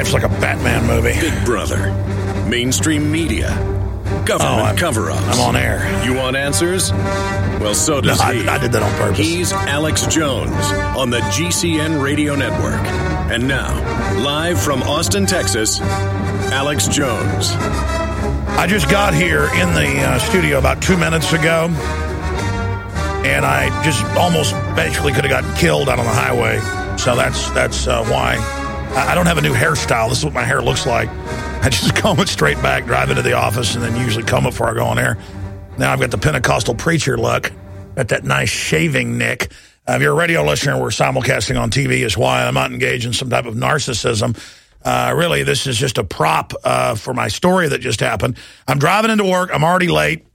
life's like a Batman movie. Big Brother, mainstream media, government cover-ups. I'm on air. You want answers? Well, so does he. I did that on purpose. He's Alex Jones on the GCN Radio Network. And now, live from Austin, Texas, Alex Jones. I just got here in the studio about 2 minutes ago, and I just almost basically could have gotten killed out on the highway. So that's why I don't have a new hairstyle. This is what my hair looks like. I just comb it straight back, drive into the office, and then usually comb it before I go on air. Now I've got the Pentecostal preacher look, got that nice shaving nick. If you're a radio listener, we're simulcasting on TV is why I'm not engaged in some type of narcissism. Really, this is just a prop for my story that just happened. I'm driving into work. I'm already late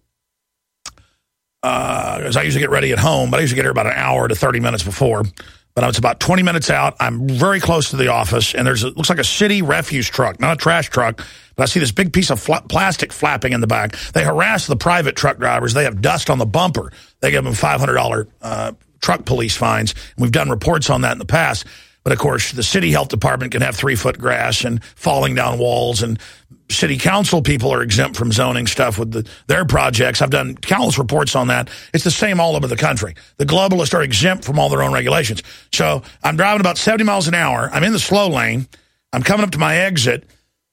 because I usually get ready at home, but I usually get here about an hour to 30 minutes before. But it's about 20 minutes out. I'm very close to the office, and looks like a city refuse truck, not a trash truck, but I see this big piece of plastic flapping in the back. They harass the private truck drivers. They have dust on the bumper. They give them $500 truck police fines, and we've done reports on that in the past. But, of course, the city health department can have 3-foot grass and falling down walls, and city council people are exempt from zoning stuff with their projects. I've done countless reports on that. It's the same all over the country. The globalists are exempt from all their own regulations. So I'm driving about 70 miles an hour. I'm in the slow lane. I'm coming up to my exit,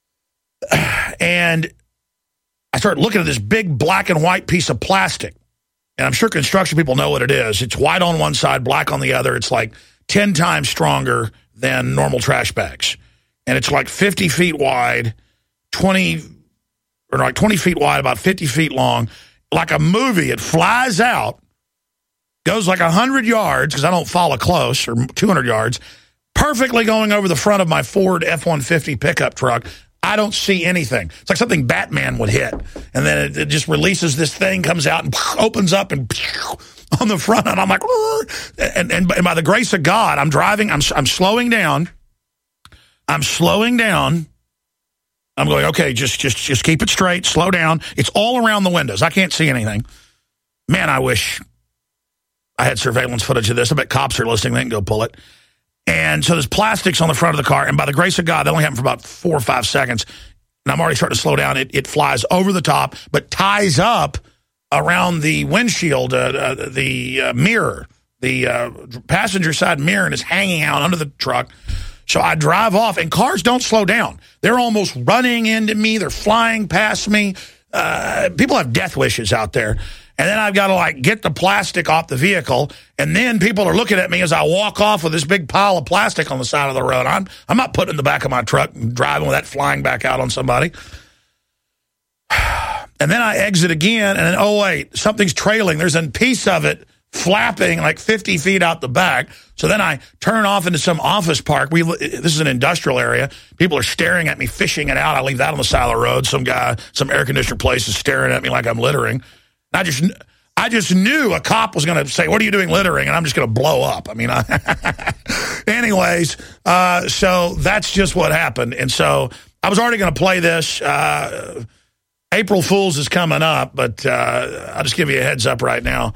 and I start looking at this big black and white piece of plastic. And I'm sure construction people know what it is. It's white on one side, black on the other. It's like 10 times stronger than normal trash bags. And it's like 50 feet wide, 20 feet wide, about 50 feet long. Like a movie, it flies out, goes like 100 yards, because I don't follow close, or 200 yards, perfectly going over the front of my Ford F-150 pickup truck. I don't see anything. It's like something Batman would hit. And then it just releases this thing, comes out and opens up and on the front. And I'm like, and by the grace of God, I'm driving. I'm slowing down. I'm slowing down. I'm going, okay, just keep it straight. Slow down. It's all around the windows. I can't see anything. Man, I wish I had surveillance footage of this. I bet cops are listening. They can go pull it. And so there's plastics on the front of the car, and by the grace of God, that only happened for about 4 or 5 seconds, and I'm already starting to slow down. It flies over the top, but ties up around the windshield, the mirror, the passenger side mirror, and is hanging out under the truck. So I drive off, and cars don't slow down. They're almost running into me. They're flying past me. People have death wishes out there. And then I've got to, get the plastic off the vehicle. And then people are looking at me as I walk off with this big pile of plastic on the side of the road. I'm not putting it in the back of my truck and driving with that flying back out on somebody. And then I exit again, and then, oh, wait, something's trailing. There's a piece of it flapping like 50 feet out the back. So then I turn off into some office park. This is an industrial area. People are staring at me, fishing it out. I leave that on the side of the road. Some guy, some air conditioner place is staring at me like I'm littering. I just knew a cop was going to say, "What are you doing littering?" And I'm just going to blow up. I mean, anyways, so that's just what happened. And so I was already going to play this. April Fool's is coming up, but I'll just give you a heads up right now.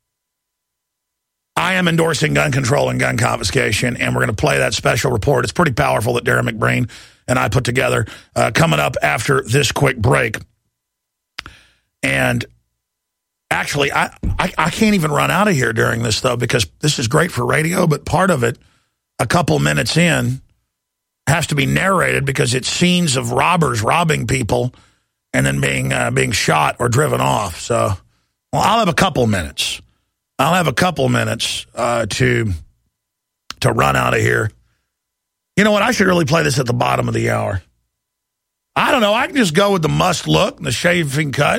I am endorsing gun control and gun confiscation, and we're going to play that special report. It's pretty powerful that Darren McBreen and I put together coming up after this quick break. And actually, I can't even run out of here during this, though, because this is great for radio, but part of it, a couple minutes in, has to be narrated because it's scenes of robbers robbing people and then being shot or driven off. So, well, I'll have a couple minutes. To run out of here. You know what? I should really play this at the bottom of the hour. I don't know. I can just go with the must look and the shaving cut.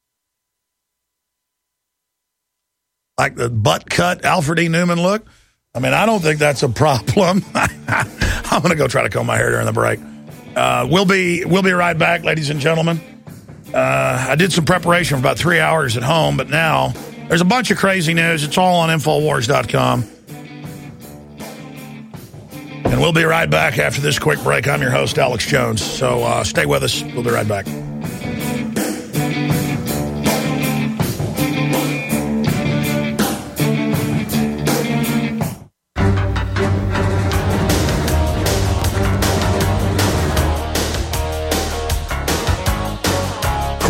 Like the butt cut Alfred E. Newman look. I mean, I don't think that's a problem. I'm going to go try to comb my hair during the break. We'll be right back, ladies and gentlemen. I did some preparation for about 3 hours at home, but now there's a bunch of crazy news. It's all on Infowars.com. And we'll be right back after this quick break. I'm your host, Alex Jones. So stay with us. We'll be right back.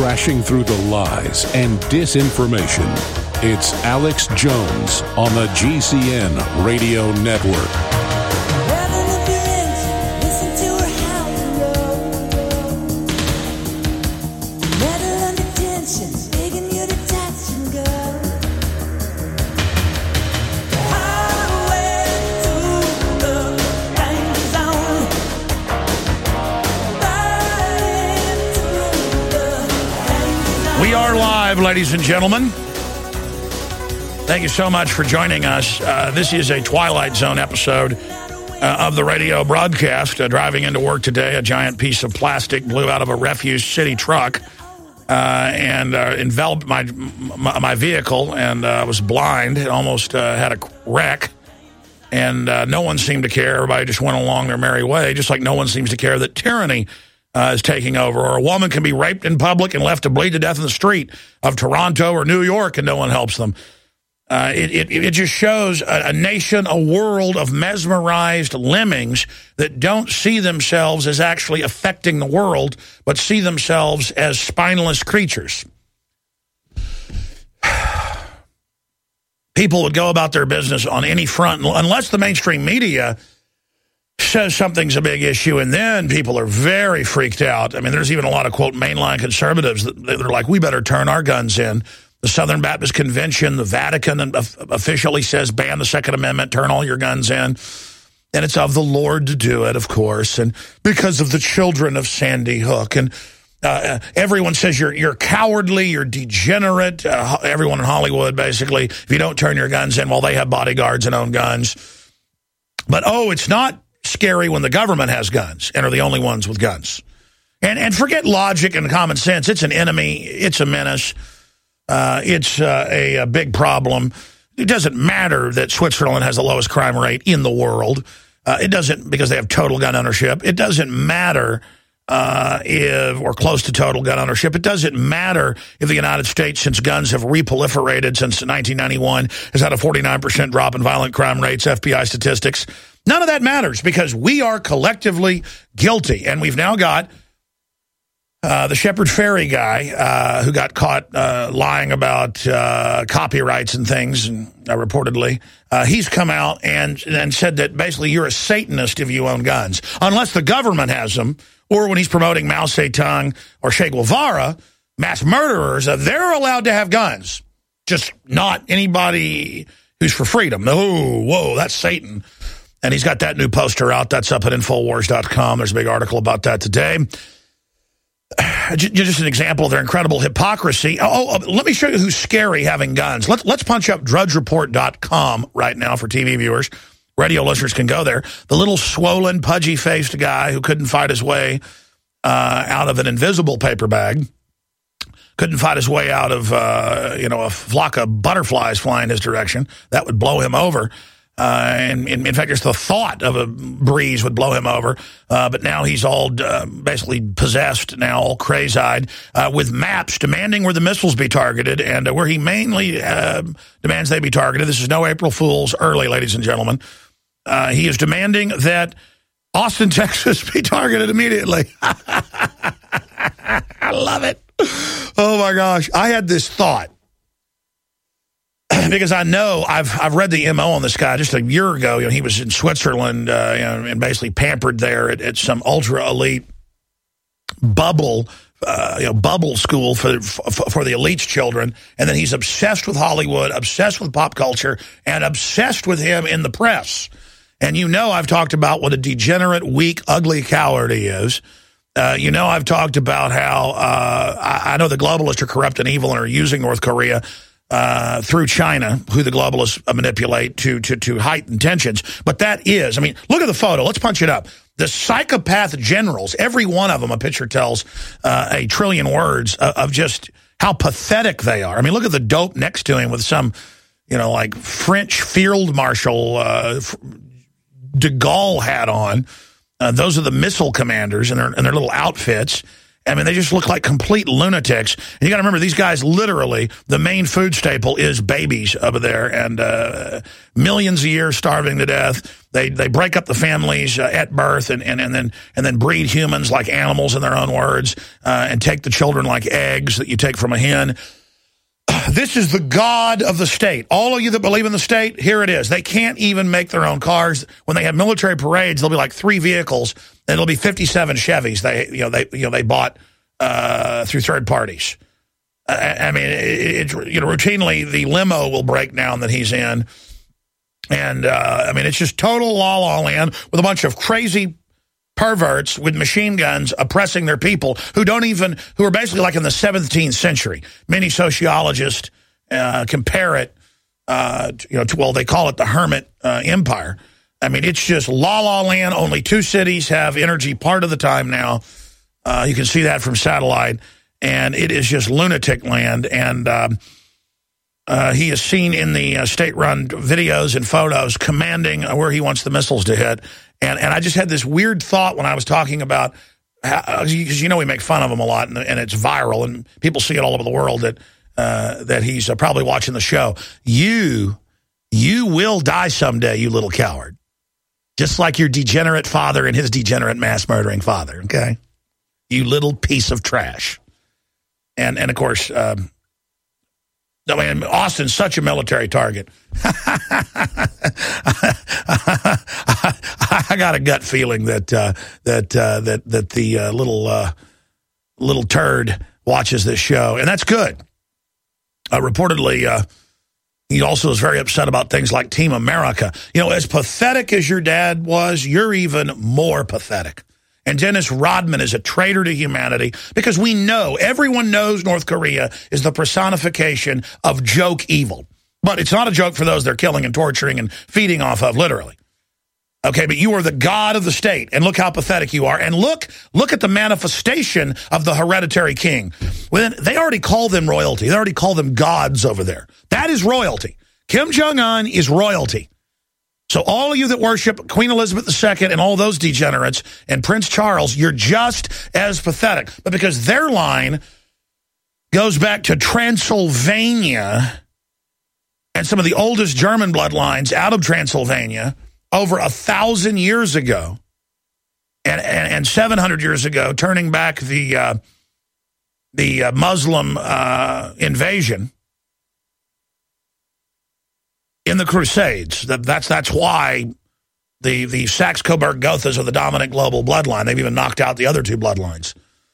crashing through the lies and disinformation. It's Alex Jones on the GCN Radio Network. We are live, ladies and gentlemen. Thank you so much for joining us. This is a Twilight Zone episode of the radio broadcast. Driving into work today, a giant piece of plastic blew out of a refuse city truck and enveloped my vehicle, and I was blind. It almost had a wreck, and no one seemed to care. Everybody just went along their merry way, just like no one seems to care that tyranny is taking over, or a woman can be raped in public and left to bleed to death in the street of Toronto or New York, and no one helps them. It just shows a nation, a world of mesmerized lemmings that don't see themselves as actually affecting the world, but see themselves as spineless creatures. People would go about their business on any front, unless the mainstream media says something's a big issue, and then people are very freaked out. I mean, there's even a lot of, quote, mainline conservatives that are like, we better turn our guns in. The Southern Baptist Convention, the Vatican officially says ban the Second Amendment, turn all your guns in. And it's of the Lord to do it, of course, and because of the children of Sandy Hook. And everyone says you're cowardly, you're degenerate. Everyone in Hollywood, basically, if you don't turn your guns in, well, they have bodyguards and own guns. But, it's not scary when the government has guns and are the only ones with guns. And forget logic and common sense. It's an enemy. It's a menace. It's a big problem. It doesn't matter that Switzerland has the lowest crime rate in the world. It doesn't, because they have total gun ownership. It doesn't matter if we're close to total gun ownership. It doesn't matter if the United States, since guns have reproliferated since 1991, has had a 49% drop in violent crime rates, FBI statistics. None of that matters, because we are collectively guilty. And we've now got the Shepard Fairey guy who got caught lying about copyrights and things, and reportedly. He's come out and said that basically you're a Satanist if you own guns. Unless the government has them, or when he's promoting Mao Zedong or Che Guevara, mass murderers, they're allowed to have guns. Just not anybody who's for freedom. Oh, whoa, that's Satan. And he's got that new poster out. That's up at Infowars.com. There's a big article about that today. Just an example of their incredible hypocrisy. Let me show you who's scary having guns. Let's punch up DrudgeReport.com right now for TV viewers. Radio listeners can go there. The little swollen, pudgy-faced guy who couldn't fight his way out of an invisible paper bag, couldn't fight his way out of a flock of butterflies flying his direction. That would blow him over. And in fact, just the thought of a breeze would blow him over. But now he's all basically possessed, now all crazy-eyed, with maps demanding where the missiles be targeted, and where he mainly demands they be targeted. This is no April Fool's early, ladies and gentlemen. He is demanding that Austin, Texas be targeted immediately. I love it. Oh, my gosh. I had this thought. Because I know I've read the MO on this guy just a year ago. He was in Switzerland and basically pampered there at some ultra elite bubble school for the elite's children, and then he's obsessed with Hollywood, obsessed with pop culture, and obsessed with him in the press. And I've talked about what a degenerate, weak, ugly coward he is. I've talked about how I know the globalists are corrupt and evil and are using North Korea through China, who the globalists manipulate to heighten tensions. But that is, look at the photo. Let's punch it up. The psychopath generals, every one of them, a picture tells a trillion words of just how pathetic they are. Look at the dope next to him with some, like French field marshal de Gaulle hat on. Those are the missile commanders in their little outfits. I mean, they just look like complete lunatics. And you got to remember, these guys literally, the main food staple is babies over there, and millions a year starving to death. They break up the families at birth and then breed humans like animals, in their own words, and take the children like eggs that you take from a hen. This is the god of the state. All of you that believe in the state, here it is. They can't even make their own cars. When they have military parades, there'll be like 3 vehicles, and it'll be 57 Chevys they bought through third parties. I mean, routinely the limo will break down that he's in, and I mean, it's just total la-la land with a bunch of crazy perverts with machine guns oppressing their people who are basically like in the 17th century. Many sociologists compare it, they call it the Hermit Empire. I mean, it's just la-la land. Only 2 cities have energy part of the time now. You can see that from satellite, and it is just lunatic land. And he is seen in the state-run videos and photos commanding where he wants the missiles to hit. And I just had this weird thought when I was talking about, because we make fun of him a lot, and it's viral, and people see it all over the world that he's probably watching the show. You will die someday, you little coward. Just like your degenerate father and his degenerate mass-murdering father, okay? You little piece of trash. And of course, Austin's such a military target. I got a gut feeling that the little turd watches this show, and that's good. Reportedly, he also is very upset about things like Team America. As pathetic as your dad was, you're even more pathetic. And Dennis Rodman is a traitor to humanity, because everyone knows North Korea is the personification of joke evil. But it's not a joke for those they're killing and torturing and feeding off of, literally. Okay, but you are the god of the state, and look how pathetic you are. And look at the manifestation of the hereditary king. They already call them royalty. They already call them gods over there. That is royalty. Kim Jong-un is royalty. So all of you that worship Queen Elizabeth II and all those degenerates and Prince Charles, you're just as pathetic. But because their line goes back to Transylvania and some of the oldest German bloodlines out of Transylvania over 1,000 years ago and 700 years ago, turning back the Muslim invasion in the Crusades. That's why the Saxe-Coburg-Gothas are the dominant global bloodline. They've even knocked out the other 2 bloodlines.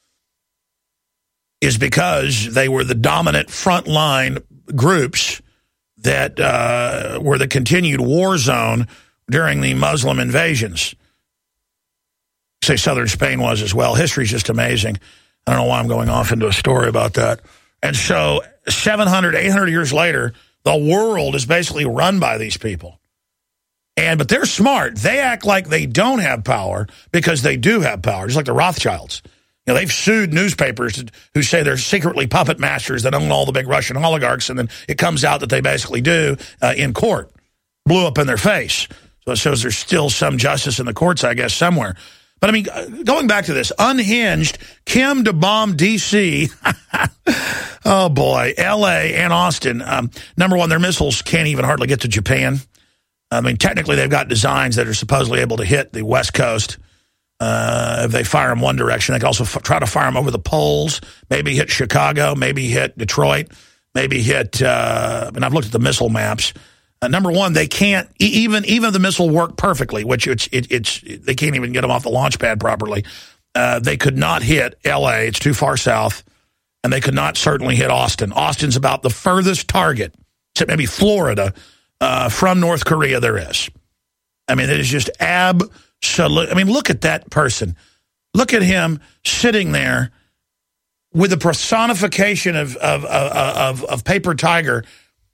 Is because they were the dominant frontline groups that were the continued war zone during the Muslim invasions. Say southern Spain was as well. History's just amazing. I don't know why I'm going off into a story about that. And so 700, 800 years later, the world is basically run by these people. But they're smart. They act like they don't have power because they do have power, just like the Rothschilds. They've sued newspapers who say they're secretly puppet masters that own all the big Russian oligarchs, and then it comes out that they basically do in court. Blew up in their face. So it shows there's still some justice in the courts, I guess, somewhere. But, I mean, going back to this, unhinged, Kim to bomb D.C., oh, boy, L.A. and Austin. Number one, their missiles can't even hardly get to Japan. I mean, technically, they've got designs that are supposedly able to hit the West Coast. If they fire them one direction, they can also try to fire them over the poles, maybe hit Chicago, maybe hit Detroit, maybe hit, and I've looked at the missile maps. Number one, they can't, even if the missile worked perfectly, which they can't even get them off the launch pad properly. They could not hit L.A., it's too far south, and they could not certainly hit Austin. Austin's about the furthest target, except maybe Florida, from North Korea there is. I mean, it is just absolute. I mean, look at that person. Look at him sitting there with the personification of Paper Tiger,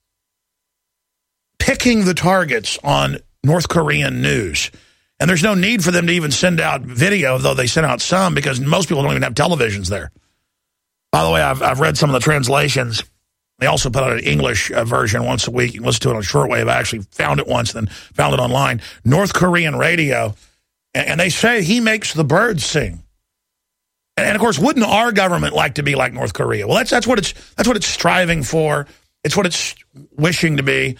picking the targets on North Korean news. And there's no need for them to even send out video, though they send out some, because most people don't even have televisions there. By the way, I've read some of the translations. They also put out an English version once a week. You can listen to it on shortwave. I actually found it once and then found it online. North Korean radio. And they say he makes the birds sing. And of course, wouldn't our government like to be like North Korea? Well, that's what it's striving for. It's what it's wishing to be.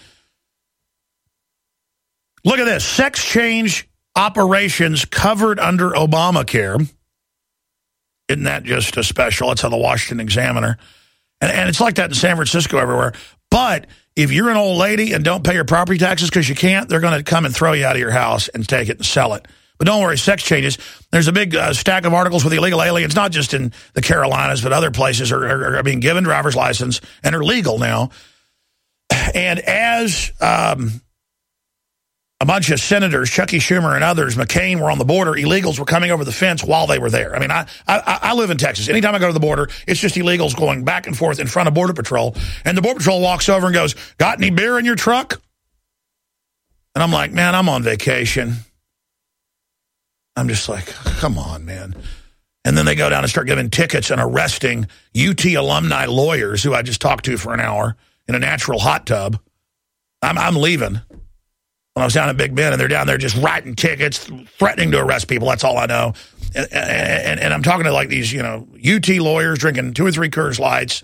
Look at this. Sex change operations covered under Obamacare. Isn't that just a special? That's how the Washington Examiner. And it's like that in San Francisco everywhere. But if you're an old lady and don't pay your property taxes because you can't, they're going to come and throw you out of your house and take it and sell it. But don't worry, sex changes. There's a big stack of articles with illegal aliens, not just in the Carolinas, but other places are being given driver's license and are legal now. And as a bunch of senators, Chucky Schumer and others, McCain, were on the border, illegals were coming over the fence while they were there. I mean, I live in Texas. Anytime I go to the border, it's just illegals going back and forth in front of Border Patrol. And the Border Patrol walks over and goes, "Got any beer in your truck?" And I'm like, man, I'm on vacation. I'm just like, come on, man. And then they go down and start giving tickets and arresting UT alumni lawyers who I just talked to for an hour in a natural hot tub. I'm leaving. When I was down at Big Ben, and they're down there just writing tickets, threatening to arrest people. That's all I know. And I'm talking to like these, UT lawyers drinking 2 or 3 Coors Lights.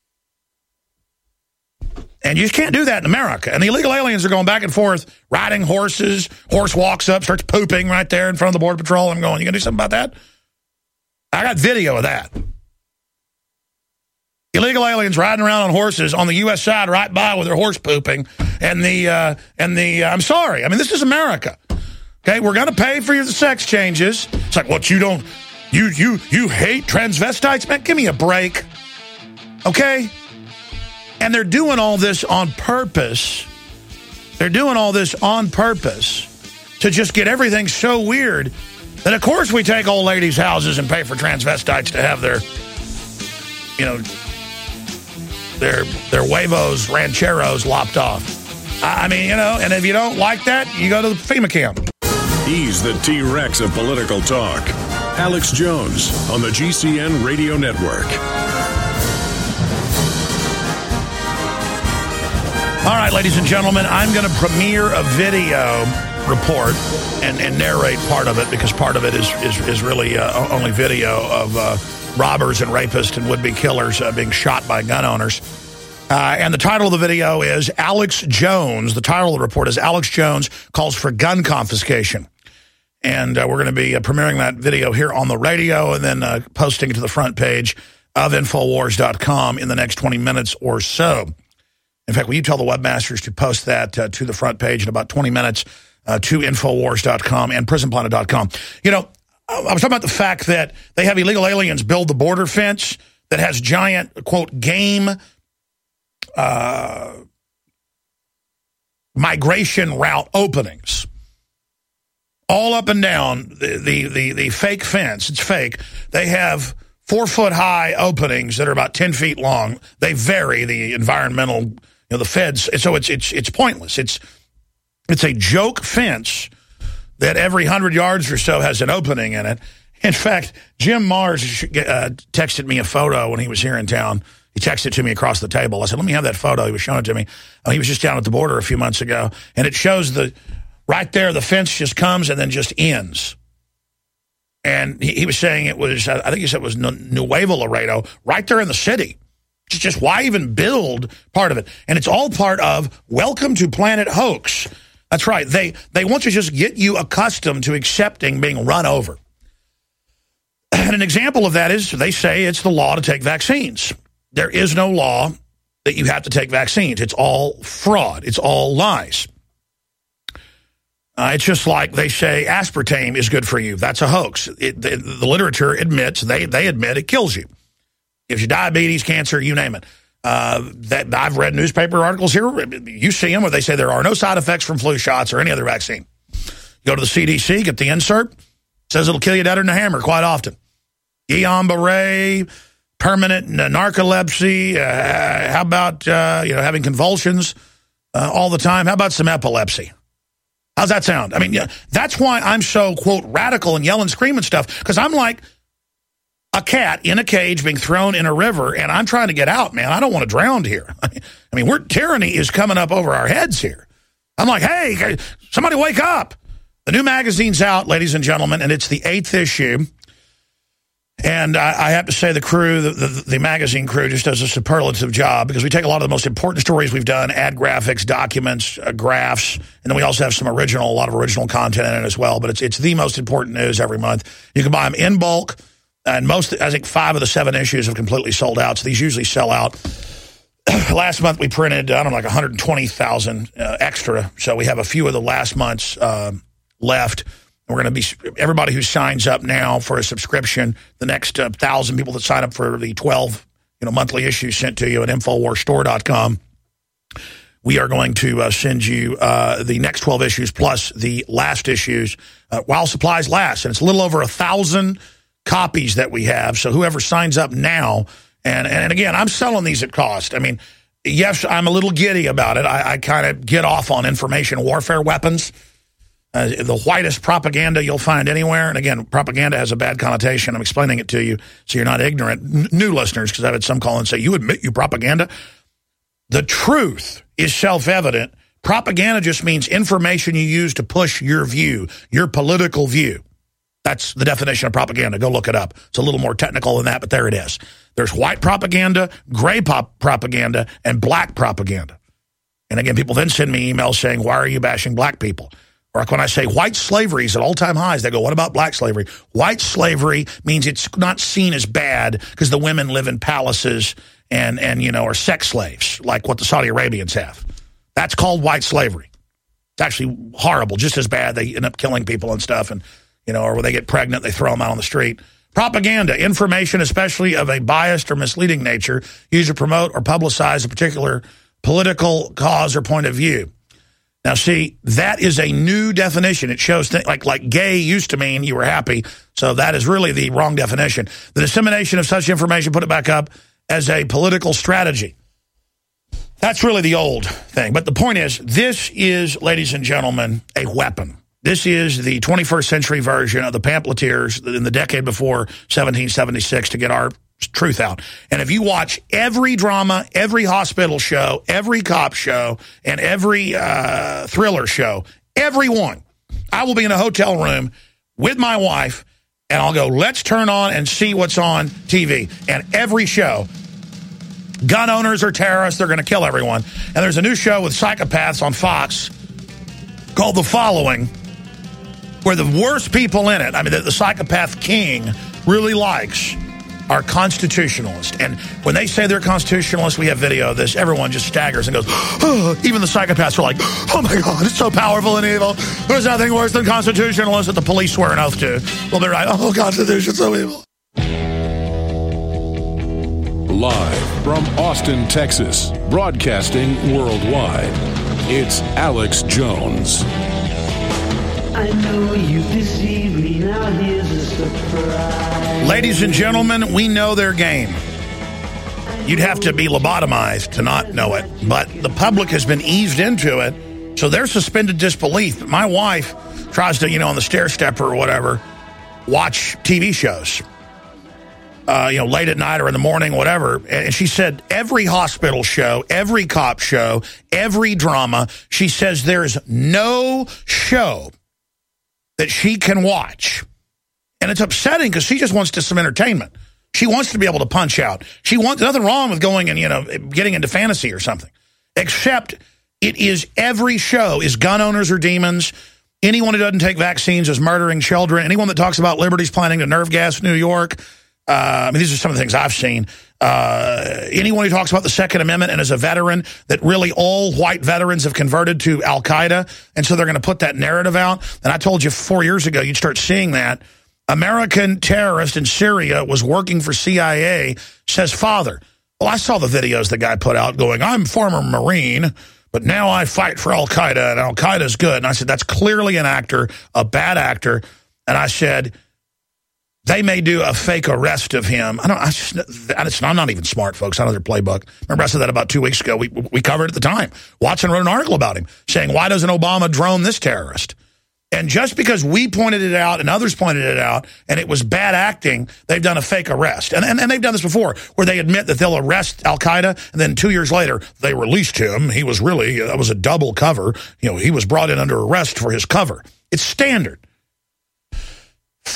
And you just can't do that in America. And the illegal aliens are going back and forth, riding horses. Horse walks up, starts pooping right there in front of the Border Patrol. I'm going, you going to do something about that? I got video of that. Illegal aliens riding around on horses on the U.S. side right by with their horse pooping. And I'm sorry. I mean, this is America. Okay, we're going to pay for your sex changes. It's like, what, you don't, you hate transvestites? Man, give me a break. Okay? And they're doing all this on purpose. They're doing all this on purpose to just get everything so weird that, of course, we take old ladies' houses and pay for transvestites to have their, their huevos, rancheros lopped off. I mean, and if you don't like that, you go to the FEMA camp. He's the T-Rex of political talk. Alex Jones on the GCN Radio Network. All right, ladies and gentlemen, I'm going to premiere a video report and narrate part of it, because part of it is really only video of robbers and rapists and would-be killers being shot by gun owners. And the title of the video is Alex Jones. The title of the report is Alex Jones Calls for Gun Confiscation. And we're going to be premiering that video here on the radio and then posting it to the front page of Infowars.com in the next 20 minutes or so. In fact, will you tell the webmasters to post that to the front page in about 20 minutes to Infowars.com and PrisonPlanet.com. I was talking about the fact that they have illegal aliens build the border fence that has giant, quote, game migration route openings all up and down the fake fence. It's fake. They have 4-foot-high openings that are about 10 feet long. They vary the environmental, the feds. So it's pointless. It's a joke fence that every 100 yards or so has an opening in it. In fact, Jim Mars texted me a photo when he was here in town. He texted it to me across the table. I said, let me have that photo. He was showing it to me. He was just down at the border a few months ago. And it shows right there, the fence just comes and then just ends. And he was saying it was, I think he said it was Nuevo Laredo, right there in the city. It's just why even build part of it? And it's all part of Welcome to Planet Hoax. That's right. They want to just get you accustomed to accepting being run over. And an example of that is they say it's the law to take vaccines. There is no law that you have to take vaccines. It's all fraud. It's all lies. It's just like they say aspartame is good for you. That's a hoax. The literature admits, they admit it kills you. Gives you diabetes, cancer, you name it. That I've read newspaper articles here. You see them where they say there are no side effects from flu shots or any other vaccine. Go to the CDC, get the insert. Says it'll kill you deader than a hammer quite often. Guillain-Barré, permanent narcolepsy. How about having convulsions all the time? How about some epilepsy? How's that sound? I mean, that's why I'm so, quote, radical and yelling, screaming stuff, because I'm like a cat in a cage being thrown in a river, and I'm trying to get out, man. I don't want to drown here. I mean, tyranny is coming up over our heads here. I'm like, hey, somebody wake up. The new magazine's out, ladies and gentlemen, and it's the 8th issue. And I have to say the crew, the magazine crew, just does a superlative job because we take a lot of the most important stories we've done, add graphics, documents, graphs, and then we also have a lot of original content in it as well. But it's the most important news every month. You can buy them in bulk, and I think 5 of the 7 issues have completely sold out, so these usually sell out. Last month we printed, 120,000 extra, so we have a few of the last month's left. We're going to be, everybody who signs up now for a subscription, the next 1,000 people that sign up for the 12 monthly issues sent to you at InfoWarsStore.com, we are going to send you the next 12 issues plus the last issues while supplies last. And it's a little over 1,000 copies that we have. So whoever signs up now, and again, I'm selling these at cost. I mean, yes, I'm a little giddy about it. I kind of get off on information warfare weapons. The whitest propaganda you'll find anywhere. And again, propaganda has a bad connotation. I'm explaining it to you so you're not ignorant. New listeners, because I've had some call and say, you admit you propaganda? The truth is self-evident. Propaganda just means information you use to push your view, your political view. That's the definition of propaganda. Go look it up. It's a little more technical than that, but there it is. There's white propaganda, gray propaganda, and black propaganda. And again, people then send me emails saying, why are you bashing black people? Or like when I say white slavery is at all-time highs, they go, what about black slavery? White slavery means it's not seen as bad because the women live in palaces and are sex slaves, like what the Saudi Arabians have. That's called white slavery. It's actually horrible, just as bad. They end up killing people and stuff, and or when they get pregnant, they throw them out on the street. Propaganda, information, especially of a biased or misleading nature, used to promote or publicize a particular political cause or point of view. Now, see, that is a new definition. It shows things like gay used to mean you were happy, so that is really the wrong definition. The dissemination of such information, put it back up, as a political strategy. That's really the old thing. But the point is, this is, ladies and gentlemen, a weapon. This is the 21st century version of the pamphleteers in the decade before 1776 to get our truth out. And if you watch every drama, every hospital show, every cop show, and every thriller show, every one, I will be in a hotel room with my wife, and I'll go, let's turn on and see what's on TV. And every show, gun owners are terrorists, they're going to kill everyone. And there's a new show with psychopaths on Fox called The Following, where the worst people in it, the psychopath king really likes, are constitutionalists. And when they say they're constitutionalists, we have video of this, everyone just staggers and goes, oh, even the psychopaths are like, oh my God, it's so powerful and evil. There's nothing worse than constitutionalists that the police swear an oath to. Well, they're right, oh, Constitution's so evil. Live from Austin, Texas, broadcasting worldwide, it's Alex Jones. I know you deceived me, now here's a surprise. Ladies and gentlemen, we know their game. You'd have to be lobotomized to not know it, but the public has been eased into it, so they're suspended disbelief. My wife tries to, on the stair stepper or whatever, watch TV shows, late at night or in the morning, whatever, and she said every hospital show, every cop show, every drama, she says there's no show that she can watch. And it's upsetting because she just wants some entertainment. She wants to be able to punch out. She wants nothing wrong with going and, getting into fantasy or something. Except it is every show is gun owners or demons. Anyone who doesn't take vaccines is murdering children. Anyone that talks about liberties planning to nerve gas New York. These are some of the things I've seen. Anyone who talks about the Second Amendment and is a veteran, that really all white veterans have converted to Al-Qaeda, and so they're going to put that narrative out. And I told you 4 years ago you'd start seeing that. American terrorist in Syria was working for CIA, says father. Well, I saw the videos the guy put out going, I'm former Marine, but now I fight for Al-Qaeda, and Al-Qaeda's good. And I said, that's clearly an actor, a bad actor. And I said, they may do a fake arrest of him. I'm not even smart, folks. I know their playbook. Remember I said that about 2 weeks ago. We covered it at the time. Watson wrote an article about him saying, why doesn't Obama drone this terrorist? And just because we pointed it out and others pointed it out and it was bad acting, they've done a fake arrest. And they've done this before where they admit that they'll arrest Al-Qaeda and then 2 years later they released him. He was really, that was a double cover. He was brought in under arrest for his cover. It's standard.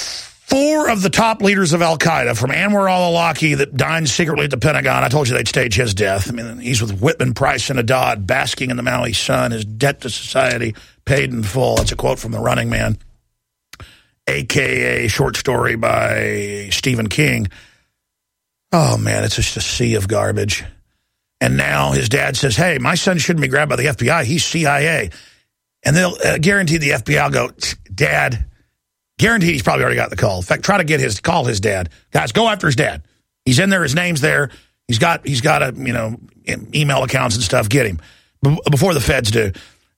4 of the top leaders of al-Qaeda, from Anwar al-Awlaki that dined secretly at the Pentagon. I told you they'd stage his death. I mean, he's with Whitman, Price, and Haddad, basking in the Maui sun, his debt to society paid in full. That's a quote from The Running Man, a.k.a. short story by Stephen King. Oh, man, it's just a sea of garbage. And now his dad says, hey, my son shouldn't be grabbed by the FBI. He's CIA. And they'll guarantee the FBI will go, Dad, guarantee he's probably already got the call. In fact, try to call his dad. Guys, go after his dad. He's in there. His name's there. He's got a, email accounts and stuff. Get him before the feds do.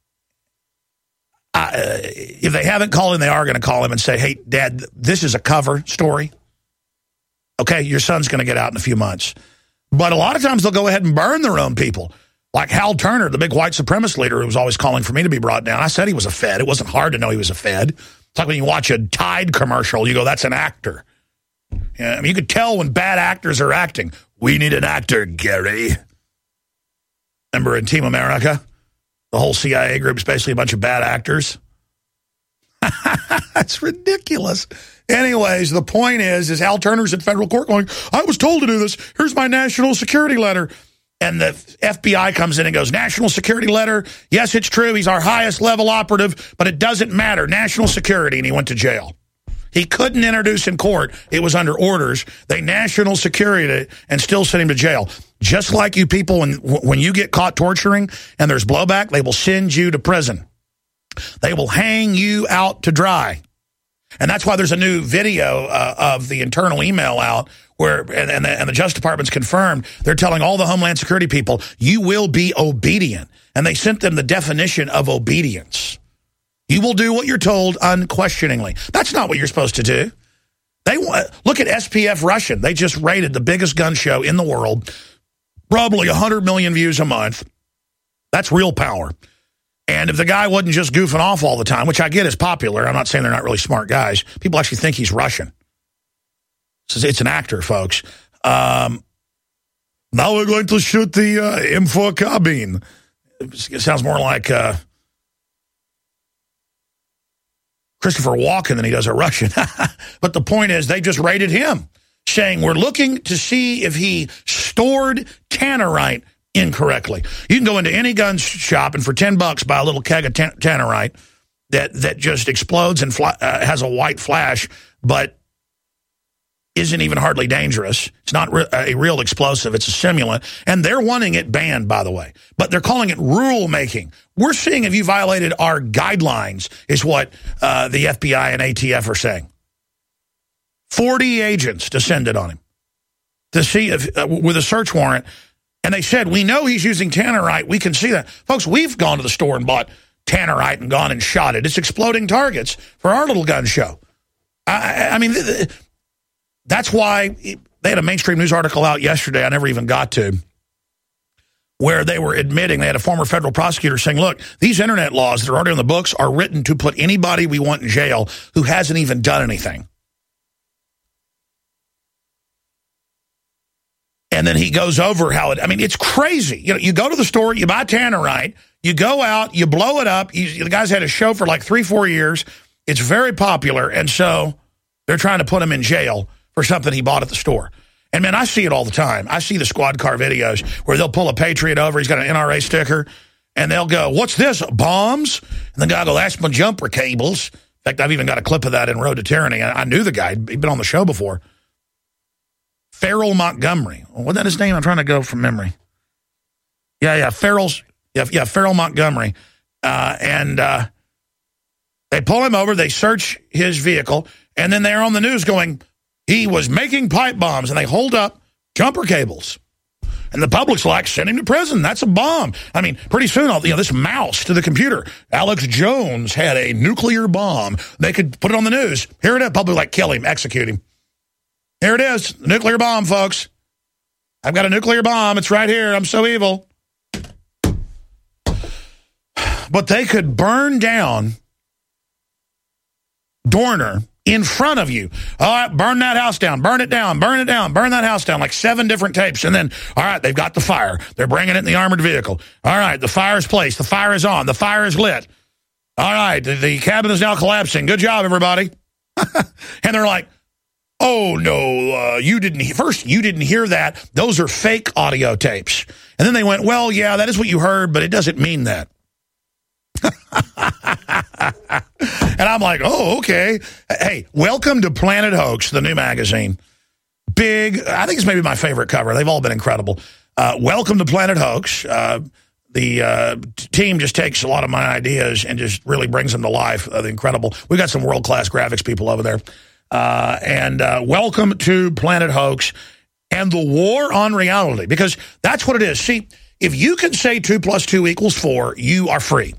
If they haven't called him, they are going to call him and say, hey, Dad, this is a cover story. Okay, your son's going to get out in a few months. But a lot of times they'll go ahead and burn their own people. Like Hal Turner, the big white supremacist leader who was always calling for me to be brought down. I said he was a Fed. It wasn't hard to know he was a Fed. It's like when you watch a Tide commercial, you go, that's an actor. Yeah, I mean, you could tell when bad actors are acting. We need an actor, Gary. Remember in Team America? The whole CIA group's basically a bunch of bad actors. That's ridiculous. Anyways, the point is Hal Turner's in federal court going, I was told to do this. Here's my national security letter. And the FBI comes in and goes, national security letter. Yes, it's true. He's our highest level operative, but it doesn't matter. National security. And he went to jail. He couldn't introduce in court. It was under orders. They national security it and still sent him to jail. Just like you people, when you get caught torturing and there's blowback, they will send you to prison. They will hang you out to dry. And that's why there's a new video of the internal email out where, and the Justice Department's confirmed, they're telling all the Homeland Security people, you will be obedient. And they sent them the definition of obedience. You will do what you're told unquestioningly. That's not what you're supposed to do. Look at SPF Russian. They just rated the biggest gun show in the world, probably 100 million views a month. That's real power. And if the guy wasn't just goofing off all the time, which I get is popular, I'm not saying they're not really smart guys. People actually think he's Russian. It's an actor, folks. Now we're going to shoot the M4 carbine. It sounds more like Christopher Walken than he does a Russian. But the point is, they just rated him, saying we're looking to see if he stored tannerite incorrectly. You can go into any gun shop and for $10 buy a little keg of tannerite that just explodes and has a white flash, but isn't even hardly dangerous. It's not a real explosive. It's a simulant. And they're wanting it banned, by the way. But they're calling it rule making. We're seeing if you violated our guidelines is what the FBI and ATF are saying. 40 agents descended on him to see if with a search warrant. And they said, we know he's using tannerite. We can see that. Folks, we've gone to the store and bought tannerite and gone and shot it. It's exploding targets for our little gun show. I mean, that's why they had a mainstream news article out yesterday I never even got to, where they were admitting, they had a former federal prosecutor saying, look, these internet laws that are already on the books are written to put anybody we want in jail who hasn't even done anything. And then he goes over how it's crazy. You go to the store, you buy tannerite, you go out, you blow it up. The guy's had a show for like 3-4 years. It's very popular. And so they're trying to put him in jail for something he bought at the store. And man, I see it all the time. I see the squad car videos where they'll pull a Patriot over. He's got an NRA sticker and they'll go, what's this? Bombs? And the guy will go, that's my jumper cables. In fact, I've even got a clip of that in Road to Tyranny. I knew the guy. He'd been on the show before. Farrell Montgomery. Wasn't that his name? I'm trying to go from memory. Yeah, Farrell Montgomery. And they pull him over, they search his vehicle, and then they're on the news going, he was making pipe bombs, and they hold up jumper cables. And the public's like, send him to prison. That's a bomb. I mean, pretty soon, this mouse to the computer, Alex Jones had a nuclear bomb. They could put it on the news. Here it is. Public like, kill him, execute him. Here it is, the nuclear bomb, folks. I've got a nuclear bomb. It's right here. I'm so evil. But they could burn down Dorner in front of you. All right, burn that house down. Burn it down. Burn it down. Burn that house down. Like 7 different tapes. And then, all right, they've got the fire. They're bringing it in the armored vehicle. All right, the fire is placed. The fire is on. The fire is lit. All right, the cabin is now collapsing. Good job, everybody. And they're like, oh, no, you didn't hear that. Those are fake audio tapes. And then they went, well, yeah, that is what you heard, but it doesn't mean that. And I'm like, oh, okay. Hey, welcome to Planet Hoax, the new magazine. Big, I think it's maybe my favorite cover. They've all been incredible. Welcome to Planet Hoax. The team just takes a lot of my ideas and just really brings them to life. Incredible. We've got some world-class graphics people over there. And welcome to Planet Hoax and the war on reality, because that's what it is. See, if you can say 2 + 2 = 4, you are free.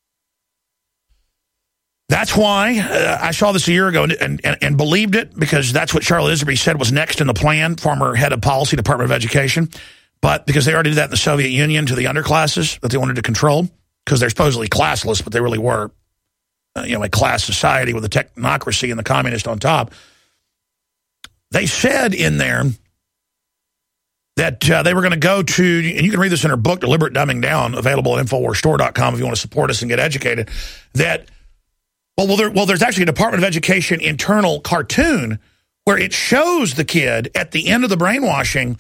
That's why I saw this a year ago and believed it, because that's what Charlotte Iserby said was next in the plan, former head of policy, Department of Education. But because they already did that in the Soviet Union to the underclasses that they wanted to control, because they're supposedly classless, but they really were, a class society with the technocracy and the communist on top. They said in there that they were going to go to, and you can read this in her book, Deliberate Dumbing Down, available at InfoWarsStore.com if you want to support us and get educated, that there's actually a Department of Education internal cartoon where it shows the kid at the end of the brainwashing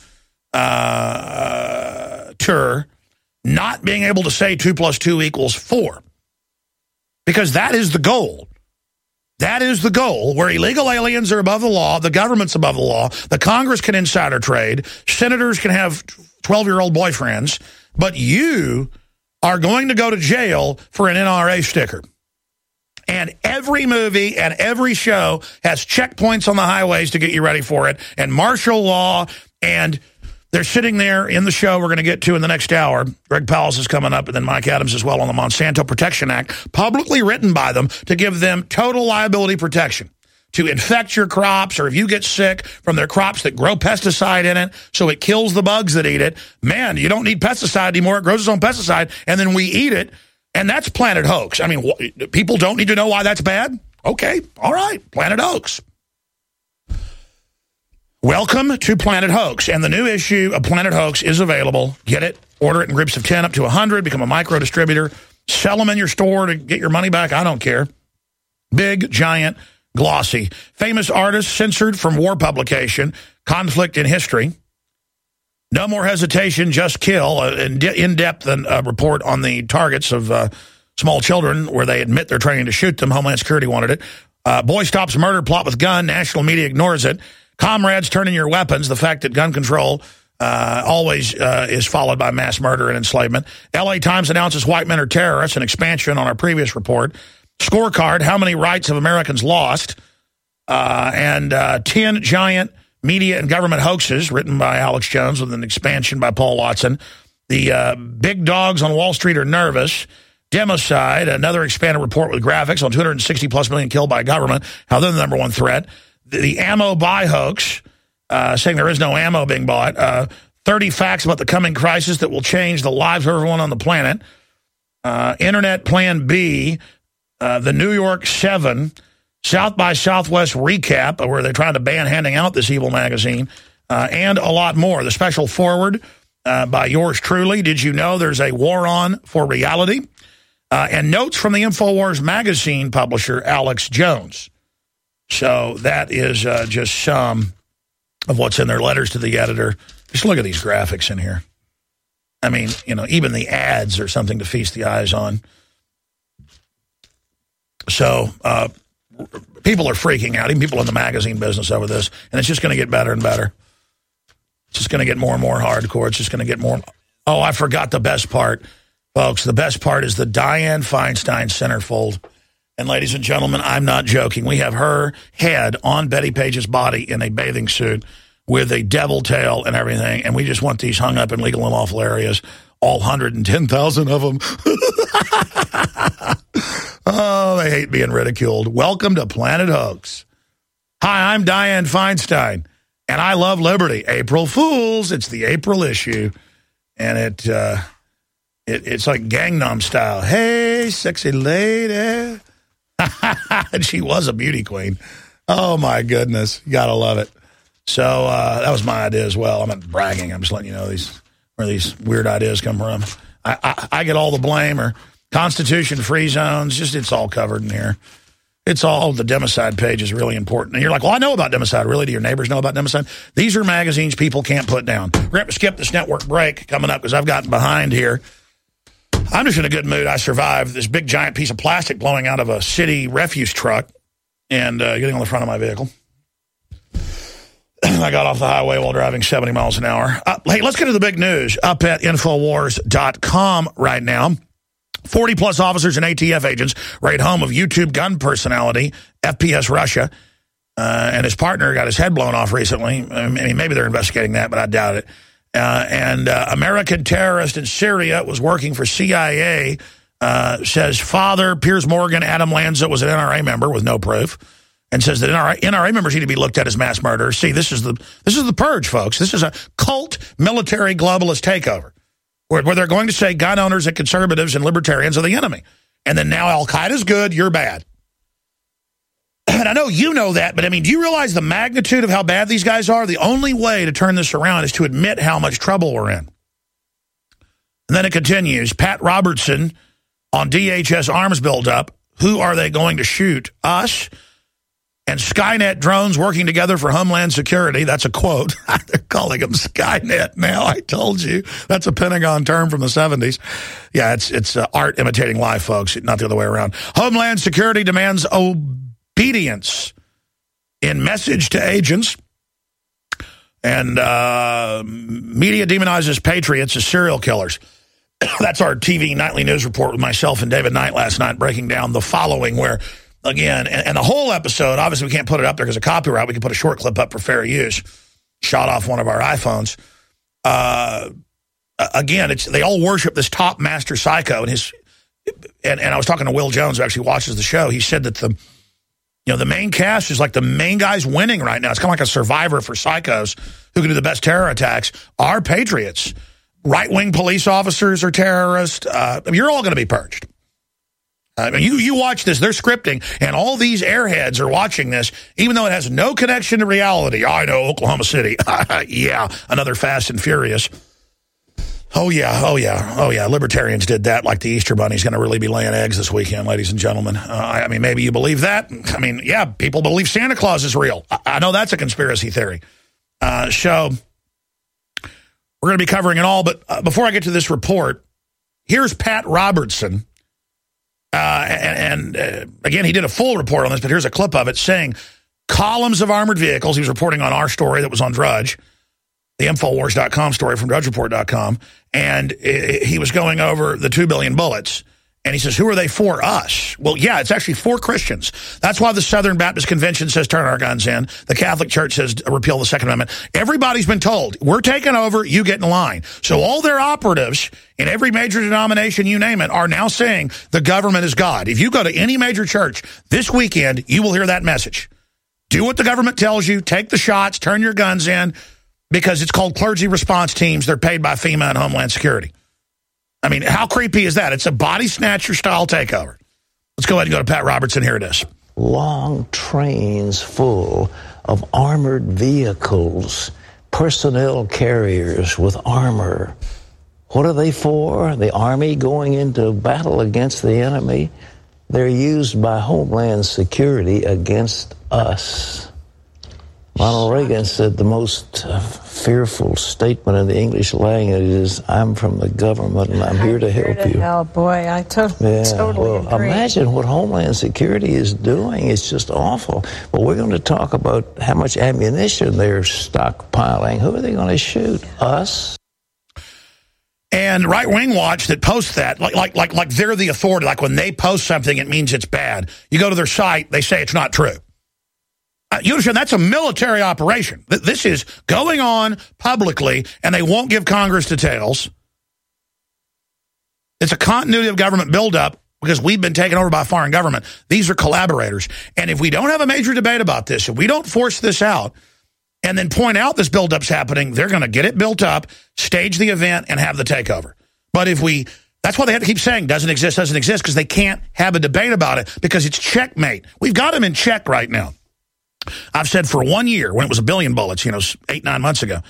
tour not being able to say 2 + 2 = 4. Because that is the goal. That is the goal, where illegal aliens are above the law, the government's above the law, the Congress can insider trade, senators can have 12-year-old boyfriends, but you are going to go to jail for an NRA sticker. And every movie and every show has checkpoints on the highways to get you ready for it, and martial law, and they're sitting there in the show we're going to get to in the next hour. Greg Powell's is coming up, and then Mike Adams as well, on the Monsanto Protection Act, publicly written by them to give them total liability protection, to infect your crops, or if you get sick from their crops that grow pesticide in it so it kills the bugs that eat it, man, you don't need pesticide anymore. It grows its own pesticide, and then we eat it. And that's Planet Hoax. I mean, people don't need to know why that's bad? Okay, all right, Planet Hoax. Welcome to Planet Hoax. And the new issue of Planet Hoax is available. Get it, order it in groups of 10 up to 100, become a micro distributor, sell them in your store to get your money back. I don't care. Big, giant, glossy. Famous artists censored from war publication, Conflict in History. No more hesitation, just kill. In-depth report on the targets of small children where they admit they're training to shoot them. Homeland Security wanted it. Boy stops murder plot with gun. National media ignores it. Comrades, turn in your weapons. The fact that gun control always is followed by mass murder and enslavement. L.A. Times announces white men are terrorists, an expansion on our previous report. Scorecard, how many rights have Americans lost? And 10 giant media and government hoaxes, written by Alex Jones with an expansion by Paul Watson. The big dogs on Wall Street are nervous. Democide, another expanded report with graphics on 260+ million killed by government, how they're the number one threat. The ammo buy hoax, saying there is no ammo being bought. 30 facts about the coming crisis that will change the lives of everyone on the planet. Internet Plan B, the New York 7, South by Southwest recap, where they're trying to ban handing out this evil magazine, and a lot more. The special forward by yours truly. Did you know there's a war on for reality? And notes from the InfoWars magazine publisher, Alex Jones. So that is just some of what's in their letters to the editor. Just look at these graphics in here. I mean, even the ads are something to feast the eyes on. So people are freaking out, even people in the magazine business over this, and it's just going to get better and better. It's just going to get more and more hardcore. It's just going to get more. Oh, I forgot the best part, folks. The best part is the Dianne Feinstein centerfold. And ladies and gentlemen, I'm not joking. We have her head on Betty Page's body in a bathing suit with a devil tail and everything, and we just want these hung up in legal and lawful areas, all 110,000 of them. Oh, they hate being ridiculed. Welcome to Planet Hoax. Hi, I'm Dianne Feinstein, and I love liberty. April Fools. It's the April issue, and it's like Gangnam Style. Hey, sexy lady. And she was a beauty queen. Oh, my goodness. You got to love it. So that was my idea as well. I'm not bragging. I'm just letting you know where these weird ideas come from. I get all the blame, or Constitution free zones. Just it's all covered in here. It's all, the Democide page is really important. And you're like, well, I know about Democide. Really? Do your neighbors know about Democide? These are magazines people can't put down. We're going to skip this network break coming up because I've gotten behind here. I'm just in a good mood. I survived this big giant piece of plastic blowing out of a city refuse truck and getting on the front of my vehicle. I got off the highway while driving 70 miles an hour. Hey, let's get to the big news up at Infowars.com right now. 40-plus officers and ATF agents raid home of YouTube gun personality, FPS Russia, and his partner got his head blown off recently. I mean, maybe they're investigating that, but I doubt it. And American terrorist in Syria was working for CIA, says father, Piers Morgan, Adam Lanza was an NRA member with no proof, and says that NRA members need to be looked at as mass murderers. See, this is the purge, folks. This is a cult military globalist takeover. Where they're going to say gun owners and conservatives and libertarians are the enemy. And then now Al-Qaeda's good, you're bad. And I know you know that, but I mean, do you realize the magnitude of how bad these guys are? The only way to turn this around is to admit how much trouble we're in. And then it continues. Pat Robertson on DHS arms buildup. Who are they going to shoot? Us? And Skynet drones working together for Homeland Security. That's a quote. They're calling them Skynet now. I told you. That's a Pentagon term from the 70s. Yeah, it's art imitating life, folks, not the other way around. Homeland Security demands obedience in message to agents. And media demonizes patriots as serial killers. That's our TV nightly news report with myself and David Knight last night, breaking down the following where... Again, and the whole episode, obviously we can't put it up there because of copyright. We can put a short clip up for fair use, shot off one of our iPhones. Again, they all worship this top master psycho. And I was talking to Will Jones, who actually watches the show. He said that the main cast is like the main guys winning right now. It's kind of like a Survivor for psychos who can do the best terror attacks. Are patriots. Right-wing police officers are terrorists. You're all going to be purged. I mean, you watch this, they're scripting, and all these airheads are watching this, even though it has no connection to reality. I know, Oklahoma City. Yeah, another Fast and Furious. Oh, yeah. Libertarians did that like the Easter Bunny's going to really be laying eggs this weekend, ladies and gentlemen. I mean, maybe you believe that. I mean, yeah, people believe Santa Claus is real. I know that's a conspiracy theory. So we're going to be covering it all, but before I get to this report, here's Pat Robertson. Again, he did a full report on this, but here's a clip of it saying columns of armored vehicles. He was reporting on our story that was on Drudge, the Infowars.com story from DrudgeReport.com, and he was going over the 2 billion bullets. And he says, who are they for? Us. Well, yeah, it's actually for Christians. That's why the Southern Baptist Convention says turn our guns in. The Catholic Church says repeal the Second Amendment. Everybody's been told, we're taking over, you get in line. So all their operatives in every major denomination, you name it, are now saying the government is God. If you go to any major church this weekend, you will hear that message. Do what the government tells you. Take the shots. Turn your guns in. Because it's called clergy response teams. They're paid by FEMA and Homeland Security. I mean, how creepy is that? It's a body snatcher style takeover. Let's go ahead and go to Pat Robertson. Here it is. Long trains full of armored vehicles, personnel carriers with armor. What are they for? The Army going into battle against the enemy? They're used by Homeland Security against us. Ronald Reagan said the most fearful statement in the English language is, I'm from the government and I'm here to help you. Oh, boy, I totally agree. Imagine what Homeland Security is doing. It's just awful. But we're going to talk about how much ammunition they're stockpiling. Who are they going to shoot? Us? And Right Wing Watch that posts that, like they're the authority. Like when they post something, it means it's bad. You go to their site, they say it's not true. You understand, that's a military operation. This is going on publicly, and they won't give Congress details. It's a continuity of government buildup because we've been taken over by a foreign government. These are collaborators. And if we don't have a major debate about this, if we don't force this out and then point out this buildup's happening, they're going to get it built up, stage the event, and have the takeover. But if we... That's why they have to keep saying doesn't exist, because they can't have a debate about it because it's checkmate. We've got them in check right now. I've said for 1 year, when it was 1 billion bullets, 8-9 months ago,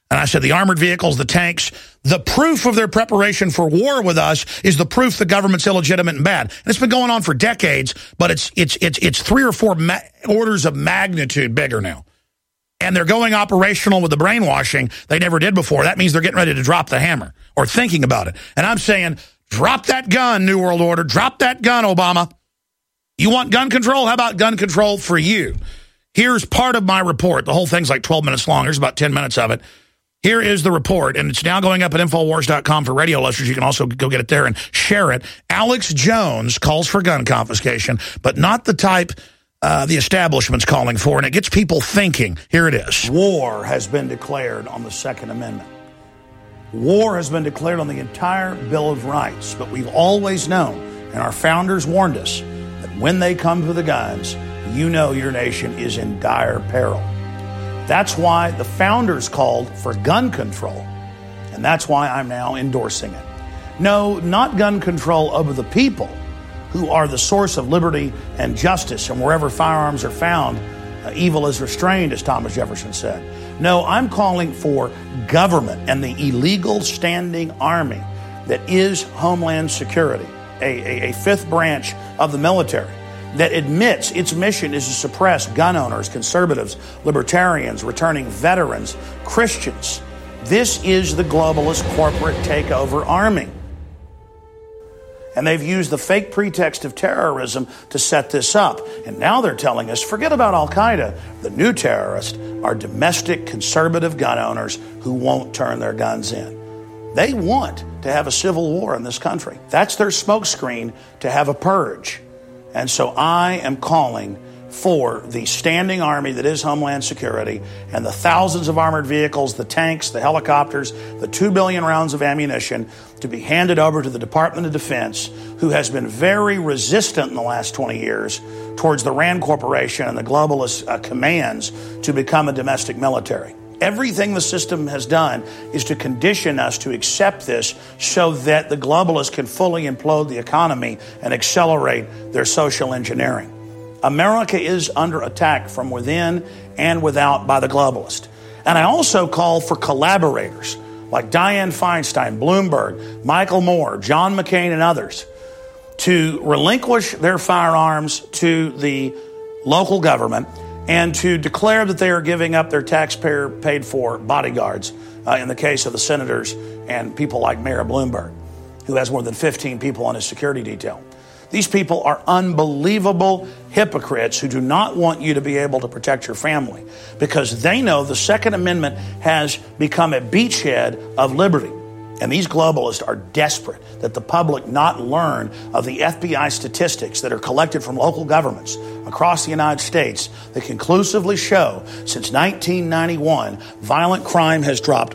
And I said the armored vehicles, the tanks, the proof of their preparation for war with us is the proof the government's illegitimate and bad. And it's been going on for decades, but it's 3 or 4 orders of magnitude bigger now. And they're going operational with the brainwashing they never did before. That means they're getting ready to drop the hammer or thinking about it. And I'm saying, drop that gun, New World Order. Drop that gun, Obama. You want gun control? How about gun control for you? Here's part of my report. The whole thing's like 12 minutes long. There's about 10 minutes of it. Here is the report, and it's now going up at Infowars.com for radio listeners. You can also go get it there and share it. Alex Jones calls for gun confiscation, but not the type the establishment's calling for, and it gets people thinking. Here it is. War has been declared on the Second Amendment. War has been declared on the entire Bill of Rights, but we've always known, and our founders warned us, that when they come to the guns, you know your nation is in dire peril. That's why the founders called for gun control, and that's why I'm now endorsing it. No, not gun control over the people, who are the source of liberty and justice, and wherever firearms are found, evil is restrained, as Thomas Jefferson said. No, I'm calling for government and the illegal standing army that is Homeland Security, a fifth branch of the military, that admits its mission is to suppress gun owners, conservatives, libertarians, returning veterans, Christians. This is the globalist corporate takeover army. And they've used the fake pretext of terrorism to set this up. And now they're telling us, forget about Al-Qaeda. The new terrorists are domestic conservative gun owners who won't turn their guns in. They want to have a civil war in this country. That's their smokescreen to have a purge. And so I am calling for the standing army that is Homeland Security and the thousands of armored vehicles, the tanks, the helicopters, the 2 billion rounds of ammunition to be handed over to the Department of Defense, who has been very resistant in the last 20 years towards the RAND Corporation and the globalist commands to become a domestic military. Everything the system has done is to condition us to accept this so that the globalists can fully implode the economy and accelerate their social engineering. America is under attack from within and without by the globalists. And I also call for collaborators like Dianne Feinstein, Bloomberg, Michael Moore, John McCain, and others to relinquish their firearms to the local government and to declare that they are giving up their taxpayer-paid-for bodyguards in the case of the senators and people like Mayor Bloomberg, who has more than 15 people on his security detail. These people are unbelievable hypocrites who do not want you to be able to protect your family because they know the Second Amendment has become a beachhead of liberty. And these globalists are desperate that the public not learn of the FBI statistics that are collected from local governments across the United States that conclusively show since 1991, violent crime has dropped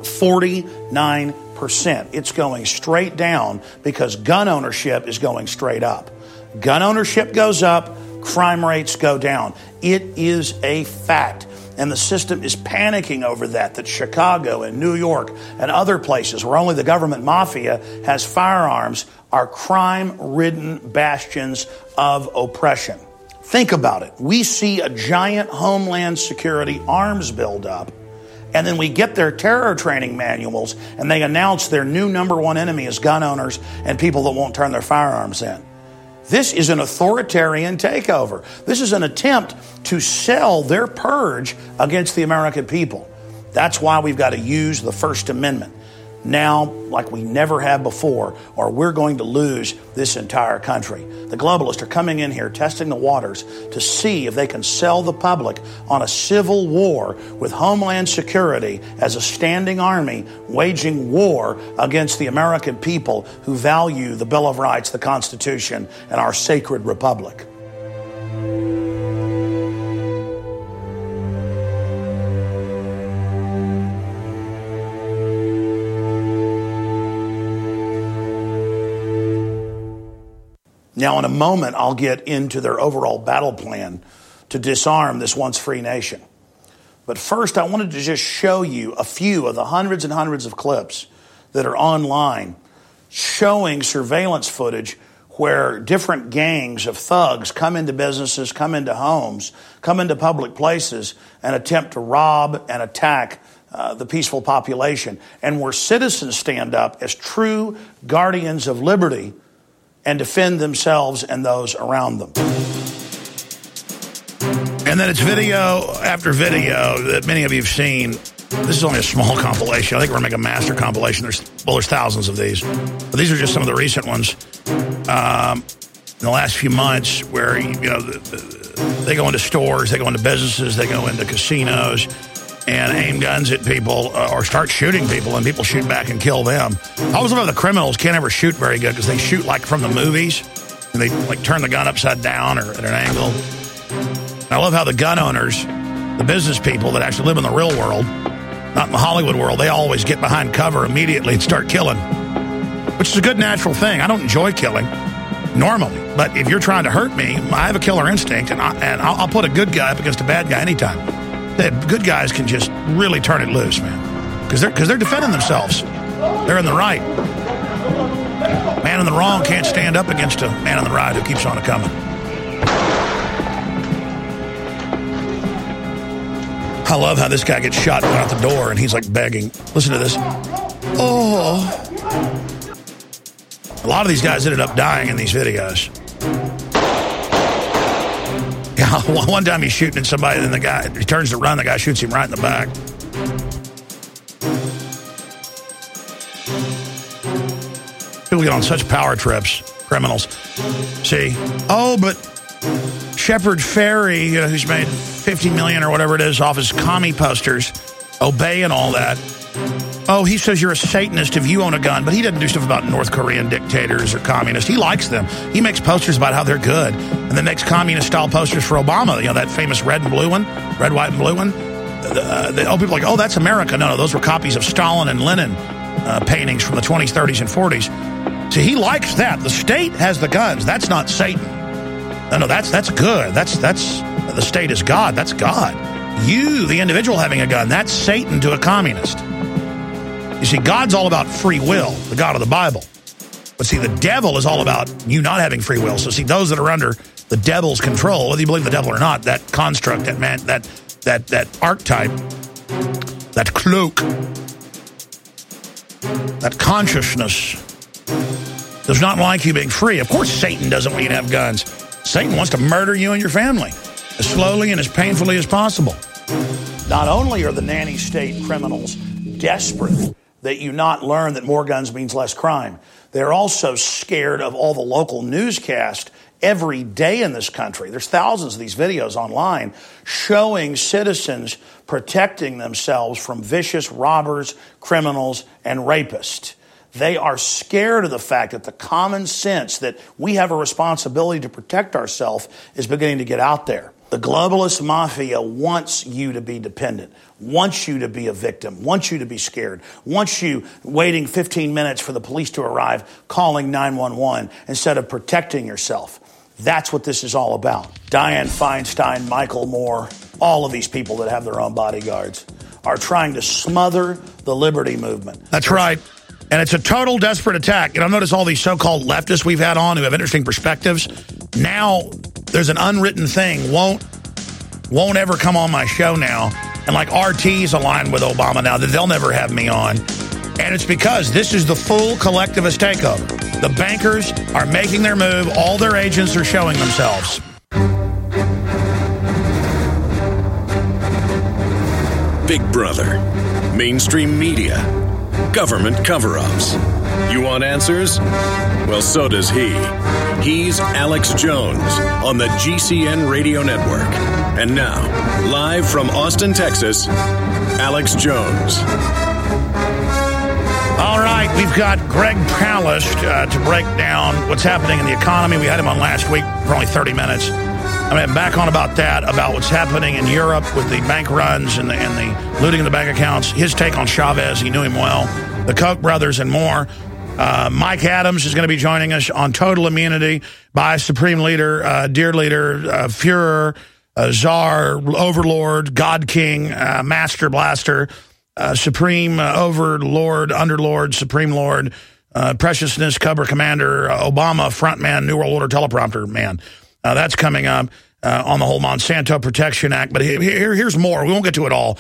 49%. It's going straight down because gun ownership is going straight up. Gun ownership goes up, crime rates go down. It is a fact. And the system is panicking over that Chicago and New York and other places where only the government mafia has firearms are crime-ridden bastions of oppression. Think about it. We see a giant Homeland Security arms buildup, and then we get their terror training manuals, and they announce their new number one enemy is gun owners and people that won't turn their firearms in. This is an authoritarian takeover. This is an attempt to sell their purge against the American people. That's why we've got to use the First Amendment now like we never have before, or we're going to lose this entire country. The globalists are coming in here testing the waters to see if they can sell the public on a civil war with Homeland Security as a standing army waging war against the American people who value the Bill of Rights, the Constitution, and our sacred republic. Now, in a moment, I'll get into their overall battle plan to disarm this once free nation. But first, I wanted to just show you a few of the hundreds and hundreds of clips that are online showing surveillance footage where different gangs of thugs come into businesses, come into homes, come into public places, and attempt to rob and attack the peaceful population, and where citizens stand up as true guardians of liberty and defend themselves and those around them. And then it's video after video that many of you have seen. This is only a small compilation. I think we're going to make a master compilation. There's thousands of these. But these are just some of the recent ones in the last few months where, they go into stores, they go into businesses, they go into casinos and aim guns at people or start shooting people, and people shoot back and kill them. I always love how the criminals can't ever shoot very good because they shoot like from the movies, and they like turn the gun upside down or at an angle. I love how the gun owners, the business people that actually live in the real world, not in the Hollywood world, they always get behind cover immediately and start killing, which is a good natural thing. I don't enjoy killing normally, but if you're trying to hurt me, I have a killer instinct, and I'll put a good guy up against a bad guy anytime. The good guys can just really turn it loose, man, because they're defending themselves. They're in the right. Man in the wrong can't stand up against a man in the right who keeps on coming. I love how this guy gets shot going out the door, and he's like begging. Listen to this. Oh. A lot of these guys ended up dying in these videos. Yeah, one time he's shooting at somebody, and the guy, he turns to run, the guy shoots him right in the back. People get on such power trips, criminals. See? Oh, but Shepard Fairey, who's made $50 million or whatever it is off his commie posters, Obey and all that. Oh, he says you're a Satanist if you own a gun, but he doesn't do stuff about North Korean dictators or communists. He likes them. He makes posters about how they're good, and then makes communist-style posters for Obama. That famous red, white, and blue one. People are like, oh, that's America. No, those were copies of Stalin and Lenin paintings from the 20s, 30s, and 40s. See, he likes that. The state has the guns. That's not Satan. No, that's good. That's the state is God. That's God. You, the individual having a gun, that's Satan to a communist. You see, God's all about free will, the God of the Bible. But see, the devil is all about you not having free will. So see, those that are under the devil's control, whether you believe the devil or not, that construct, that man, that archetype, that cloak, that consciousness does not like you being free. Of course, Satan doesn't want you to have guns. Satan wants to murder you and your family as slowly and as painfully as possible. Not only are the nanny state criminals desperate that you not learn that more guns means less crime, they're also scared of all the local newscast every day in this country. There's thousands of these videos online showing citizens protecting themselves from vicious robbers, criminals, and rapists. They are scared of the fact that the common sense that we have a responsibility to protect ourselves is beginning to get out there. The globalist mafia wants you to be dependent, wants you to be a victim, wants you to be scared, wants you waiting 15 minutes for the police to arrive, calling 911 instead of protecting yourself. That's what this is all about. Dianne Feinstein, Michael Moore, all of these people that have their own bodyguards are trying to smother the liberty movement. That's right. And it's a total desperate attack. I've noticed all these so-called leftists we've had on who have interesting perspectives. Now there's an unwritten thing. Won't ever come on my show now. And like RT's aligned with Obama now that they'll never have me on. And it's because this is the full collectivist takeover. The bankers are making their move. All their agents are showing themselves. Big Brother, mainstream media, government cover-ups. You want answers? Well, so does he. He's Alex Jones on the GCN Radio Network. And now, live from Austin, Texas, Alex Jones. All right, we've got Greg Palast to break down what's happening in the economy. We had him on last week for only 30 minutes. I'm back on about that, about what's happening in Europe with the bank runs and the looting of the bank accounts. His take on Chavez, he knew him well. The Koch brothers and more. Mike Adams is going to be joining us on total immunity by Supreme Leader, dear Leader, Führer, Czar, Overlord, God King, Master Blaster, Supreme Overlord, Underlord, Supreme Lord, Preciousness, Cover Commander, Obama, Frontman, New World Order Teleprompter Man. That's coming up on the whole Monsanto Protection Act. But here's more. We won't get to it all.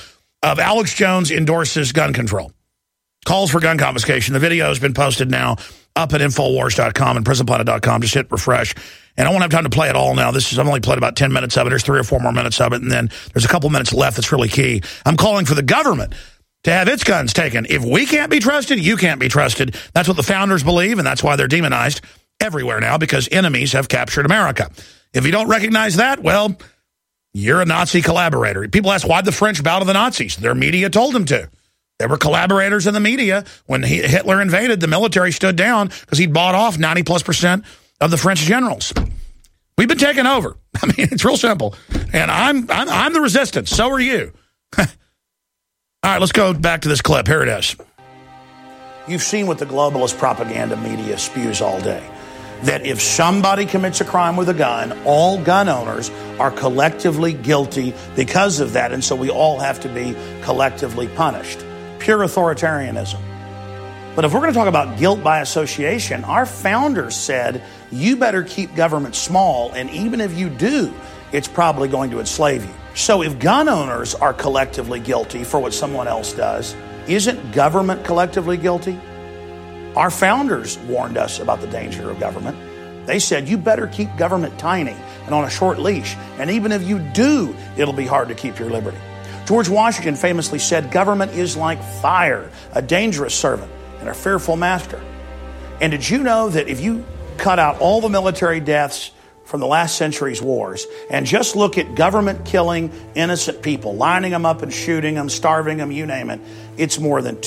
of Alex Jones endorses gun control. Calls for gun confiscation. The video has been posted now up at Infowars.com and PrisonPlanet.com. Just hit refresh. And I won't have time to play it all now. I've only played about 10 minutes of it. There's 3 or 4 more minutes of it. And then there's a couple minutes left that's really key. I'm calling for the government to have its guns taken. If we can't be trusted, you can't be trusted. That's what the founders believe, and that's why they're demonized everywhere now, because enemies have captured America. If you don't recognize that, well, you're a Nazi collaborator. People ask, why the French bow to the Nazis? Their media told them to. There were collaborators in the media. When Hitler invaded, the military stood down because he'd bought off 90+% of the French generals. We've been taken over. I mean, it's real simple. And I'm the resistance. So are you. All right, let's go back to this clip. Here it is. You've seen what the globalist propaganda media spews all day. That if somebody commits a crime with a gun, all gun owners are collectively guilty because of that. And so we all have to be collectively punished. Pure authoritarianism. But if we're going to talk about guilt by association, our founders said, you better keep government small, and even if you do, it's probably going to enslave you. So if gun owners are collectively guilty for what someone else does, isn't government collectively guilty? Our founders warned us about the danger of government. They said, you better keep government tiny and on a short leash, and even if you do, it'll be hard to keep your liberty. George Washington famously said, government is like fire, a dangerous servant and a fearful master. And did you know that if you cut out all the military deaths from the last century's wars and just look at government killing innocent people, lining them up and shooting them, starving them, you name it, it's more than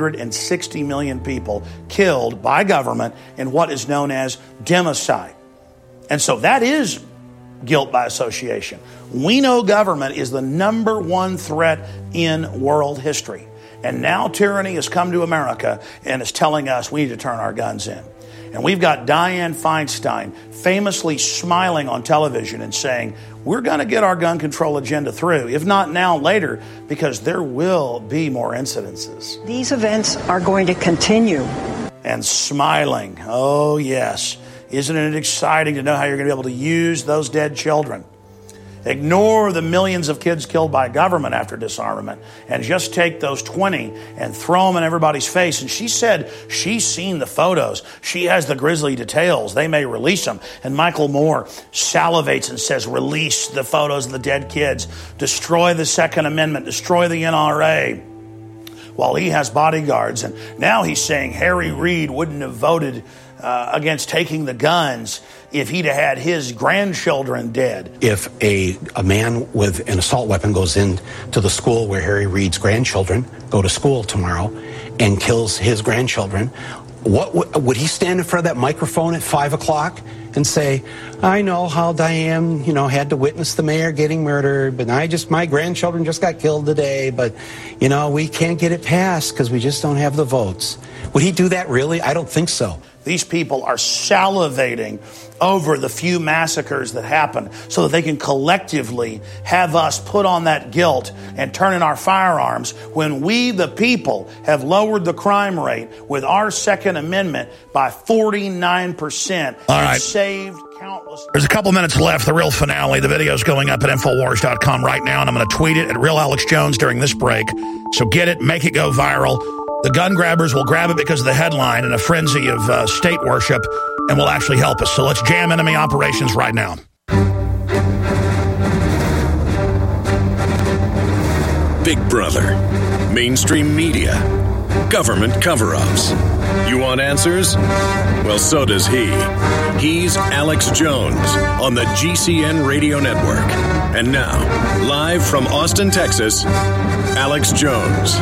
260 million people killed by government in what is known as democide. And so that is guilt by association. We know government is the #1 threat in world history. And now tyranny has come to America and is telling us we need to turn our guns in. And we've got Dianne Feinstein famously smiling on television and saying, we're going to get our gun control agenda through, if not now, later, because there will be more incidences. These events are going to continue. And smiling. Oh, yes. Isn't it exciting to know how you're going to be able to use those dead children? Ignore the millions of kids killed by government after disarmament and just take those 20 and throw them in everybody's face. And she said she's seen the photos. She has the grisly details. They may release them. And Michael Moore salivates and says, release the photos of the dead kids. Destroy the Second Amendment. Destroy the NRA. While he has bodyguards. And now he's saying Harry Reid wouldn't have voted against taking the guns if he'd have had his grandchildren dead. If a man with an assault weapon goes into the school where Harry Reid's grandchildren go to school tomorrow and kills his grandchildren, what would he stand in front of that microphone at 5 o'clock and say, I know how Diane, had to witness the mayor getting murdered, but my grandchildren just got killed today, but, we can't get it passed because we just don't have the votes. Would he do that really? I don't think so. These people are salivating over the few massacres that happen so that they can collectively have us put on that guilt and turn in our firearms when we, the people, have lowered the crime rate with our Second Amendment by 49%. All right. And saved countless. There's a couple minutes left, the real finale. The video's going up at Infowars.com right now, and I'm going to tweet it at Real Alex Jones during this break. So get it, make it go viral. The gun grabbers will grab it because of the headline in a frenzy of state worship and will actually help us. So let's jam enemy operations right now. Big Brother, mainstream media, government cover-ups. You want answers? Well, so does he. He's Alex Jones on the GCN Radio Network. And now, live from Austin, Texas, Alex Jones.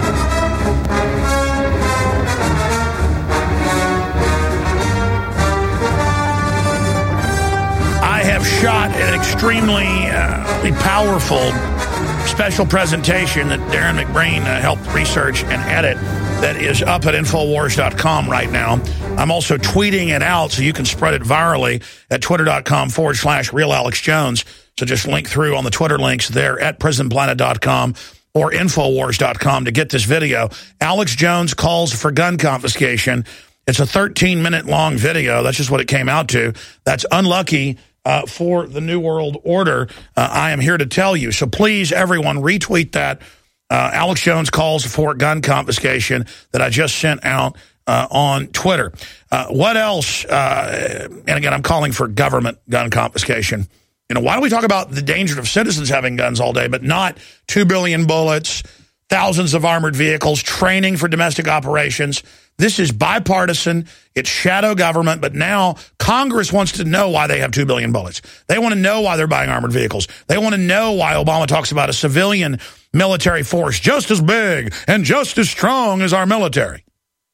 I have shot an extremely powerful special presentation that Darren McBreen helped research and edit that is up at Infowars.com right now. I'm also tweeting it out so you can spread it virally at Twitter.com/RealAlexJones. So just link through on the Twitter links there at PrisonPlanet.com or Infowars.com to get this video. Alex Jones calls for gun confiscation. It's a 13-minute long video. That's just what it came out to. That's unlucky for the New World Order. I am here to tell you. So please, everyone, retweet that. Alex Jones calls for gun confiscation that I just sent out on Twitter. What else? And again, I'm calling for government gun confiscation. You know, why do we talk about the danger of citizens having guns all day, but not 2 billion bullets, thousands of armored vehicles, training for domestic operations? This is bipartisan. It's shadow government, but now Congress wants to know why they have 2 billion bullets. They want to know why they're buying armored vehicles. They want to know why Obama talks about a civilian military force just as big and just as strong as our military.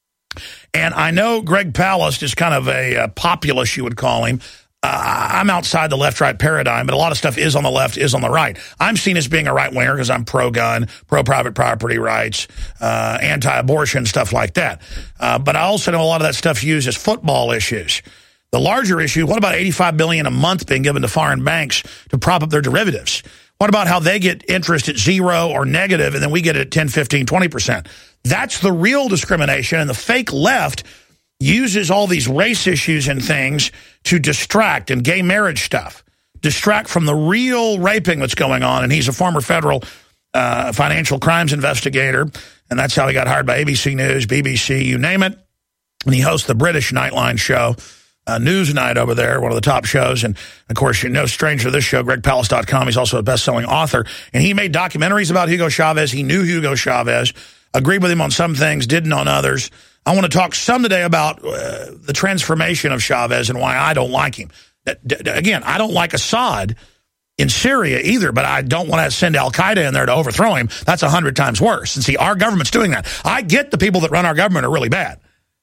And I know Greg Palast is kind of a populist, you would call him. I'm outside the left-right paradigm, but a lot of stuff is on the left, is on the right. I'm seen as being a right-winger because I'm pro-gun, pro-private property rights, anti-abortion, stuff like that. But I also know a lot of that stuff used as football issues. The larger issue, what about $85 billion a month being given to foreign banks to prop up their derivatives? What about how they get interest at 0 or negative, and then we get it at 10, 15, 20%? That's the real discrimination, and the fake left uses all these race issues and things to distract, and gay marriage stuff, distract from the real raping that's going on. And he's a former federal financial crimes investigator, and that's how he got hired by ABC News, BBC, you name it. And he hosts the British Nightline show, Newsnight over there, one of the top shows. And, of course, you're no stranger to this show, GregPalast.com. He's also a best-selling author. And he made documentaries about Hugo Chavez. He knew Hugo Chavez, agreed with him on some things, didn't on others. I want to talk some today about the transformation of Chavez and why I don't like him. Again, I don't like Assad in Syria either, but I don't want to send al-Qaeda in there to overthrow him. That's 100 times worse. And see, our government's doing that. I get the people that run our government are really bad.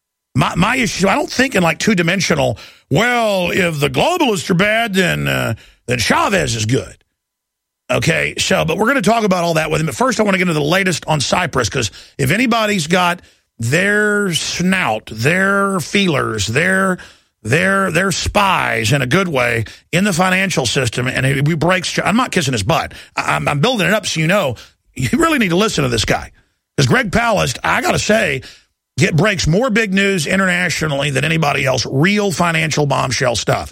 My issue, I don't think in like two-dimensional, well, if the globalists are bad, then Chavez is good. Okay, so, but we're going to talk about all that with him. But first, I want to get into the latest on Cyprus, because if anybody's got their snout, their feelers, their spies in a good way in the financial system, and he breaks, I'm not kissing his butt. I'm building it up so you know, you really need to listen to this guy. Because Greg Palast, I got to say, breaks more big news internationally than anybody else, real financial bombshell stuff.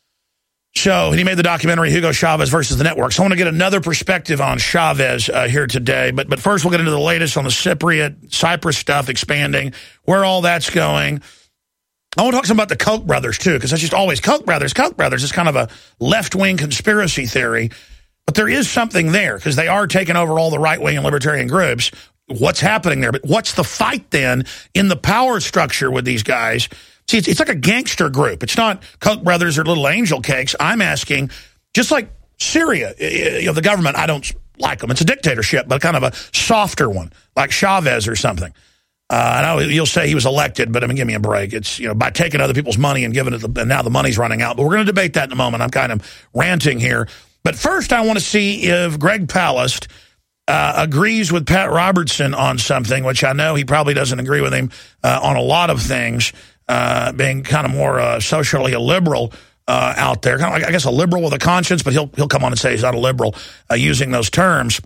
So he made the documentary Hugo Chavez versus the Network. So I want to get another perspective on Chavez here today. But first we'll get into the latest on the Cyprus stuff expanding, where all that's going. I want to talk some about the Koch brothers, too, because that's just always Koch brothers. Koch brothers is kind of a left-wing conspiracy theory. But there is something there, because they are taking over all the right-wing and libertarian groups. What's happening there? But what's the fight, then, in the power structure with these guys? See, it's like a gangster group. It's not Koch brothers or little angel cakes. I'm asking, just like Syria, the government, I don't like them. It's a dictatorship, but kind of a softer one, like Chavez or something. I know you'll say he was elected, but I mean, give me a break. It's, by taking other people's money and giving it, and now the money's running out. But we're going to debate that in a moment. I'm kind of ranting here. But first, I want to see if Greg Palast agrees with Pat Robertson on something, which I know he probably doesn't agree with him on a lot of things. Being kind of more socially a liberal out there, kind of like, I guess, a liberal with a conscience, but he'll come on and say he's not a liberal using those terms.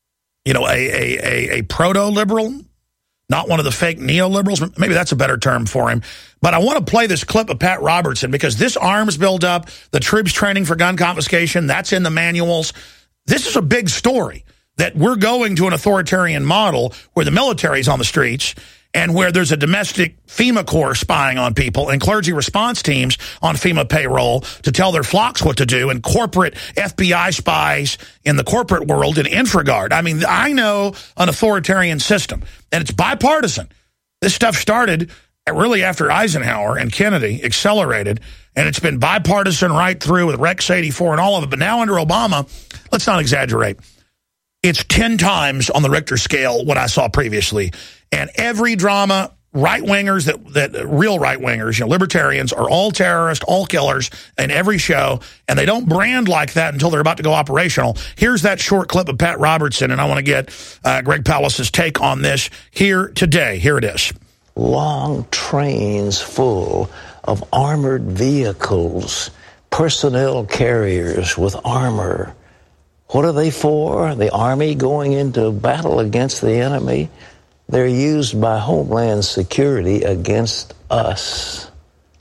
A proto-liberal, not one of the fake neoliberals. Maybe that's a better term for him. But I want to play this clip of Pat Robertson, because this arms buildup, the troops training for gun confiscation, that's in the manuals. This is a big story, that we're going to an authoritarian model where the military's on the streets, and where there's a domestic FEMA corps spying on people and clergy response teams on FEMA payroll to tell their flocks what to do, and corporate FBI spies in the corporate world in InfraGard. I mean, I know an authoritarian system, and it's bipartisan. This stuff started really after Eisenhower and Kennedy accelerated, and it's been bipartisan right through with Rex 84 and all of it. But now under Obama, let's not exaggerate. It's 10 times on the Richter scale what I saw previously. And every drama, right-wingers, that real right-wingers, libertarians, are all terrorists, all killers in every show, and they don't brand like that until they're about to go operational. Here's that short clip of Pat Robertson, and I want to get Greg Palast's take on this here today. Here it is. Long trains full of armored vehicles, personnel carriers with armor. What are they for? The Army going into battle against the enemy? They're used by Homeland Security against us.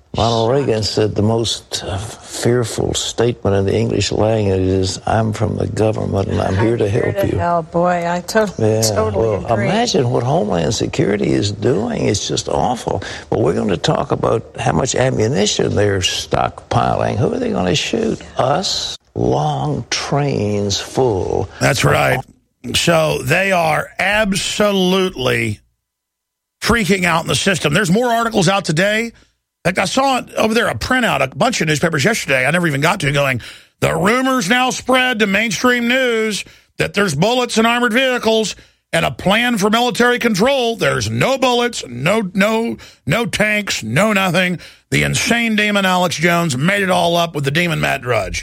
Ronald Reagan said the most fearful statement in the English language is, I'm from the government and I'm here to help you. Oh, boy, I totally agree. Imagine what Homeland Security is doing. It's just awful. But we're going to talk about how much ammunition they're stockpiling. Who are they going to shoot? Us? Long trains full. That's right. So they are absolutely freaking out in the system. There's more articles out today. Like I saw it over there, a printout, a bunch of newspapers yesterday. I never even got to going, the rumors now spread to mainstream news that there's bullets in armored vehicles and a plan for military control. There's no bullets, no tanks, no nothing. The insane demon Alex Jones made it all up with the demon Matt Drudge.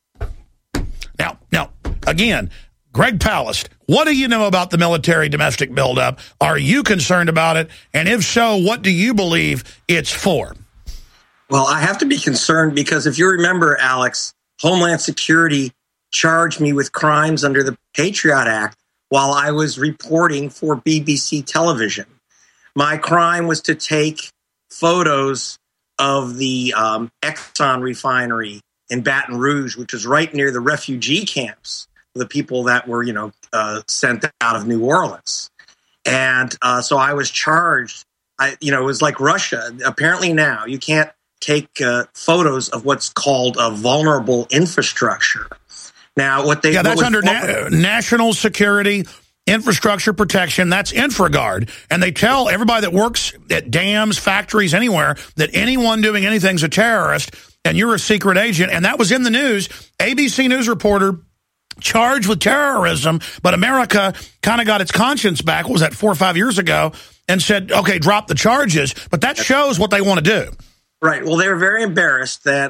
Now, again, Greg Palast, what do you know about the military domestic buildup? Are you concerned about it? And if so, what do you believe it's for? Well, I have to be concerned because if you remember, Alex, Homeland Security charged me with crimes under the Patriot Act while I was reporting for BBC television. My crime was to take photos of the Exxon refinery in Baton Rouge, which was right near the refugee camps, the people that were, sent out of New Orleans. And so I was charged. It was like Russia. Apparently now you can't take photos of what's called a vulnerable infrastructure. Now, that's under national security infrastructure protection. That's InfraGard. And they tell everybody that works at dams, factories, anywhere, that anyone doing anything's a terrorist and you're a secret agent. And that was in the news. ABC News reporter charged with terrorism, but America kind of got its conscience back. What was that, 4 or 5 years ago? And said, okay, drop the charges. But that shows what they want to do. Right. Well, they were very embarrassed that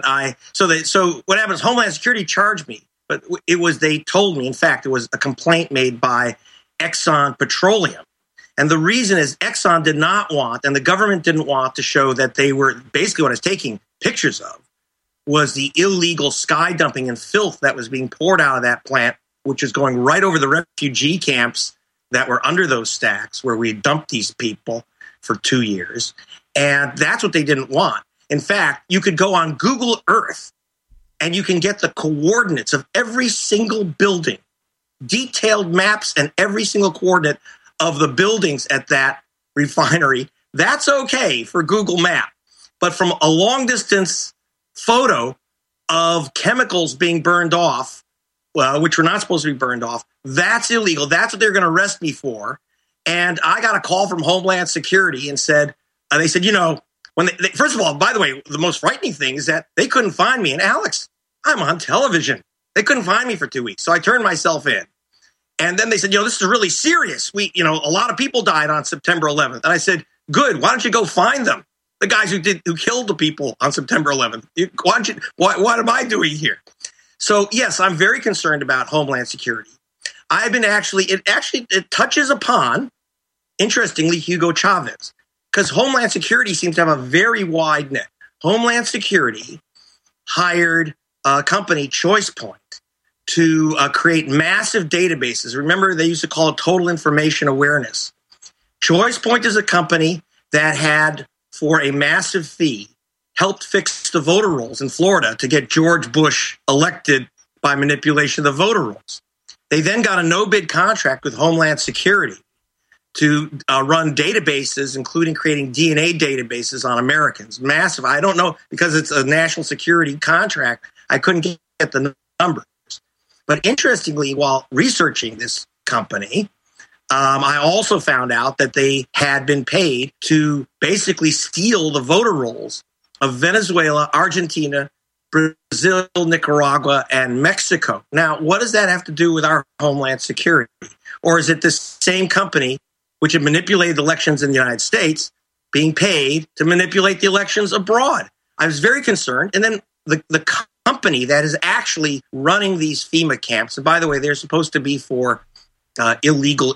So what happens? Homeland Security charged me, but they told me, in fact, it was a complaint made by Exxon Petroleum. And the reason is Exxon did not want, and the government didn't want to show that they were basically what I was taking pictures of was the illegal sky dumping and filth that was being poured out of that plant, which is going right over the refugee camps that were under those stacks where we dumped these people for 2 years. And that's what they didn't want. In fact, you could go on Google Earth and you can get the coordinates of every single building, detailed maps and every single coordinate of the buildings at that refinery. That's okay for Google Map. But from a long distance photo of chemicals being burned off, which were not supposed to be burned off, that's illegal. That's what they're going to arrest me for. And I got a call from Homeland Security and they said, first of all, by the way, the most frightening thing is that they couldn't find me. And Alex, I'm on television. They couldn't find me for 2 weeks. So I turned myself in. And then they said, this is really serious. A lot of people died on September 11th. And I said, good. Why don't you go find them? The guys who killed the people on September 11th. What am I doing here? So, yes, I'm very concerned about Homeland Security. I've been it touches upon, interestingly, Hugo Chavez, because Homeland Security seems to have a very wide net. Homeland Security hired a company, ChoicePoint, to create massive databases. Remember, they used to call it total information awareness. ChoicePoint is a company that had, for a massive fee, helped fix the voter rolls in Florida to get George Bush elected by manipulation of the voter rolls. They then got a no-bid contract with Homeland Security to run databases, including creating DNA databases on Americans. Massive. I don't know, because it's a national security contract, I couldn't get the numbers. But interestingly, while researching this company, I also found out that they had been paid to basically steal the voter rolls of Venezuela, Argentina, Brazil, Nicaragua, and Mexico. Now, what does that have to do with our Homeland Security? Or is it this same company which had manipulated elections in the United States being paid to manipulate the elections abroad? I was very concerned. And then the company that is actually running these FEMA camps, and by the way, they're supposed to be for illegal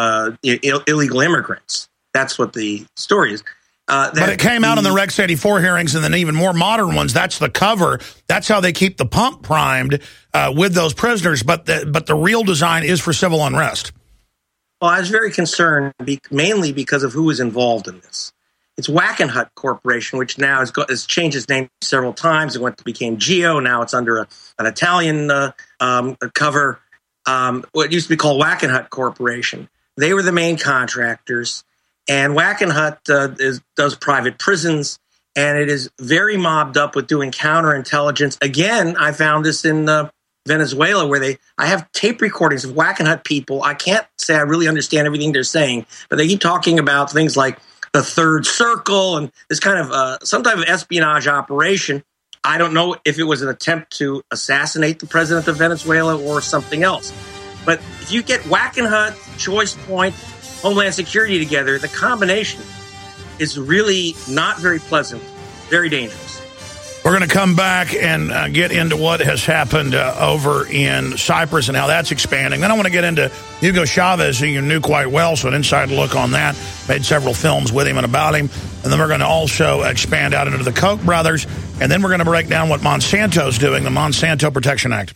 immigrants. That's what the story is. But it came out in the Rex 84 hearings, and then even more modern ones. That's the cover. That's how they keep the pump primed with those prisoners. But the real design is for civil unrest. Well, I was very concerned, mainly because of who was involved in this. It's Wackenhut Corporation, which now has changed its name several times. It became Geo. Now it's under an Italian cover. What used to be called Wackenhut Corporation. They were the main contractors, and Wackenhut does private prisons, and it is very mobbed up with doing counterintelligence. Again, I found this in Venezuela, where I have tape recordings of Wackenhut people. I can't say I really understand everything they're saying, but they keep talking about things like the Third Circle and this kind of some type of espionage operation. I don't know if it was an attempt to assassinate the president of Venezuela or something else. But if you get Wackenhut, Choice Point, Homeland Security together, the combination is really not very pleasant, very dangerous. We're going to come back and get into what has happened over in Cyprus and how that's expanding. Then I want to get into Hugo Chavez, who you knew quite well, so an inside look on that. Made several films with him and about him. And then we're going to also expand out into the Koch brothers. And then we're going to break down what Monsanto's doing, the Monsanto Protection Act.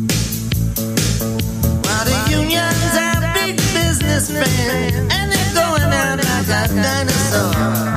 Well, the unions are big businessmen, and they're going out like a dinosaur.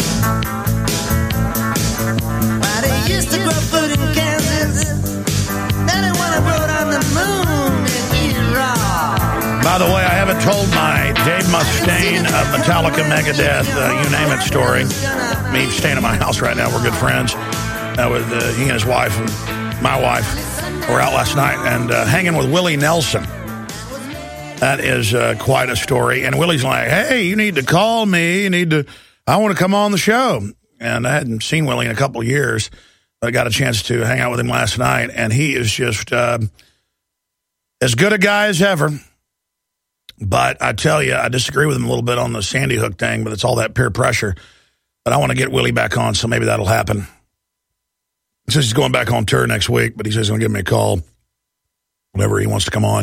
Used to grow food in Kansas. Then they want to grow it on the moon and eat it raw. By the way, I haven't told my Dave Mustaine of Metallica, Megadeth, you name it story. Me staying at my house right now. We're good friends with he and his wife and my wife. Were out last night and hanging with Willie Nelson. That is quite a story. And Willie's like, hey, you need to call me. I want to come on the show. And I hadn't seen Willie in a couple of years. I got a chance to hang out with him last night, and he is just as good a guy as ever. But I tell you, I disagree with him a little bit on the Sandy Hook thing, but it's all that peer pressure. But I want to get Willie back on, so maybe that'll happen. He says he's going back on tour next week, but he says he's going to give me a call whenever he wants to come on.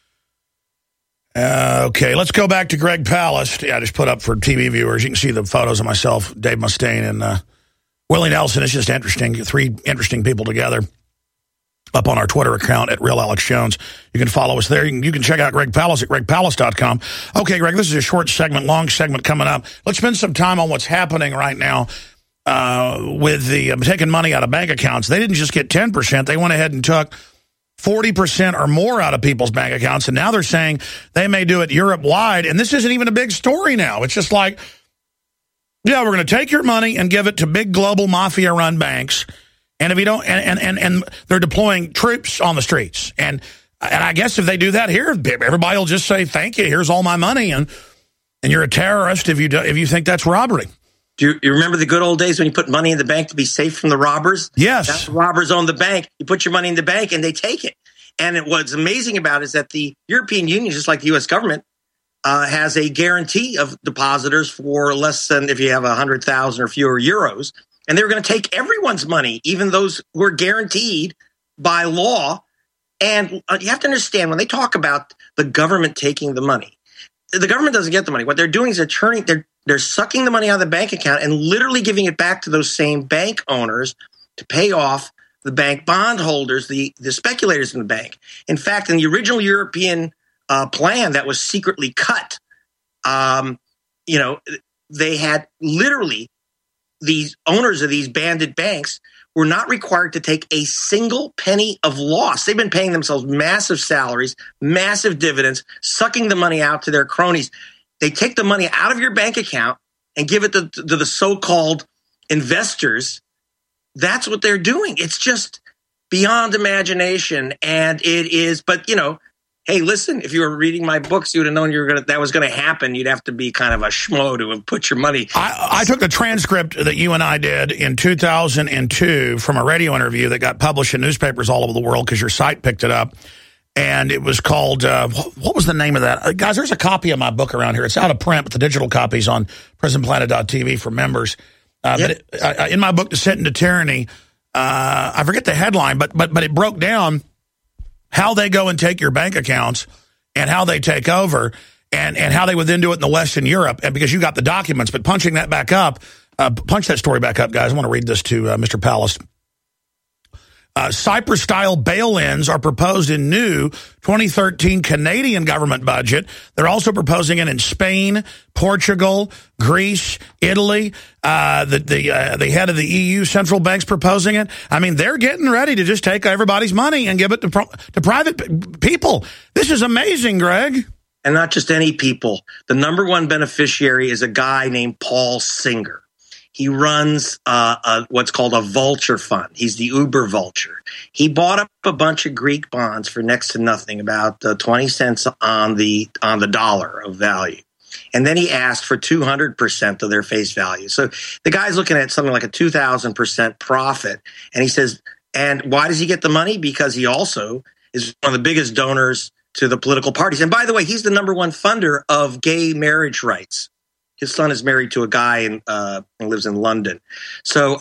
Okay, let's go back to Greg Palast. Yeah, I just put up for TV viewers. You can see the photos of myself, Dave Mustaine, and Willie Nelson. It's just interesting. Three interesting people together up on our Twitter account at Real Alex Jones. You can follow us there. You can check out Greg Palast at gregpalast.com. Okay, Greg, this is a short segment, long segment coming up. Let's spend some time on what's happening right now with the taking money out of bank accounts. They didn't just get 10%. They went ahead and took 40% or more out of people's bank accounts, and now they're saying they may do it Europe-wide, and this isn't even a big story now. It's just like, yeah, we're going to take your money and give it to big global mafia-run banks, and if you don't, and they're deploying troops on the streets, and I guess if they do that here, everybody will just say, thank you, here's all my money, and you're a terrorist if you think that's robbery. Do you remember the good old days when you put money in the bank to be safe from the robbers? Yes. That's the robbers own the bank. You put your money in the bank and they take it. And what's amazing about it is that the European Union, just like the U.S. government, has a guarantee of depositors for less than if you have 100,000 or fewer euros. And they're going to take everyone's money, even those who are guaranteed by law. And you have to understand, when they talk about the government taking the money, the government doesn't get the money. What they're doing is they're sucking the money out of the bank account and literally giving it back to those same bank owners to pay off the bank bondholders, the speculators in the bank. In fact, in the original European plan that was secretly cut, they had literally these owners of these bandit banks were not required to take a single penny of loss. They've been paying themselves massive salaries, massive dividends, sucking the money out to their cronies. They take the money out of your bank account and give it to the so-called investors. That's what they're doing. It's just beyond imagination. And it is, but hey, listen, if you were reading my books, you would have known that was going to happen. You'd have to be kind of a schmo to put your money. I took the transcript that you and I did in 2002 from a radio interview that got published in newspapers all over the world because your site picked it up. And it was called, what was the name of that? Guys, there's a copy of my book around here. It's out of print, but the digital copy's on prisonplanet.tv for members. Yep. But in my book, Descent into Tyranny, I forget the headline, but it broke down how they go and take your bank accounts and how they take over and how they would then do it in the West and Europe. And because you got the documents, but punching that back up, punch that story back up, guys. I want to read this to Mr. Palast. Cyprus-style bail-ins are proposed in new 2013 Canadian government budget. They're also proposing it in Spain, Portugal, Greece, Italy. The head of the EU central bank's proposing it. I mean, they're getting ready to just take everybody's money and give it to private people. This is amazing, Greg. And not just any people. The number one beneficiary is a guy named Paul Singer. He runs what's called a vulture fund. He's the Uber vulture. He bought up a bunch of Greek bonds for next to nothing, about 20 cents on the dollar of value. And then he asked for 200% of their face value. So the guy's looking at something like a 2,000% profit. And he says, and why does he get the money? Because he also is one of the biggest donors to the political parties. And by the way, he's the number one funder of gay marriage rights. His son is married to a guy and lives in London. So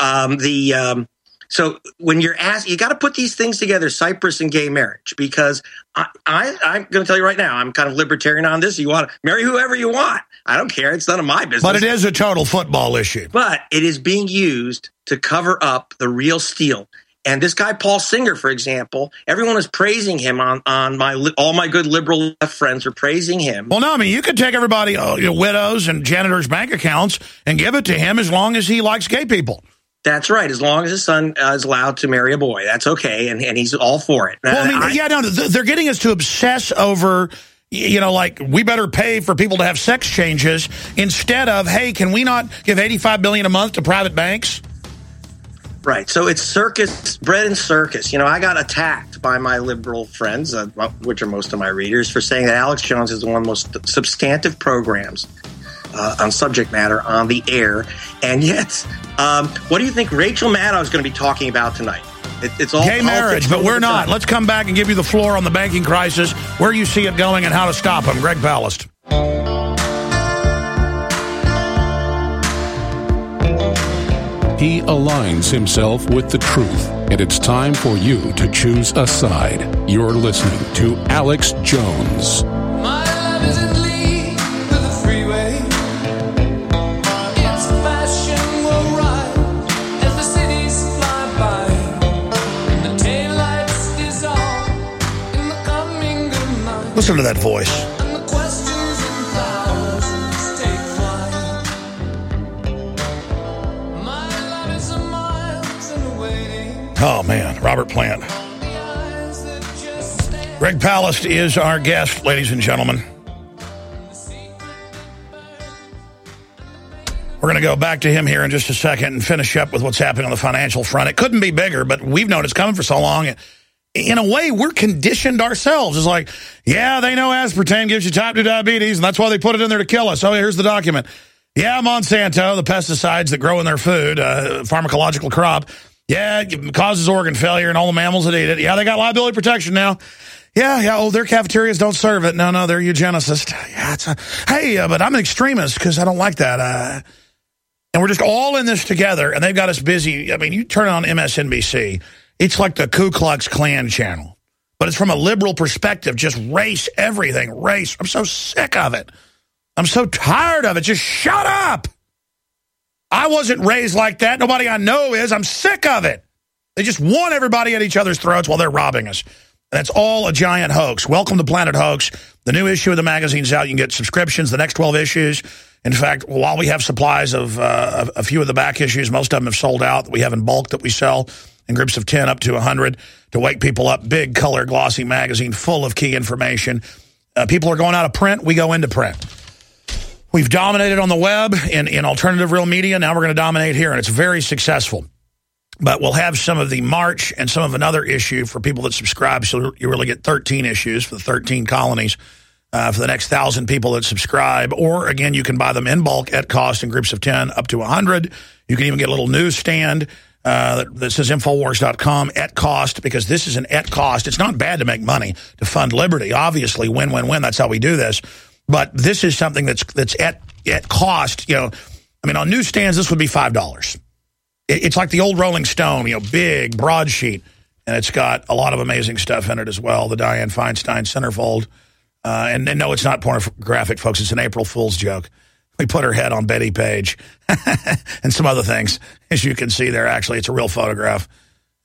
so when you're asked, you got to put these things together, Cyprus and gay marriage, because I'm going to tell you right now, I'm kind of libertarian on this. You want to marry whoever you want. I don't care. It's none of my business. But it is a total football issue. But it is being used to cover up the real steal. And this guy, Paul Singer, for example, everyone is praising him on all my good liberal left friends are praising him. Well, no, I mean, you could take everybody, widows and janitors' bank accounts and give it to him as long as he likes gay people. That's right. As long as his son is allowed to marry a boy, that's okay. And he's all for it. Well, I mean, they're getting us to obsess over, like we better pay for people to have sex changes instead of, hey, can we not give $85 billion a month to private banks? Right. So it's circus, bread and circus. I got attacked by my liberal friends, which are most of my readers, for saying that Alex Jones is one of the most substantive programs on subject matter on the air. And yet, what do you think Rachel Maddow is going to be talking about tonight? It's all gay marriage, but we're not. Let's come back and give you the floor on the banking crisis, where you see it going, and how to stop them. Greg Palast. He aligns himself with the truth, and it's time for you to choose a side. You're listening to Alex Jones. My love is in league with the freeway. Its fashion will rise as the cities fly by. And the taillights dissolve in the coming good night. Listen to that voice. And the questions in thousands take flight. Oh, man, Robert Plant. Greg Palast is our guest, ladies and gentlemen. We're going to go back to him here in just a second and finish up with what's happening on the financial front. It couldn't be bigger, but we've known it's coming for so long. In a way, we're conditioned ourselves. It's like, yeah, they know aspartame gives you type 2 diabetes, and that's why they put it in there to kill us. Oh, here's the document. Yeah, Monsanto, the pesticides that grow in their food, pharmacological crop. Yeah, it causes organ failure and all the mammals that eat it. Yeah, they got liability protection now. Yeah, oh, their cafeterias don't serve it. No, they're eugenicists. Yeah, but I'm an extremist because I don't like that. And we're just all in this together, and they've got us busy. I mean, you turn on MSNBC, it's like the Ku Klux Klan channel. But it's from a liberal perspective, just race, everything, race. I'm so sick of it. I'm so tired of it. Just shut up. I wasn't raised like that. Nobody I know is. I'm sick of it. They just want everybody at each other's throats while they're robbing us. And it's all a giant hoax. Welcome to Planet Hoax. The new issue of the magazine's out. You can get subscriptions, the next 12 issues. In fact, while we have supplies of a few of the back issues, most of them have sold out. We have in bulk that we sell in groups of 10 up to 100 to wake people up. Big, color, glossy magazine full of key information. People are going out of print. We go into print. We've dominated on the web in alternative real media. Now we're going to dominate here, and it's very successful. But we'll have some of the March and some of another issue for people that subscribe, so you really get 13 issues for the 13 colonies for the next 1,000 people that subscribe. Or, again, you can buy them in bulk at cost in groups of 10 up to 100. You can even get a little newsstand that says Infowars.com at cost, because this is an at cost. It's not bad to make money to fund liberty. Obviously, win-win-win. That's how we do this. But this is something that's at cost. I mean, on newsstands, this would be $5. It's like the old Rolling Stone, big broadsheet, and it's got a lot of amazing stuff in it as well. The Dianne Feinstein centerfold, and no, it's not pornographic, folks. It's an April Fool's joke. We put her head on Betty Page and some other things, as you can see there. Actually, it's a real photograph.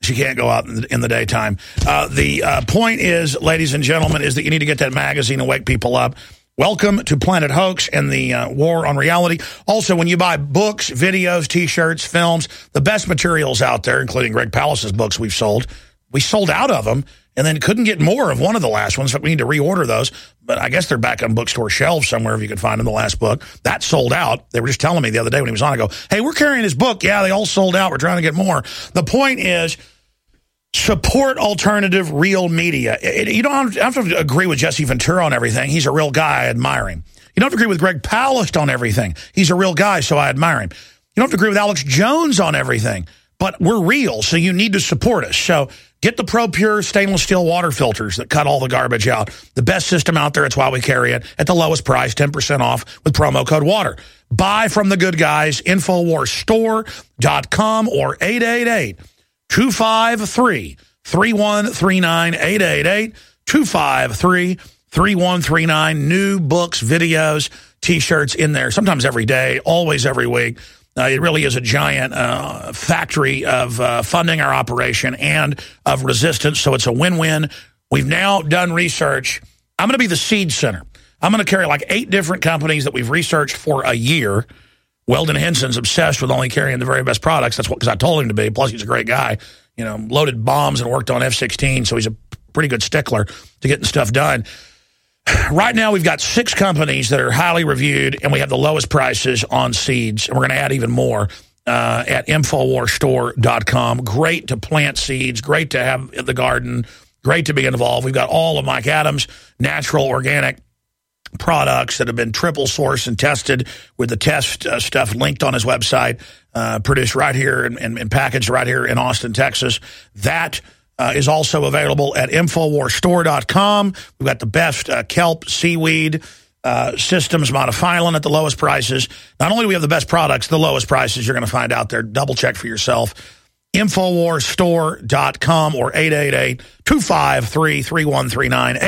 You can't go out in the daytime. The point is, ladies and gentlemen, is that you need to get that magazine and wake people up. Welcome to Planet Hoax and the War on Reality. Also, when you buy books, videos, T-shirts, films, the best materials out there, including Greg Pallas's books we sold out of them and then couldn't get more of one of the last ones, so we need to reorder those. But I guess they're back on bookstore shelves somewhere if you can find them, the last book. That sold out. They were just telling me the other day when he was on, I go, hey, we're carrying his book. Yeah, they all sold out. We're trying to get more. The point is, support alternative, real media. You don't have to agree with Jesse Ventura on everything. He's a real guy. I admire him. You don't have to agree with Greg Palast on everything. He's a real guy, so I admire him. You don't have to agree with Alex Jones on everything. But we're real, so you need to support us. So get the ProPure stainless steel water filters that cut all the garbage out. The best system out there. It's why we carry it at the lowest price, 10% off with promo code WATER. Buy from the good guys, InfoWarsStore.com or 888-253-3139, 888-253-3139. New books, videos, T-shirts in there, sometimes every day, always every week. It really is a giant factory of funding our operation and of resistance, so it's a win-win. We've now done research. I'm going to be the seed center. I'm going to carry like 8 different companies that we've researched for a year. Weldon Henson's obsessed with only carrying the very best products. That's what, because I told him to be. Plus, he's a great guy. You know, loaded bombs and worked on F-16, so he's a pretty good stickler to getting stuff done. Right now, we've got 6 companies that are highly reviewed, and we have the lowest prices on seeds, and we're going to add even more at InfoWarsStore.com. Great to plant seeds, great to have in the garden, great to be involved. We've got all of Mike Adams' natural, organic products that have been triple sourced and tested with the test stuff linked on his website, produced right here and packaged right here in Austin, Texas. That is also available at InfoWarsStore.com. We've got the best kelp, seaweed, systems, monofilament at the lowest prices. Not only do we have the best products, the lowest prices you're going to find out there. Double check for yourself. InfoWarsStore.com or 888-253-3139,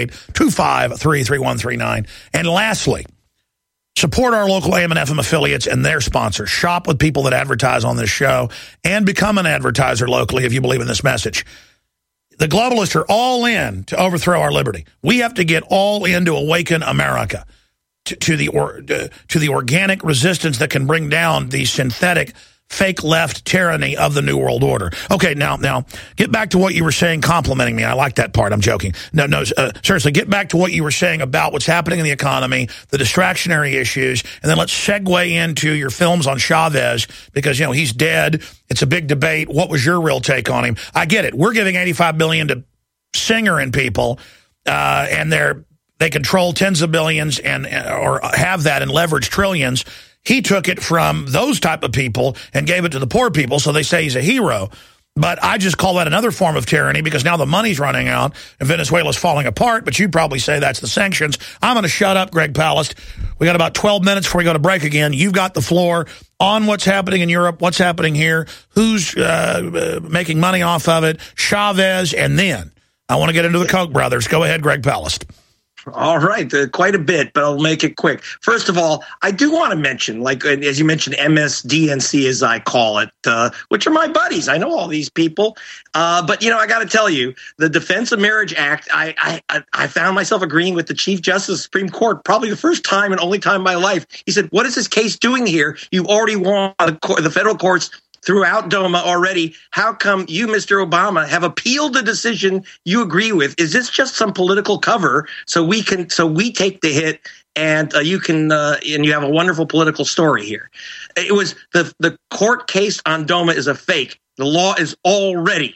888-253-3139. And lastly, support our local AM and FM affiliates and their sponsors. Shop with people that advertise on this show and become an advertiser locally if you believe in this message. The globalists are all in to overthrow our liberty. We have to get all in to awaken America to the organic resistance that can bring down the synthetic fake left tyranny of the New World Order. Okay, now, get back to what you were saying, complimenting me. I like that part. I'm joking. No, seriously, get back to what you were saying about what's happening in the economy, the distractionary issues, and then let's segue into your films on Chavez, because, you know, he's dead. It's a big debate. What was your real take on him? I get it. We're giving $85 billion to Singer and people, and they control tens of billions or have that and leverage trillions. He took it from those type of people and gave it to the poor people, so they say he's a hero. But I just call that another form of tyranny because now the money's running out and Venezuela's falling apart, but you'd probably say that's the sanctions. I'm going to shut up, Greg Palast. We got about 12 minutes before we go to break again. You've got the floor on what's happening in Europe, what's happening here, who's making money off of it, Chavez, and then I want to get into the Koch brothers. Go ahead, Greg Palast. All right, quite a bit, but I'll make it quick. First of all, I do want to mention, like, as you mentioned, MSDNC, as I call it, which are my buddies. I know all these people. But, you know, I got to tell you, the Defense of Marriage Act, I found myself agreeing with the Chief Justice of the Supreme Court, probably the first time and only time in my life. He said, what is this case doing here? You've already won the federal courts throughout DOMA already. How come you, Mr. Obama, have appealed the decision you agree with? Is this just some political cover so we take the hit and you can and you have a wonderful political story here? It was the court case on DOMA is a fake. The law is already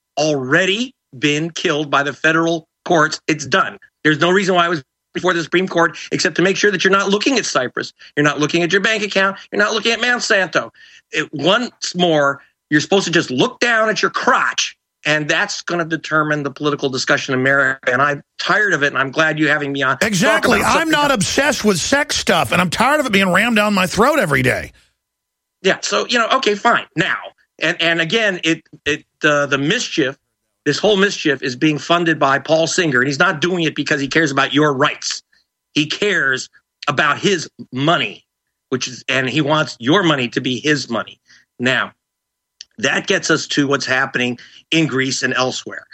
been killed by the federal courts. It's done. There's no reason why it was before the Supreme Court, except to make sure that you're not looking at Cyprus. You're not looking at your bank account. You're not looking at Monsanto. Once more, you're supposed to just look down at your crotch, and that's going to determine the political discussion in America. And I'm tired of it, and I'm glad you're having me on. Exactly. I'm not obsessed with sex stuff, and I'm tired of it being rammed down my throat every day. Yeah, so, you know, okay, fine. Now, and again, the mischief, this whole mischief is being funded by Paul Singer, and he's not doing it because he cares about your rights. He cares about his money, and he wants your money to be his money. Now, That gets us to what's happening in Greece and elsewhere.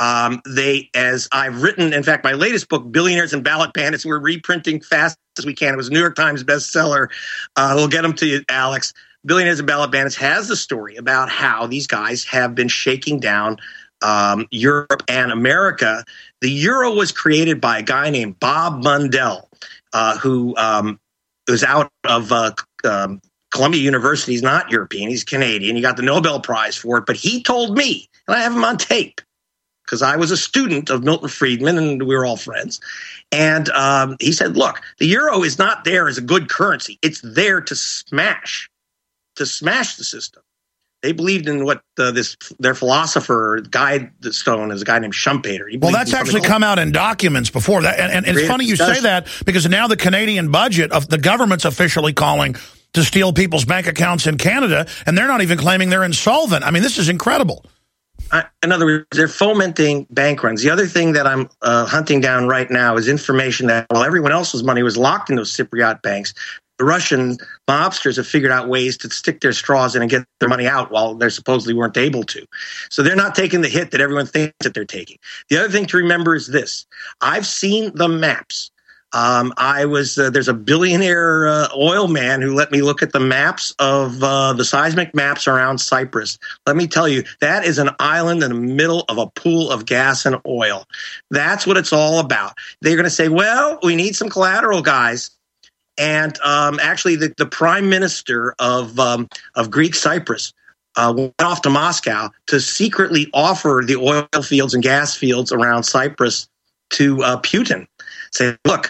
As I've written, in fact, my latest book, Billionaires and Ballot Bandits, we're reprinting fast as we can. It was a New York Times bestseller. We'll get them to you, Alex. Billionaires and Ballot Bandits has the story about how these guys have been shaking down Europe and America. The euro was created by a guy named Bob Mundell, who was out of Columbia University. He's not European. He's Canadian. He got the Nobel Prize for it. But he told me, and I have him on tape, because I was a student of Milton Friedman, and we were all friends. And he said, look, the euro is not there as a good currency. It's there to smash the system. They believed in what their philosopher, Guidestone, is a guy named Schumpeter. Well, that's actually come out in documents before that. And it's funny you say that, because now the Canadian budget of the government's officially calling to steal people's bank accounts in Canada, and they're not even claiming they're insolvent. I mean, this is incredible. In other words, they're fomenting bank runs. The other thing that I'm hunting down right now is information that while everyone else's money was locked in those Cypriot banks, the Russian mobsters have figured out ways to stick their straws in and get their money out while they supposedly weren't able to. So they're not taking the hit that everyone thinks that they're taking. The other thing to remember is this. I've seen the maps. There's a billionaire oil man who let me look at the maps of the seismic maps around Cyprus. Let me tell you, that is an island in the middle of a pool of gas and oil. That's what it's all about. They're going to say, well, we need some collateral, guys. And actually, the prime minister of Greek Cyprus went off to Moscow to secretly offer the oil fields and gas fields around Cyprus to Putin. Say, look,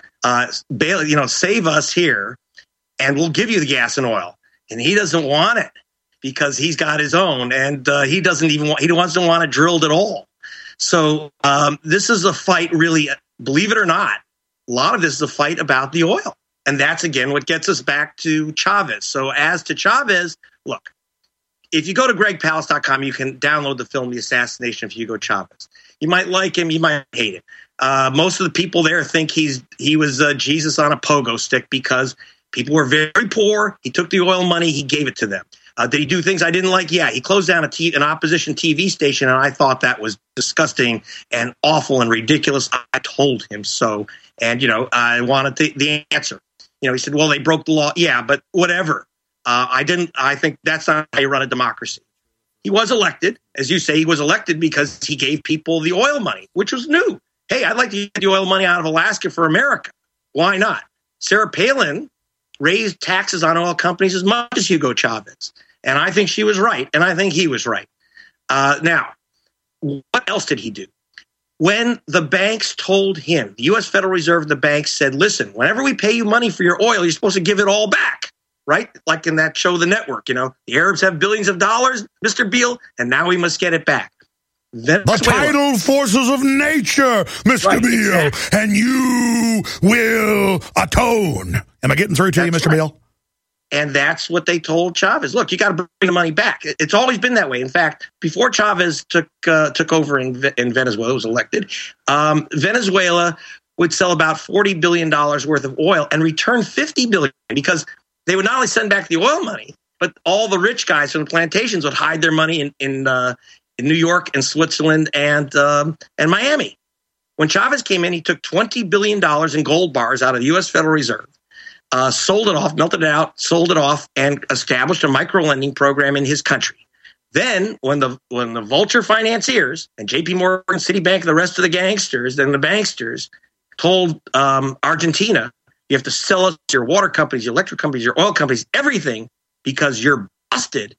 save us here, and we'll give you the gas and oil. And he doesn't want it because he's got his own, and he doesn't want it drilled at all. So this is a fight, really, believe it or not. A lot of this is a fight about the oil. And that's, again, what gets us back to Chavez. So as to Chavez, look, if you go to gregpalast.com, you can download the film The Assassination of Hugo Chavez. You might like him. You might hate him. Most of the people there think he was Jesus on a pogo stick because people were very poor. He took the oil money. He gave it to them. Did he do things I didn't like? Yeah, he closed down an opposition TV station, and I thought that was disgusting and awful and ridiculous. I told him so. And, I wanted the answer. He said, well, they broke the law. Yeah, but whatever. I think that's not how you run a democracy. He was elected. As you say, he was elected because he gave people the oil money, which was new. Hey, I'd like to get the oil money out of Alaska for America. Why not? Sarah Palin raised taxes on oil companies as much as Hugo Chavez. And I think she was right. And I think he was right. Now, what else did he do? When the banks told him, the U.S. Federal Reserve, the banks said, listen, whenever we pay you money for your oil, you're supposed to give it all back, right? Like in that show, The Network, the Arabs have billions of dollars, Mr. Beale, and now we must get it back. The tidal forces of nature, Mr. Beale, exactly. And you will atone. Am I getting through to you, Mr. Beale? And that's what they told Chavez. Look, you got to bring the money back. It's always been that way. In fact, before Chavez took over in Venezuela, was elected, Venezuela would sell about $40 billion worth of oil and return $50 billion because they would not only send back the oil money, but all the rich guys from the plantations would hide their money in New York and Switzerland and Miami. When Chavez came in, he took $20 billion in gold bars out of the U.S. Federal Reserve. Sold it off, melted it out, sold it off, and established a micro-lending program in his country. Then, when the vulture financiers and J.P. Morgan, Citibank, and the rest of the gangsters and the banksters told Argentina, you have to sell us your water companies, your electric companies, your oil companies, everything, because you're busted,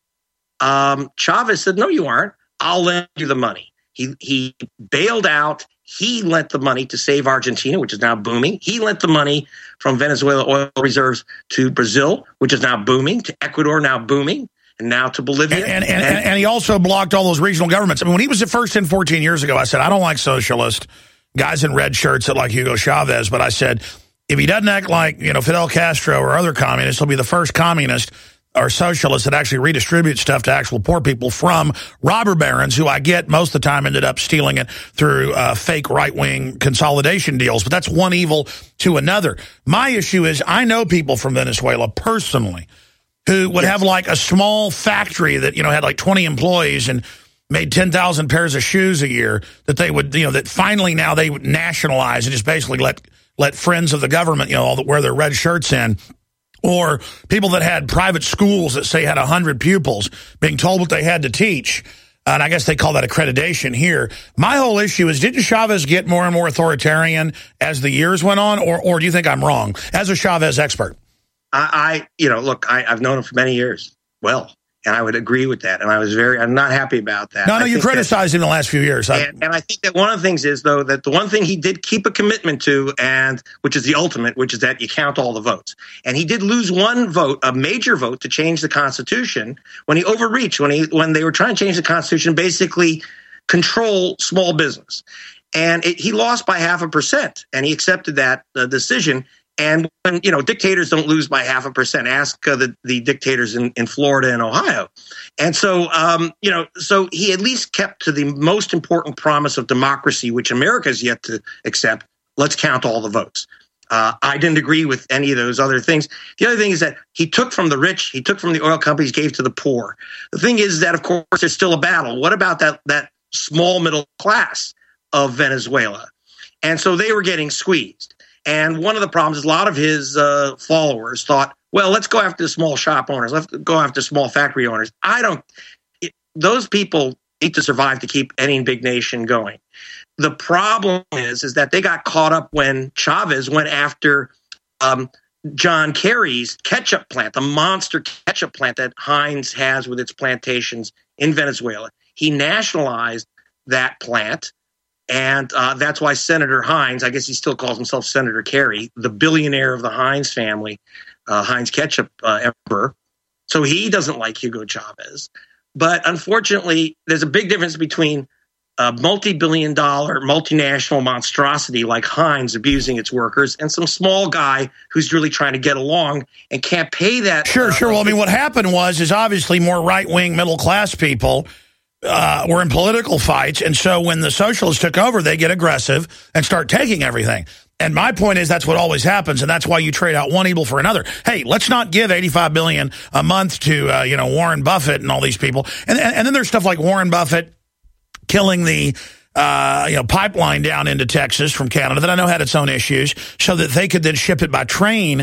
Chavez said, no, you aren't. I'll lend you the money. He bailed out. He lent the money to save Argentina, which is now booming. He lent the money from Venezuela oil reserves to Brazil, which is now booming, to Ecuador, now booming, and now to Bolivia. And he also blocked all those regional governments. I mean, when he was at first in 14 years ago, I said, I don't like socialist guys in red shirts that like Hugo Chavez. But I said, if he doesn't act like, Fidel Castro or other communists, he'll be the first communist or socialists that actually redistribute stuff to actual poor people from robber barons, who I get most of the time ended up stealing it through fake right-wing consolidation deals. But that's one evil to another. My issue is I know people from Venezuela personally who would have like a small factory that, had like 20 employees and made 10,000 pairs of shoes a year, that they would, that finally now they would nationalize and just basically let friends of the government, all that wear their red shirts in. Or people that had private schools that, say, had 100 pupils being told what they had to teach. And I guess they call that accreditation here. My whole issue is, didn't Chavez get more and more authoritarian as the years went on? Or do you think I'm wrong as a Chavez expert? Look, I've known him for many years. Well, and I would agree with that. And I'm not happy about that. No, you criticized him the last few years. And I think that one of the things is, though, that the one thing he did keep a commitment to, and which is the ultimate, which is that you count all the votes. And he did lose one vote, a major vote, to change the Constitution when he overreached, when they were trying to change the Constitution, basically control small business. And he lost by 0.5%, and he accepted that decision. And when, dictators don't lose by 0.5%. Ask the dictators in Florida and Ohio. And so, so he at least kept to the most important promise of democracy, which America has yet to accept. Let's count all the votes. I didn't agree with any of those other things. The other thing is that he took from the rich, he took from the oil companies, gave to the poor. The thing is that, of course, there's still a battle. What about that small middle class of Venezuela? And so they were getting squeezed. And one of the problems is a lot of his followers thought, well, let's go after the small shop owners. Let's go after small factory owners. Those people need to survive to keep any big nation going. The problem is that they got caught up when Chavez went after John Kerry's ketchup plant, the monster ketchup plant that Heinz has with its plantations in Venezuela. He nationalized that plant. And that's why Senator Heinz, I guess he still calls himself Senator Kerry, the billionaire of the Heinz family, Heinz ketchup emperor. So he doesn't like Hugo Chavez. But unfortunately, there's a big difference between a multi-billion-dollar multinational monstrosity like Heinz abusing its workers and some small guy who's really trying to get along and can't pay that. Sure. Well, I mean, what happened is obviously more right-wing middle-class people were in political fights, and so when the socialists took over, they get aggressive and start taking everything. And my point is that's what always happens, and that's why you trade out one evil for another. Hey, let's not give $85 billion a month to Warren Buffett and all these people. And then there's stuff like Warren Buffett killing the pipeline down into Texas from Canada that I know had its own issues, so that they could then ship it by train.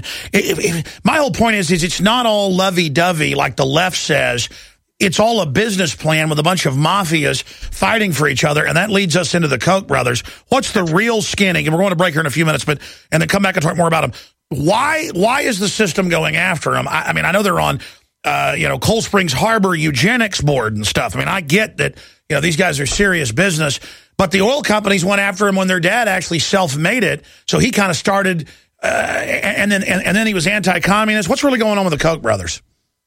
My whole point is it's not all lovey-dovey like the left says. It's all a business plan with a bunch of mafias fighting for each other, and that leads us into the Koch brothers. What's the real skinning? And we're going to break here in a few minutes, and then come back and talk more about them. Why is the system going after them? I mean, I know they're on, Cold Springs Harbor Eugenics Board and stuff. I mean, I get that, these guys are serious business, but the oil companies went after him when their dad actually self-made it. So he kind of started, and then he was anti-communist. What's really going on with the Koch brothers?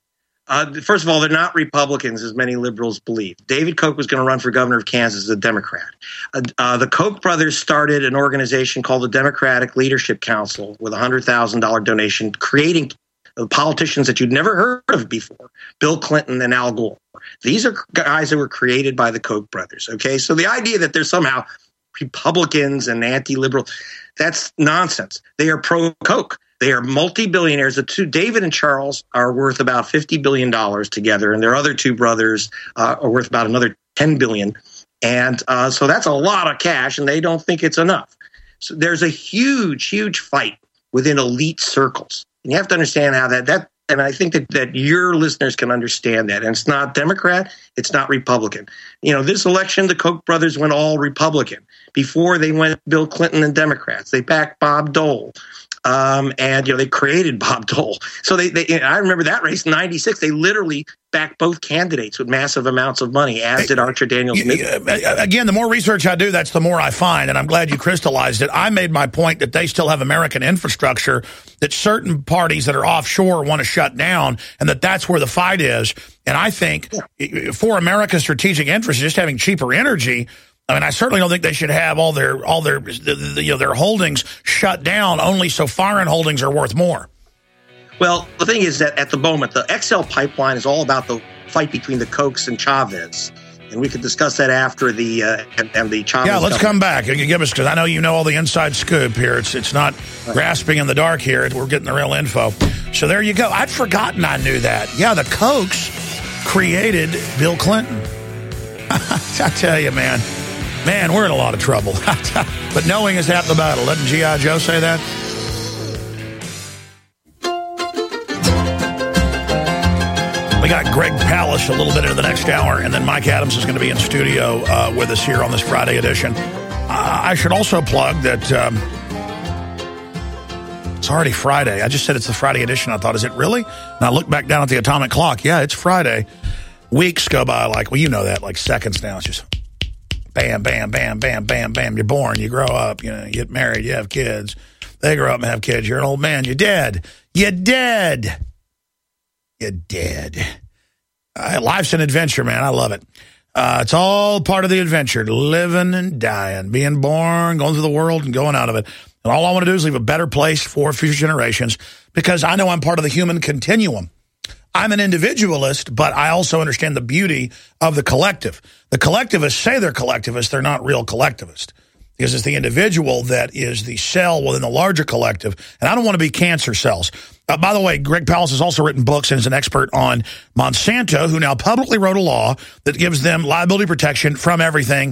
First of all, they're not Republicans, as many liberals believe. David Koch was going to run for governor of Kansas as a Democrat. The Koch brothers started an organization called the Democratic Leadership Council with a $100,000 donation, creating politicians that you'd never heard of before, Bill Clinton and Al Gore. These are guys that were created by the Koch brothers, okay? So the idea that they're somehow Republicans and anti-liberal, that's nonsense. They are pro-Koch. They are multi-billionaires. The two, David and Charles, are worth about $50 billion together, and their other two brothers are worth about another $10 billion. And so that's a lot of cash, and they don't think it's enough. So there's a huge, huge fight within elite circles. And you have to understand how that and I think that your listeners can understand that. And it's not Democrat, it's not Republican. This election, the Koch brothers went all Republican. Before they went Bill Clinton and Democrats. They backed Bob Dole. And they created Bob Dole. So I remember that race in '96. They literally backed both candidates with massive amounts of money, as did Archer Daniels. Again, the more research I do, that's the more I find, and I'm glad you crystallized it. I made my point that they still have American infrastructure that certain parties that are offshore want to shut down, and that's where the fight is. And I think for America's strategic interest, just having cheaper energy. I mean, I certainly don't think they should have all their holdings shut down only so foreign holdings are worth more. Well, the thing is that at the moment, the XL pipeline is all about the fight between the Kochs and Chavez. And we could discuss that after the Chavez. Yeah, let's come back. You can give us, because I know you know all the inside scoop here. It's not grasping in the dark here. We're getting the real info. So there you go. I'd forgotten I knew that. Yeah, the Kochs created Bill Clinton. I tell you, man, we're in a lot of trouble. But knowing is half the battle. Doesn't G.I. Joe say that? We got Greg Palast a little bit into the next hour, and then Mike Adams is going to be in studio with us here on this Friday edition. I should also plug that it's already Friday. I just said it's the Friday edition. I thought, is it really? And I looked back down at the atomic clock. Yeah, it's Friday. Weeks go by like, well, you know that, like seconds now. It's just bam, bam, bam, bam, bam, bam. You're born, you grow up, you know, you get married, you have kids. They grow up and have kids. You're an old man. You're dead. You're dead. You're dead. Life's an adventure, man. I love it. It's all part of the adventure, living and dying, being born, going through the world and going out of it. And all I want to do is leave a better place for future generations because I know I'm part of the human continuum. I'm an individualist, but I also understand the beauty of the collective. The collectivists say they're collectivists. They're not real collectivists because it's the individual that is the cell within the larger collective. And I don't want to be cancer cells. By the way, Greg Palast has also written books and is an expert on Monsanto, who now publicly wrote a law that gives them liability protection from everything.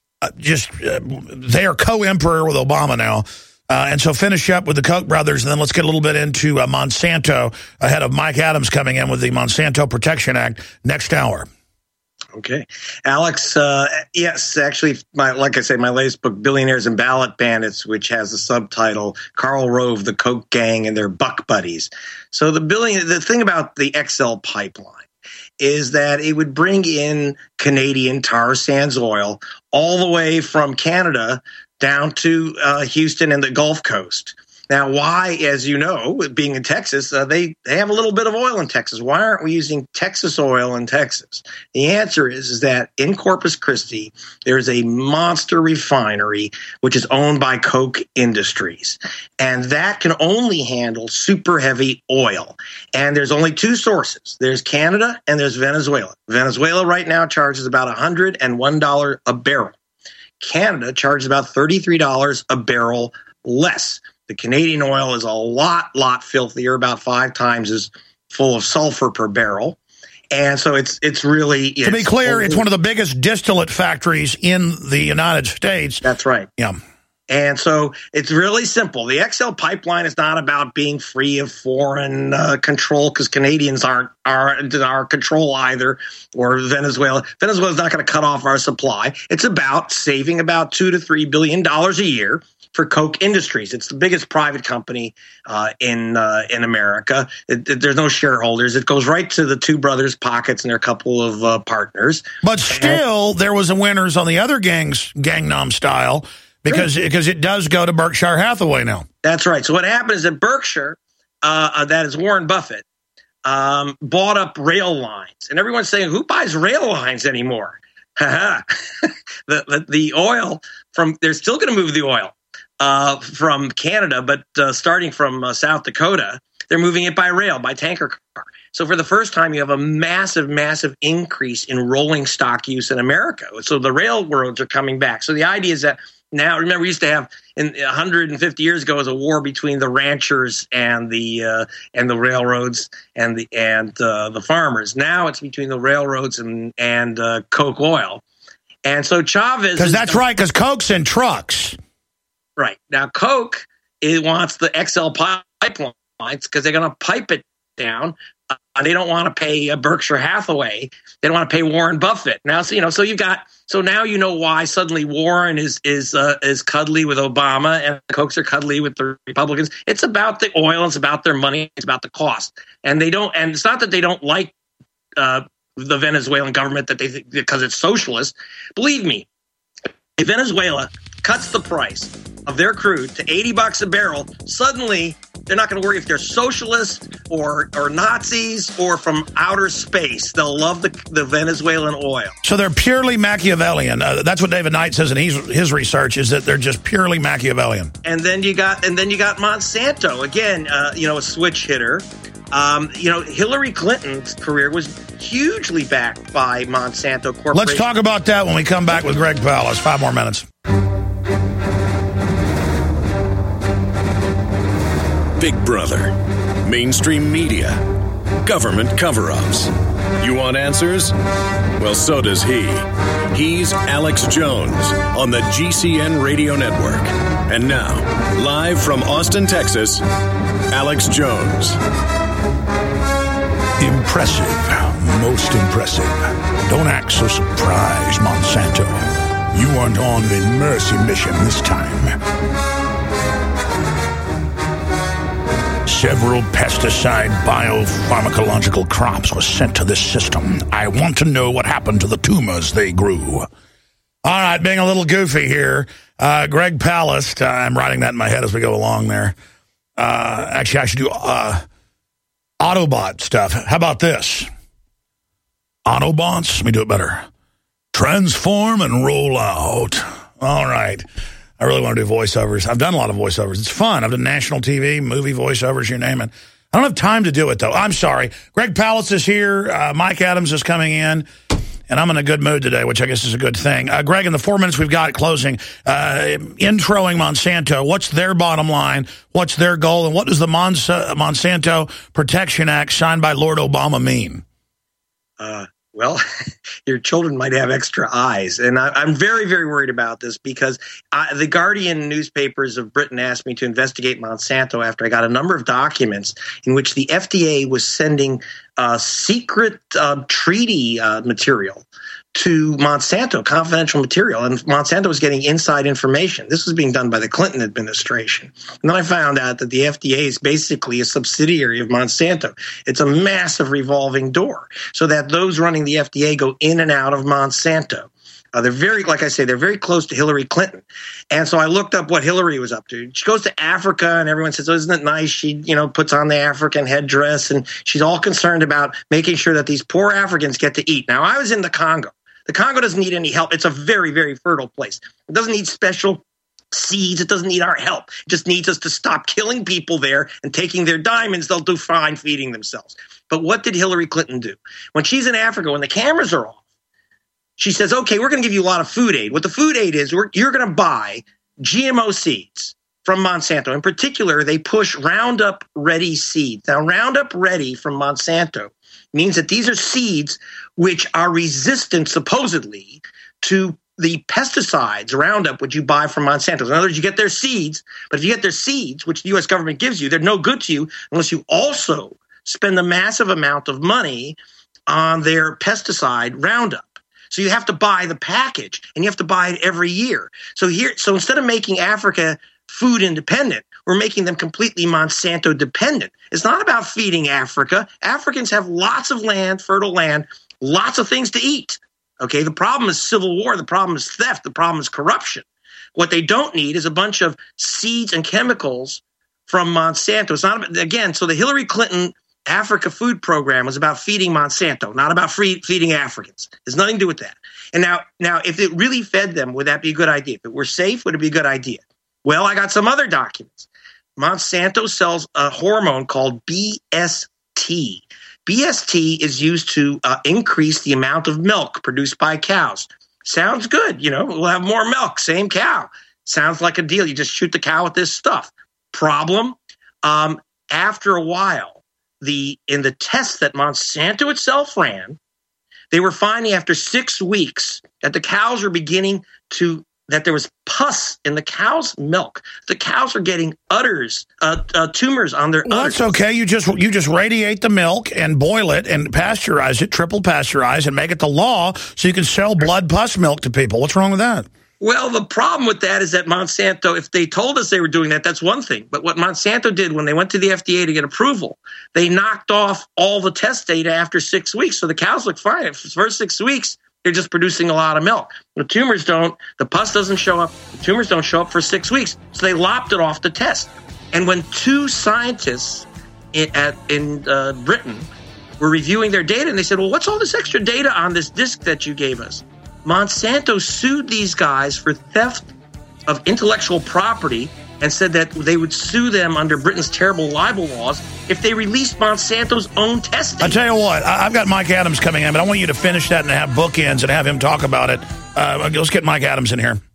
They are co-emperor with Obama now. And so finish up with the Koch brothers, and then let's get a little bit into Monsanto ahead of Mike Adams coming in with the Monsanto Protection Act next hour. Okay. Alex, yes, actually, like I say, my latest book, Billionaires and Ballot Bandits, which has the subtitle, Karl Rove, the Koch Gang, and their Buck Buddies. So the thing about the XL pipeline is that it would bring in Canadian tar sands oil all the way from Canada down to Houston and the Gulf Coast. Now, why, as you know, being in Texas, they have a little bit of oil in Texas. Why aren't we using Texas oil in Texas? The answer is that in Corpus Christi, there's a monster refinery which is owned by Koch Industries. And that can only handle super heavy oil. And there's only two sources. There's Canada and there's Venezuela. Venezuela right now charges about $101 a barrel. Canada charges about $33 a barrel less. The Canadian oil is a lot filthier, about 5 times as full of sulfur per barrel. And so it's really... To be clear, it's one of the biggest distillate factories in the United States. That's right. Yeah. And so it's really simple. The XL pipeline is not about being free of foreign control because Canadians aren't our control either, or Venezuela. Venezuela's not going to cut off our supply. It's about saving about $2 to $3 billion a year for Koch Industries. It's the biggest private company in America. There's no shareholders. It goes right to the two brothers' pockets and their couple of partners. But still, there was a winners on the other Gangnam Style because it does go to Berkshire Hathaway now. That's right. So what happens is that Berkshire, that is Warren Buffett, bought up rail lines. And everyone's saying, who buys rail lines anymore? The oil they're still going to move the oil from Canada, but starting from South Dakota, they're moving it by rail, by tanker car. So for the first time, you have a massive increase in rolling stock use in America. So the railroads are coming back. So the idea is that now, remember, we used to have 150 years ago was a war between the ranchers and the railroads and the farmers. Now it's between the railroads and Koch oil. And so Chavez, because that's right, because Koch's in trucks. Right. Now, Koch wants the XL pipelines because they're going to pipe it down. They don't want to pay Berkshire Hathaway. They don't want to pay Warren Buffett. Now, so now you know why suddenly Warren is cuddly with Obama and the Kochs are cuddly with the Republicans. It's about the oil. It's about their money. It's about the cost. And it's not that they don't like the Venezuelan government that they think because it's socialist. Believe me, if Venezuela cuts the price of their crude to $80 a barrel, suddenly they're not going to worry if they're socialists or Nazis or from outer space. They'll love the Venezuelan oil. So they're purely Machiavellian. That's what David Knight says in his research, is that they're just purely Machiavellian. And then you got Monsanto again. A switch hitter. Hillary Clinton's career was hugely backed by Monsanto Corporation. Let's talk about that when we come back with Greg Palast. 5 more minutes. Big Brother, mainstream media, government cover-ups. You want answers? Well, so does he. He's Alex Jones on the GCN Radio Network. And now, live from Austin, Texas, Alex Jones. Impressive. Most impressive. Don't act so surprised, Monsanto. You aren't on the mercy mission this time. Several pesticide biopharmacological crops were sent to this system. I want to know what happened to the tumors they grew. All right, being a little goofy here, Greg Palast, I'm writing that in my head as we go along there. Actually, I should do Autobot stuff. How about this? Autobots? Let me do it better. Transform and roll out. All right. I really want to do voiceovers. I've done a lot of voiceovers. It's fun. I've done national TV, movie voiceovers, you name it. I don't have time to do it, though. I'm sorry. Greg Palast is here. Mike Adams is coming in. And I'm in a good mood today, which I guess is a good thing. Greg, in the 4 minutes we've got closing, introing Monsanto, what's their bottom line? What's their goal? And what does the Monsanto Protection Act signed by Lord Obama mean? Well, your children might have extra eyes. And I'm very, very worried about this because the Guardian newspapers of Britain asked me to investigate Monsanto after I got a number of documents in which the FDA was sending secret treaty material to Monsanto, confidential material, and Monsanto was getting inside information. This was being done by the Clinton administration. And then I found out that the FDA is basically a subsidiary of Monsanto. It's a massive revolving door so that those running the FDA go in and out of Monsanto. They're very, like I say, they're very close to Hillary Clinton. And so I looked up what Hillary was up to. She goes to Africa and everyone says, oh, isn't it nice? She, puts on the African headdress and she's all concerned about making sure that these poor Africans get to eat. Now, I was in the Congo. The Congo doesn't need any help. It's a very, very fertile place. It doesn't need special seeds. It doesn't need our help. It just needs us to stop killing people there and taking their diamonds. They'll do fine feeding themselves. But what did Hillary Clinton do? When she's in Africa, when the cameras are off, she says, okay, we're going to give you a lot of food aid. What the food aid is, you're going to buy GMO seeds from Monsanto. In particular, they push Roundup Ready seeds. Now, Roundup Ready from Monsanto means that these are seeds which are resistant, supposedly, to the pesticides, Roundup, which you buy from Monsanto. In other words, you get their seeds, but if you get their seeds, which the U.S. government gives you, they're no good to you unless you also spend a massive amount of money on their pesticide, Roundup. So you have to buy the package, and you have to buy it every year. So instead of making Africa food independent, we're making them completely Monsanto dependent. It's not about feeding Africa. Africans have lots of land, fertile land, lots of things to eat. Okay, the problem is civil war. The problem is theft. The problem is corruption. What they don't need is a bunch of seeds and chemicals from Monsanto. It's not about, again, so the Hillary Clinton Africa food program was about feeding Monsanto, not about feeding Africans. There's nothing to do with that. And now, if it really fed them, would that be a good idea? If it were safe, would it be a good idea? Well, I got some other documents. Monsanto sells a hormone called BST. BST is used to increase the amount of milk produced by cows. Sounds good. We'll have more milk, same cow. Sounds like a deal. You just shoot the cow with this stuff. Problem, after a while, in the tests that Monsanto itself ran, they were finding after 6 weeks that the cows were beginning that there was pus in the cow's milk. The cows are getting tumors on their udders. That's okay. You just radiate the milk and boil it and pasteurize it, triple pasteurize, and make it the law so you can sell blood pus milk to people. What's wrong with that? Well, the problem with that is that Monsanto, if they told us they were doing that, that's one thing. But what Monsanto did when they went to the FDA to get approval, they knocked off all the test data after 6 weeks. So the cows look fine. For the first 6 weeks, they're just producing a lot of milk. The tumors don't. The pus doesn't show up. The tumors don't show up for 6 weeks. So they lopped it off the test. And when two scientists in Britain were reviewing their data, and they said, well, what's all this extra data on this disc that you gave us? Monsanto sued these guys for theft of intellectual property and said that they would sue them under Britain's terrible libel laws if they released Monsanto's own testing. I tell you what, I've got Mike Adams coming in, but I want you to finish that and have bookends and have him talk about it. Let's get Mike Adams in here.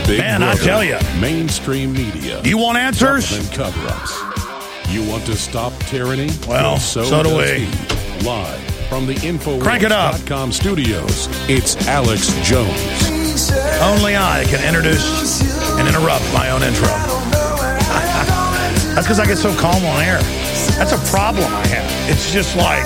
Big Man, I Brother, tell ya. Mainstream media. You want answers? Government cover-ups. You want to stop tyranny? Well, so do does we. he. Live from the Crank it up. Infowars.com studios, it's Alex Jones. Only I can introduce and interrupt my own intro. That's because I get so calm on air. That's a problem I have. It's just like,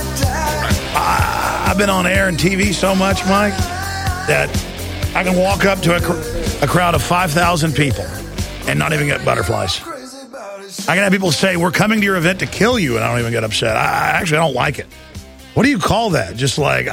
I've been on air and TV so much, Mike, that I can walk up to a crowd of 5,000 people and not even get butterflies. I can have people say, we're coming to your event to kill you, and I don't even get upset. I actually don't like it. What do you call that? Just like,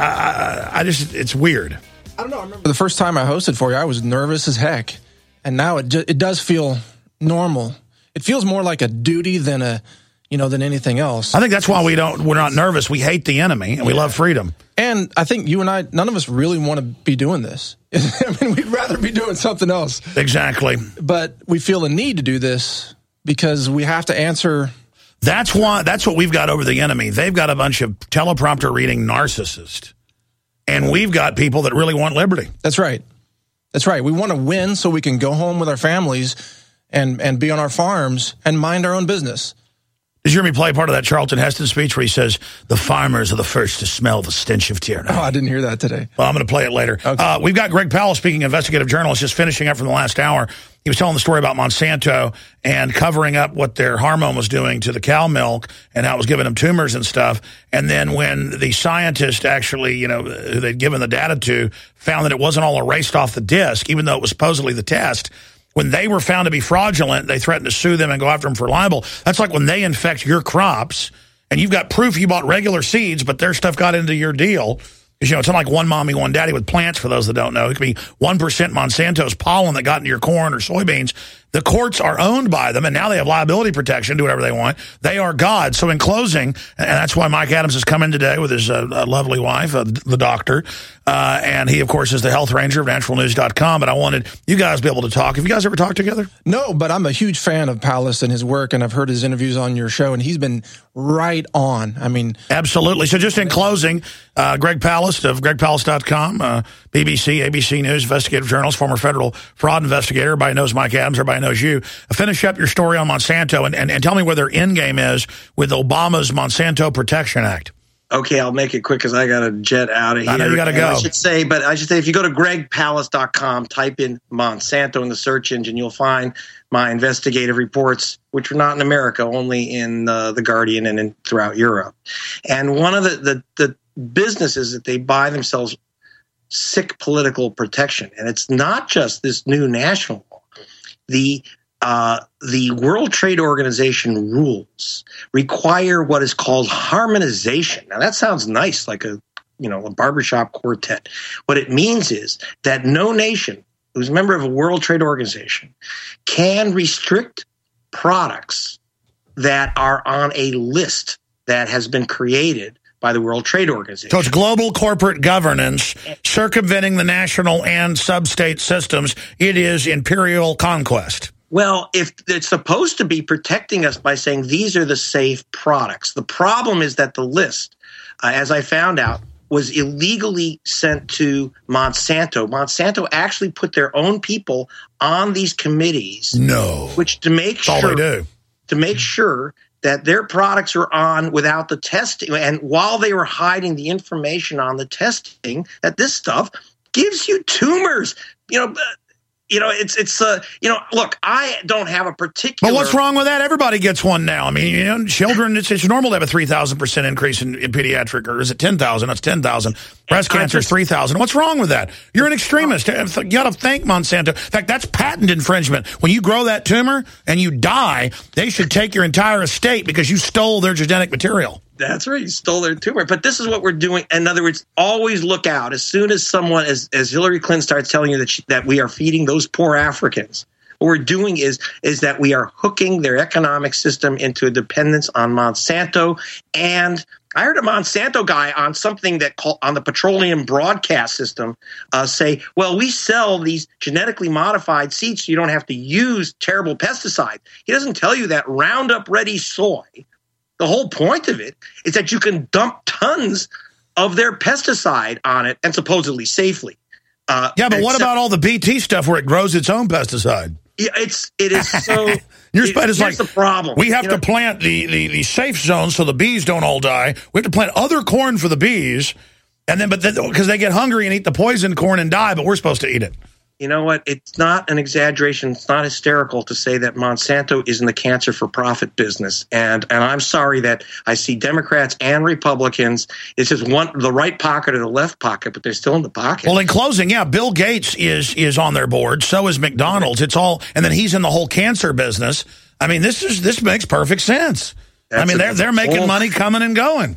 it's weird. I don't know. I remember the first time I hosted for you, I was nervous as heck. And now it does feel normal. It feels more like a duty than than anything else. I think that's why we're not nervous. We hate the enemy and we love freedom. And I think you and I, none of us really want to be doing this. I mean, we'd rather be doing something else. Exactly. But we feel a need to do this because we have to answer. That's what we've got over the enemy. They've got a bunch of teleprompter reading narcissists. And we've got people that really want liberty. That's right. That's right. We want to win so we can go home with our families and be on our farms and mind our own business. Did you hear me play part of that Charlton Heston speech where he says, the farmers are the first to smell the stench of tyranny? Oh, I didn't hear that today. Well, I'm going to play it later. Okay. We've got Greg Powell, speaking investigative journalist, just finishing up from the last hour. He was telling the story about Monsanto and covering up what their hormone was doing to the cow milk and how it was giving them tumors and stuff. And then when the scientist actually, who they'd given the data to, found that it wasn't all erased off the disk, even though it was supposedly the test, when they were found to be fraudulent, they threatened to sue them and go after them for libel. That's like when they infect your crops, and you've got proof you bought regular seeds, but their stuff got into your deal. Because, it's not like one mommy, one daddy with plants, for those that don't know. It could be 1% Monsanto's pollen that got into your corn or soybeans. The courts are owned by them, and now they have liability protection, do whatever they want. They are God. So in closing, and that's why Mike Adams has come in today with his lovely wife, the doctor, and he, of course, is the health ranger of naturalnews.com, but I wanted you guys to be able to talk. Have you guys ever talked together? No, but I'm a huge fan of Pallas and his work, and I've heard his interviews on your show, and he's been right on. I mean... Absolutely. So just in closing, Greg Pallas of gregpallas.com, BBC, ABC News, investigative journalist, former federal fraud investigator. Everybody knows Mike Adams. Everybody knows you. Finish up your story on Monsanto and tell me where their end game is with Obama's Monsanto Protection Act. Okay, I'll make it quick because I got to jet out of here. I know you got to go. I should say if you go to gregpallas.com, type in Monsanto in the search engine, you'll find my investigative reports, which are not in America, only in The Guardian and throughout Europe. And one of the businesses that they buy themselves sick political protection, and it's not just this new national law. The World Trade Organization rules require what is called harmonization. Now that sounds nice, like a barbershop quartet. What it means is that no nation who's a member of a World Trade Organization can restrict products that are on a list that has been created by the World Trade Organization. So it's global corporate governance, circumventing the national and sub-state systems. It is imperial conquest. Well, if it's supposed to be protecting us by saying these are the safe products. The problem is that the list, as I found out, was illegally sent to Monsanto. Monsanto actually put their own people on these committees. No. Which to make sure that their products are on without the testing. And while they were hiding the information on the testing, that this stuff gives you tumors. Look, I don't have a particular... But what's wrong with that? Everybody gets one now. I mean, children, it's normal to have a 3,000% increase in pediatric, or is it 10,000? That's 10,000. Breast cancer is 3,000. What's wrong with that? You're an extremist. You got to thank Monsanto. In fact, that's patent infringement. When you grow that tumor and you die, they should take your entire estate because you stole their genetic material. That's right. You stole their tumor. But this is what we're doing. In other words, always look out. As soon as someone, as Hillary Clinton starts telling you that we are feeding those poor Africans, what we're doing is that we are hooking their economic system into a dependence on Monsanto. And I heard a Monsanto guy on something on the petroleum broadcast system say, well, we sell these genetically modified seeds so you don't have to use terrible pesticides. He doesn't tell you that Roundup Ready soy, the whole point of it is that you can dump tons of their pesticide on it, and supposedly safely. Yeah, but what about all the BT stuff where it grows its own pesticide? Yeah, it is so. Here's like the problem. We have to plant the safe zones so the bees don't all die. We have to plant other corn for the bees, and then because they get hungry and eat the poisoned corn and die, but we're supposed to eat it. You know what? It's not an exaggeration. It's not hysterical to say that Monsanto is in the cancer for profit business. And I'm sorry that I see Democrats and Republicans. It's just the right pocket or the left pocket, but they're still in the pocket. Well, in closing, yeah, Bill Gates is on their board. So is McDonald's. It's all, and then he's in the whole cancer business. I mean, this makes perfect sense. They're making money coming and going.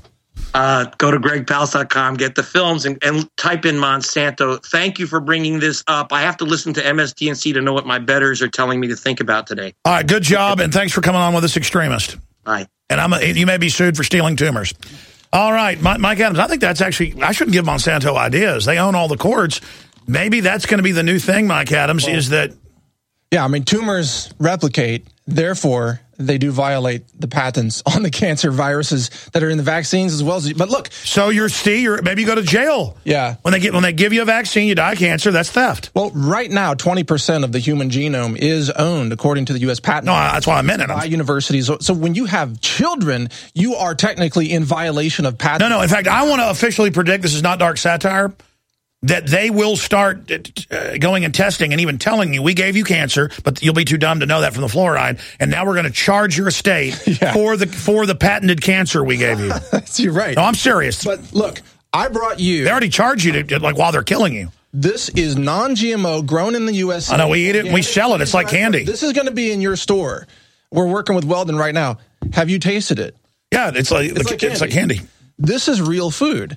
Go to gregpals.com, get the films, and type in Monsanto. Thank you for bringing this up. I have to listen to MSDNC to know what my betters are telling me to think about today. All right, good job, and thanks for coming on with us, Extremist. Bye. And you may be sued for stealing tumors. All right, Mike Adams, I think that's actually, I shouldn't give Monsanto ideas. They own all the cords. Maybe that's going to be the new thing, Mike Adams, is that... Yeah, I mean, tumors replicate, therefore... they do violate the patents on the cancer viruses that are in the vaccines as well as. But look, so maybe you go to jail. Yeah, when they give you a vaccine, you die of cancer. That's theft. Well, right now, 20% of the human genome is owned, according to the U.S. Patent. No, that's why I meant it. By universities. So when you have children, you are technically in violation of patent. No. In fact, I want to officially predict, this is not dark satire, that they will start going and testing and even telling you, we gave you cancer, but you'll be too dumb to know that from the fluoride, and now we're going to charge your estate for the patented cancer we gave you. You're right. No, I'm serious. But look, I brought you... They already charge you while they're killing you. This is non-GMO, grown in the U.S. I know, we eat it and we sell it. It's like candy. This is going to be in your store. We're working with Weldon right now. Have you tasted it? Yeah, it's like candy. This is real food.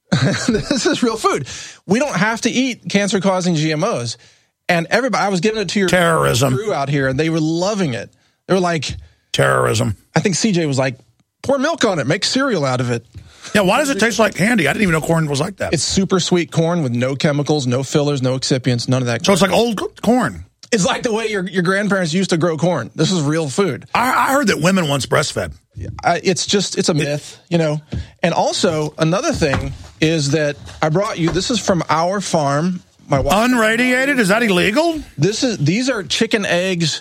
This is real food. We don't have to eat cancer-causing GMOs. And everybody, I was giving it to your crew out here, and they were loving it. They were like... terrorism. I think CJ was like, pour milk on it, make cereal out of it. Yeah, why does it taste like candy? I didn't even know corn was like that. It's super sweet corn with no chemicals, no fillers, no excipients, none of that. So it's like old corn. It's like the way your grandparents used to grow corn. This is real food. I heard that women once breastfed. It's a myth, you know. And also, another thing is that I brought you, this is from our farm. My wife. Unradiated? Is that illegal? These are chicken eggs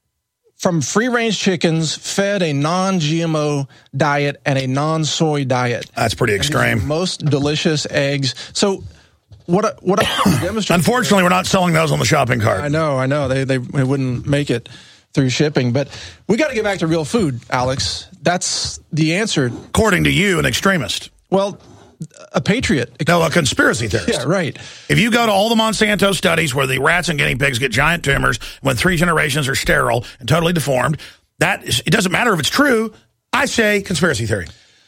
from free-range chickens fed a non-GMO diet and a non-soy diet. That's pretty extreme. Most delicious eggs. So what I demonstrate. Unfortunately, we're not selling those on the shopping cart. I know. They wouldn't make it through shipping. But we got to get back to real food, Alex. That's the answer. According to you, an extremist. Well, a patriot. No, a conspiracy theorist. Yeah, right. If you go to all the Monsanto studies where the rats and guinea pigs get giant tumors when 3 generations are sterile and totally deformed, it doesn't matter if it's true. I say conspiracy theory.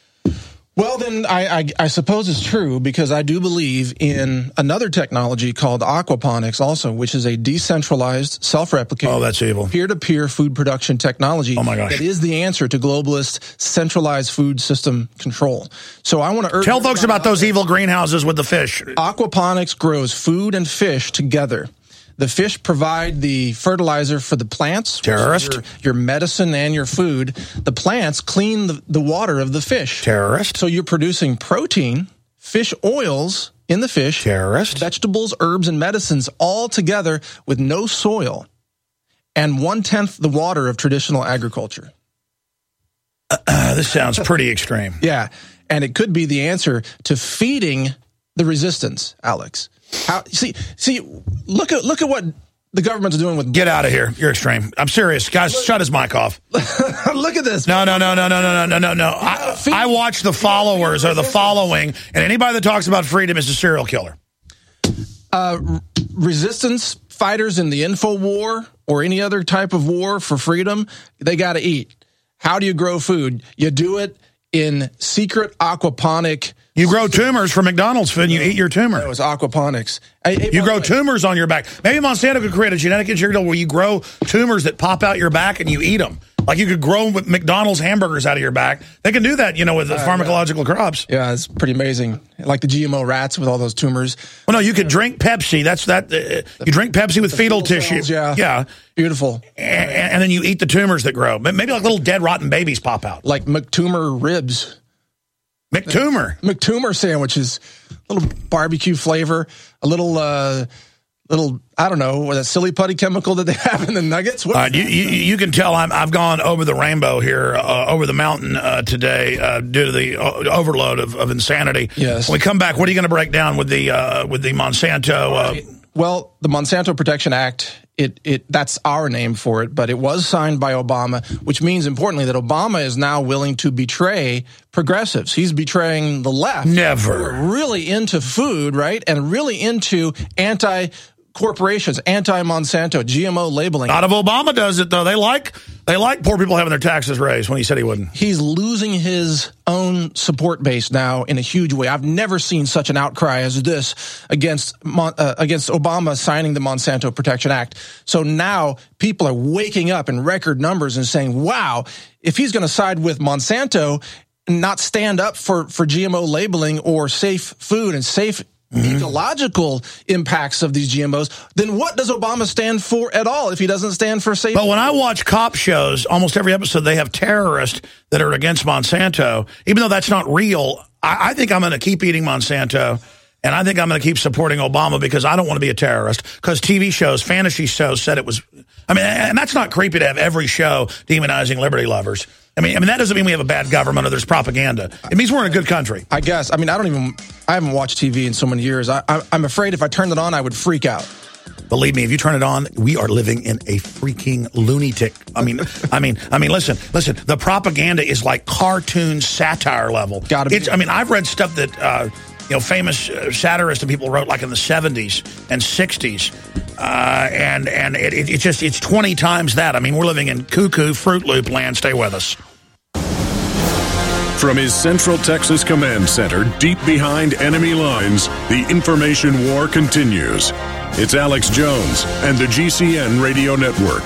Well, then I suppose it's true, because I do believe in another technology called aquaponics also, which is a decentralized, self-replicating, that's evil, peer-to-peer food production technology. Oh my gosh. That is the answer to globalist centralized food system control. So I want to urge... Tell folks about those evil greenhouses with the fish. Aquaponics grows food and fish together. The fish provide the fertilizer for the plants. Terrorist. Your medicine and your food. The plants clean the water of the fish. Terrorist. So you're producing protein, fish oils in the fish. Terrorist. Vegetables, herbs, and medicines all together with no soil and 1/10 the water of traditional agriculture. This sounds pretty extreme. Yeah, and it could be the answer to feeding the resistance, Alex. See, look at what the government's doing with... Get out of here. You're extreme. I'm serious. Guys, shut his mic off. Look at this. No. I watch the followers or the following, and anybody that talks about freedom is a serial killer. Resistance fighters in the info war or any other type of war for freedom, they got to eat. How do you grow food? You do it in secret aquaponic... You grow tumors from McDonald's food and you eat your tumor. No, it's aquaponics. You grow tumors on your back. Maybe Monsanto could create a genetic engineering where you grow tumors that pop out your back and you eat them. Like you could grow McDonald's hamburgers out of your back. They can do that, with the pharmacological crops. Yeah, it's pretty amazing. Like the GMO rats with all those tumors. Well, no, you could drink Pepsi. You drink Pepsi with fetal tissue. Cells, yeah. Beautiful. And then you eat the tumors that grow. Maybe like little dead, rotten babies pop out. Like McTumor ribs. McToomer sandwiches, a little barbecue flavor, a little, I don't know, that silly putty chemical that they have in the nuggets. You can tell I've gone over the rainbow here, over the mountain today due to the overload of insanity. Yes. When we come back, what are you going to break down with the Monsanto? Well, the Monsanto Protection Act, that's our name for it, but it was signed by Obama, which means, importantly, that Obama is now willing to betray progressives. He's betraying the left. Never. Who are really into food, right? And really into anti-corporations, anti-Monsanto, GMO labeling. Not if Obama does it, though. They like poor people having their taxes raised when he said he wouldn't. He's losing his own support base now in a huge way. I've never seen such an outcry as this against Obama signing the Monsanto Protection Act. So now people are waking up in record numbers and saying, wow, if he's going to side with Monsanto and not stand up for GMO labeling or safe food and safe ecological impacts of these GMOs, then what does Obama stand for at all if he doesn't stand for safe? But when I watch cop shows, almost every episode they have terrorists that are against Monsanto. Even though that's not real, I think I'm going to keep eating Monsanto, and I think I'm going to keep supporting Obama because I don't want to be a terrorist. Because TV shows, fantasy shows said it was, and that's not creepy to have every show demonizing liberty lovers. I mean, that doesn't mean we have a bad government or there's propaganda. It means we're in a good country. I guess. I haven't watched TV in so many years. I'm afraid if I turned it on, I would freak out. Believe me, if you turn it on, we are living in a freaking lunatic. Listen. The propaganda is like cartoon satire level. Gotta be. I've read stuff that famous satirists and people wrote like in the 70s and 60s, and it's 20 times that. We're living in cuckoo Fruit Loop land. Stay with us. From his Central Texas Command Center, deep behind enemy lines, the information war continues. It's Alex Jones and the GCN Radio Network.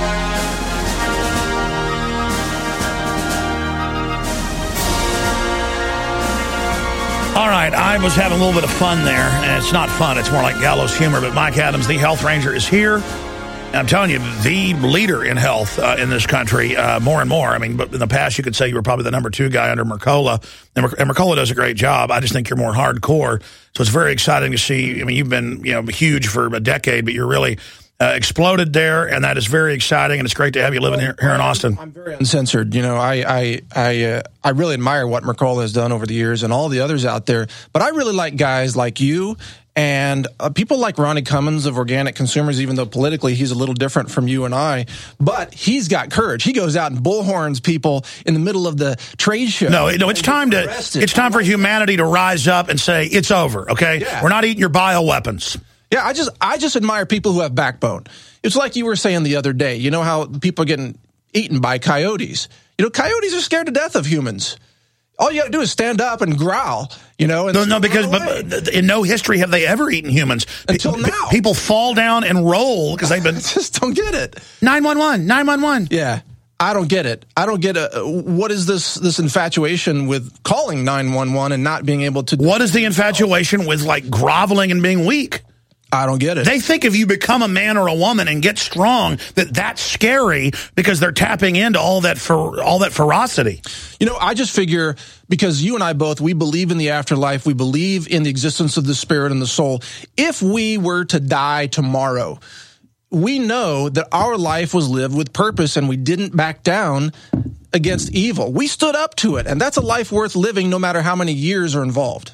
All right, I was having a little bit of fun there, and it's not fun. It's more like gallows humor, but Mike Adams, the Health Ranger, is here. I'm telling you, the leader in health in this country, more and more. But in the past, you could say you were probably the number 2 guy under Mercola, and Mercola does a great job. I just think you're more hardcore, so it's very exciting to see. You've been huge for a decade, but you're really exploded there, and that is very exciting, and it's great to have you living here in Austin. I'm very uncensored. I really admire what Mercola has done over the years and all the others out there, but I really like guys like you and people like Ronnie Cummins of Organic Consumers, even though politically he's a little different from you and I, but he's got courage. He goes out and bullhorns people in the middle of the trade show. No, it's time for humanity to rise up and say, it's over, okay? Yeah. We're not eating your bioweapons. Yeah, I just admire people who have backbone. It's like you were saying the other day. You know how people are getting eaten by coyotes? Coyotes are scared to death of humans. All you got to do is stand up and growl, And because in no history have they ever eaten humans. Until now. People fall down and roll because they've been... I just don't get it. 911. Yeah. I don't get it. I don't get what is this infatuation with calling 911 and not being able to... What is the infatuation with, groveling and being weak? I don't get it. They think if you become a man or a woman and get strong, that's scary because they're tapping into all that ferocity. I just figure because you and I both, we believe in the afterlife. We believe in the existence of the spirit and the soul. If we were to die tomorrow, we know that our life was lived with purpose and we didn't back down against evil. We stood up to it, and that's a life worth living no matter how many years are involved.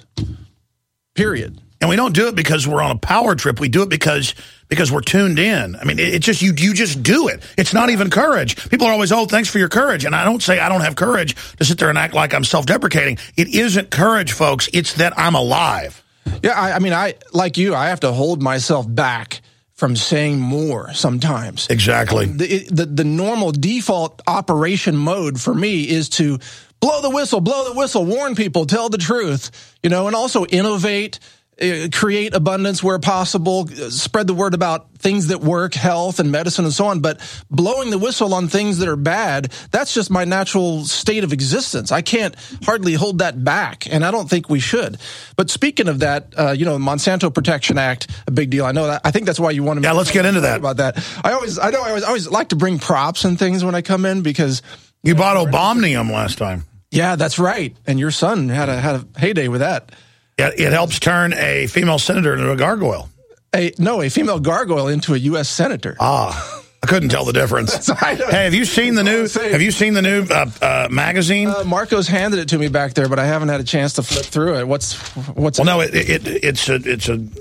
Period. And we don't do it because we're on a power trip. We do it because we're tuned in. It's just you just do it. It's not even courage. People are always, thanks for your courage. And I don't say I don't have courage to sit there and act like I'm self-deprecating. It isn't courage, folks. It's that I'm alive. Yeah, I like you, I have to hold myself back from saying more sometimes. Exactly. The normal default operation mode for me is to blow the whistle, warn people, tell the truth, and also innovate, create abundance where possible, spread the word about things that work, health and medicine and so on. But blowing the whistle on things that are bad, that's just my natural state of existence. I can't hardly hold that back, and I don't think we should. But speaking of that, Monsanto Protection Act, a big deal. I know that. I think that's why you wanted me. Yeah, let's get into that. About that. I always like to bring props and things when I come in because you bought Obomnium last time. Yeah, that's right. And your son had a heyday with that. It helps turn a female senator into a gargoyle. A female gargoyle into a U.S. senator. Ah, I couldn't tell the difference. Hey, have you seen the new magazine? Marco's handed it to me back there, but I haven't had a chance to flip through it. What's? Well, no, it's a.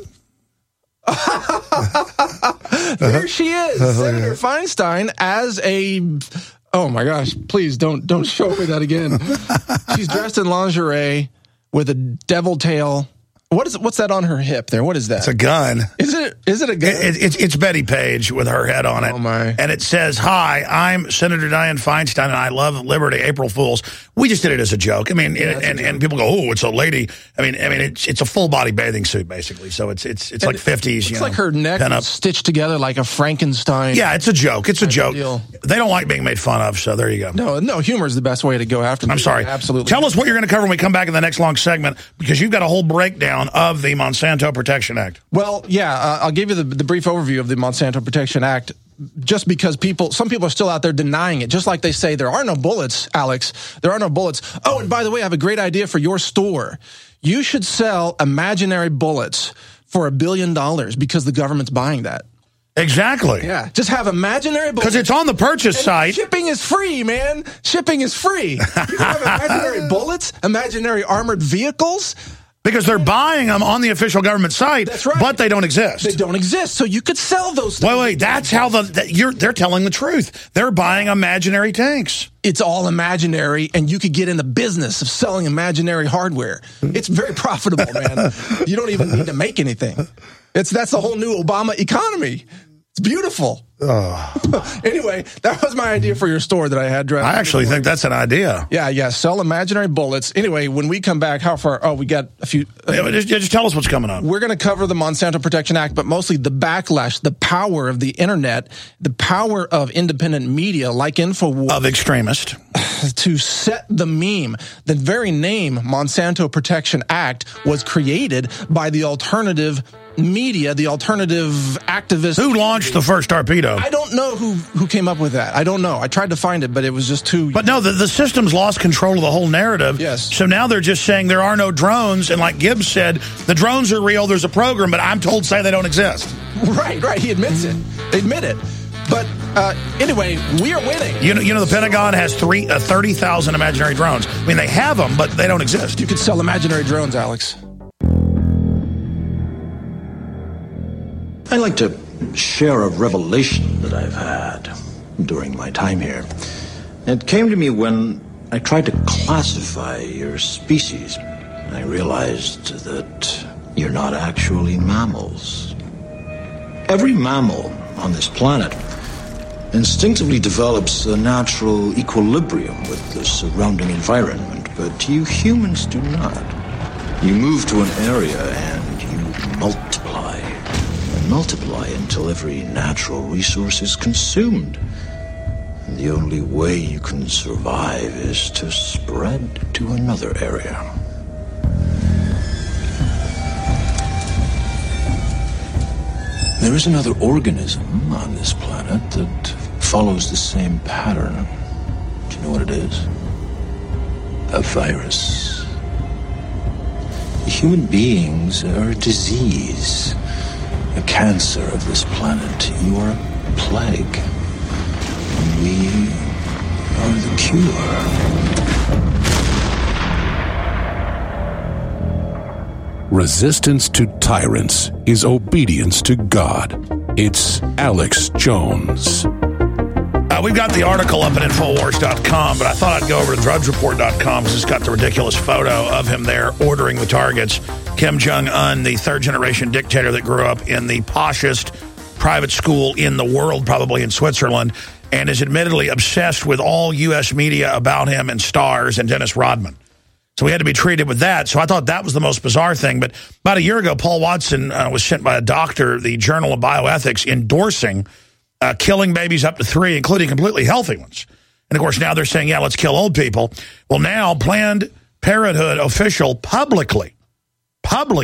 There she is, Senator Feinstein, as a. Oh my gosh! Please don't show me that again. She's dressed in lingerie with a devil tail. What's that on her hip there? What is that? It's a gun. Is it a gun? It's Betty Page with her head on it. Oh my! And it says, "Hi, I'm Senator Dianne Feinstein, and I love liberty." April Fools. We just did it as a joke. I mean, and people go, "Oh, it's a lady." I mean, it's a full body bathing suit basically. So it's like 50s. It's like her neck is stitched together like a Frankenstein. Yeah, it's a joke. It's a joke. Deal. They don't like being made fun of, so there you go. No, humor is the best way to go after them. I'm sorry. Absolutely. Tell us what you're going to cover when we come back in the next long segment, because you've got a whole breakdown of the Monsanto Protection Act. Well, yeah, I'll give you the brief overview of the Monsanto Protection Act, just because some people are still out there denying it, just like they say there are no bullets, Alex. There are no bullets. Oh, and by the way, I have a great idea for your store. You should sell imaginary bullets for $1 billion because the government's buying that. Exactly. Yeah. Just have imaginary bullets. Because it's on the purchase site. Shipping is free, man. Shipping is free. You can have imaginary bullets, imaginary armored vehicles. Because they're buying them on the official government site, that's right. But they don't exist. They don't exist, so you could sell those things. Wait, that's how they're telling the truth. They're buying imaginary tanks. It's all imaginary, and you could get in the business of selling imaginary hardware. It's very profitable, man. You don't even need to make anything. That's the whole new Obama economy. It's beautiful. Anyway, that was my idea for your store that I had dressed. I actually think that's an idea. Yeah. Sell imaginary bullets. Anyway, when we come back, how far? Oh, we got a few. Just tell us what's coming up. We're going to cover the Monsanto Protection Act, but mostly the backlash, the power of the internet, the power of independent media like InfoWars. Of extremists. To set the meme. The very name Monsanto Protection Act was created by the alternative media, the alternative activists. Who launched the first torpedo? I don't know who came up with that. I don't know. I tried to find it, but it was just too... But no, the system's lost control of the whole narrative. Yes. So now they're just saying there are no drones, and like Gibbs said, the drones are real, there's a program, but I'm told say they don't exist. Right. He admits it. They admit it. But anyway, we are winning. You know, the Pentagon has 30,000 imaginary drones. I mean, they have them, but they don't exist. You could sell imaginary drones, Alex. I'd like to share a revelation that I've had during my time here. It came to me when I tried to classify your species. I realized that you're not actually mammals. Every mammal on this planet instinctively develops a natural equilibrium with the surrounding environment, but you humans do not. You move to an area and you multiply until every natural resource is consumed. And the only way you can survive is to spread to another area. There is another organism on this planet that follows the same pattern. Do you know what it is? A virus. Human beings are a disease, a cancer of this planet. You are a plague. And we are the cure. Resistance to tyrants is obedience to God. It's Alex Jones. We've got the article up at Infowars.com, but I thought I'd go over to DrudgeReport.com because it's got the ridiculous photo of him there ordering the targets. Kim Jong-un, the third-generation dictator that grew up in the poshest private school in the world, probably in Switzerland, and is admittedly obsessed with all U.S. media about him and stars and Dennis Rodman. So we had to be treated with that. So I thought that was the most bizarre thing. But about a year ago, Paul Watson was sent by a doctor, the Journal of Bioethics, endorsing killing babies up to 3, including completely healthy ones. And, of course, now they're saying, yeah, let's kill old people. Well, now Planned Parenthood official publicly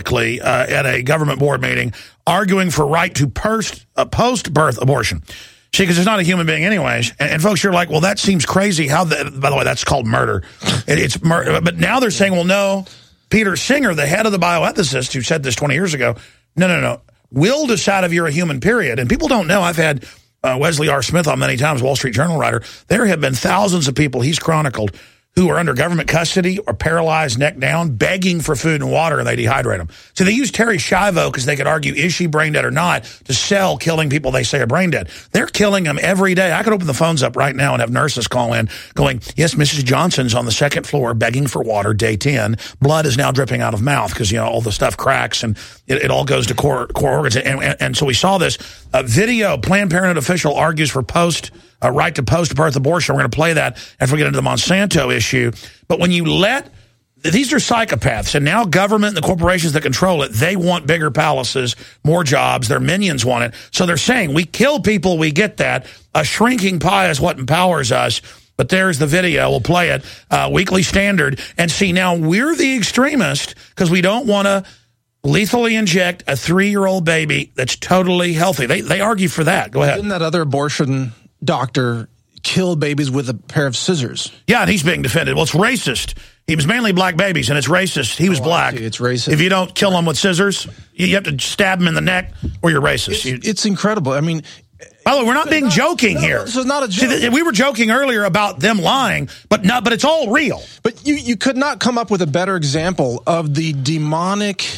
at a government board meeting arguing for right to post-birth abortion. See, because it's not a human being anyways. And folks, you're like, well, that seems crazy. By the way, that's called murder. It's murder. But now they're saying, well, no, Peter Singer, the head of the bioethicist who said this 20 years ago, no. We'll decide if you're a human, period. And people don't know. I've had Wesley R. Smith on many times, Wall Street Journal writer. There have been thousands of people he's chronicled who are under government custody or paralyzed, neck down, begging for food and water, and they dehydrate them. So they use Terry Schiavo, because they could argue, is she brain dead or not, to sell killing people they say are brain dead. They're killing them every day. I could open the phones up right now and have nurses call in going, yes, Mrs. Johnson's on the second floor begging for water, day 10. Blood is now dripping out of mouth because, all the stuff cracks and it all goes to core organs. And so we saw this video. Planned Parenthood official argues for right to post-birth abortion. We're going to play that after we get into the Monsanto issue. But when you these are psychopaths, and now government and the corporations that control it, they want bigger palaces, more jobs, their minions want it. So they're saying, we kill people, we get that. A shrinking pie is what empowers us. But there's the video. We'll play it, Weekly Standard. And see, now we're the extremist because we don't want to lethally inject a 3-year-old baby that's totally healthy. They argue for that. Go ahead. Didn't that other abortion doctor kill babies with a pair of scissors? Yeah, and he's being defended. Well, it's racist. He was mainly black babies, and it's racist. He was black. It's racist. If you don't kill them with scissors, you have to stab them in the neck, or you're racist. It's incredible. I mean, by the way, we're not being joking here. This is not a joke. See, we were joking earlier about them lying, but it's all real. But you could not come up with a better example of the demonic,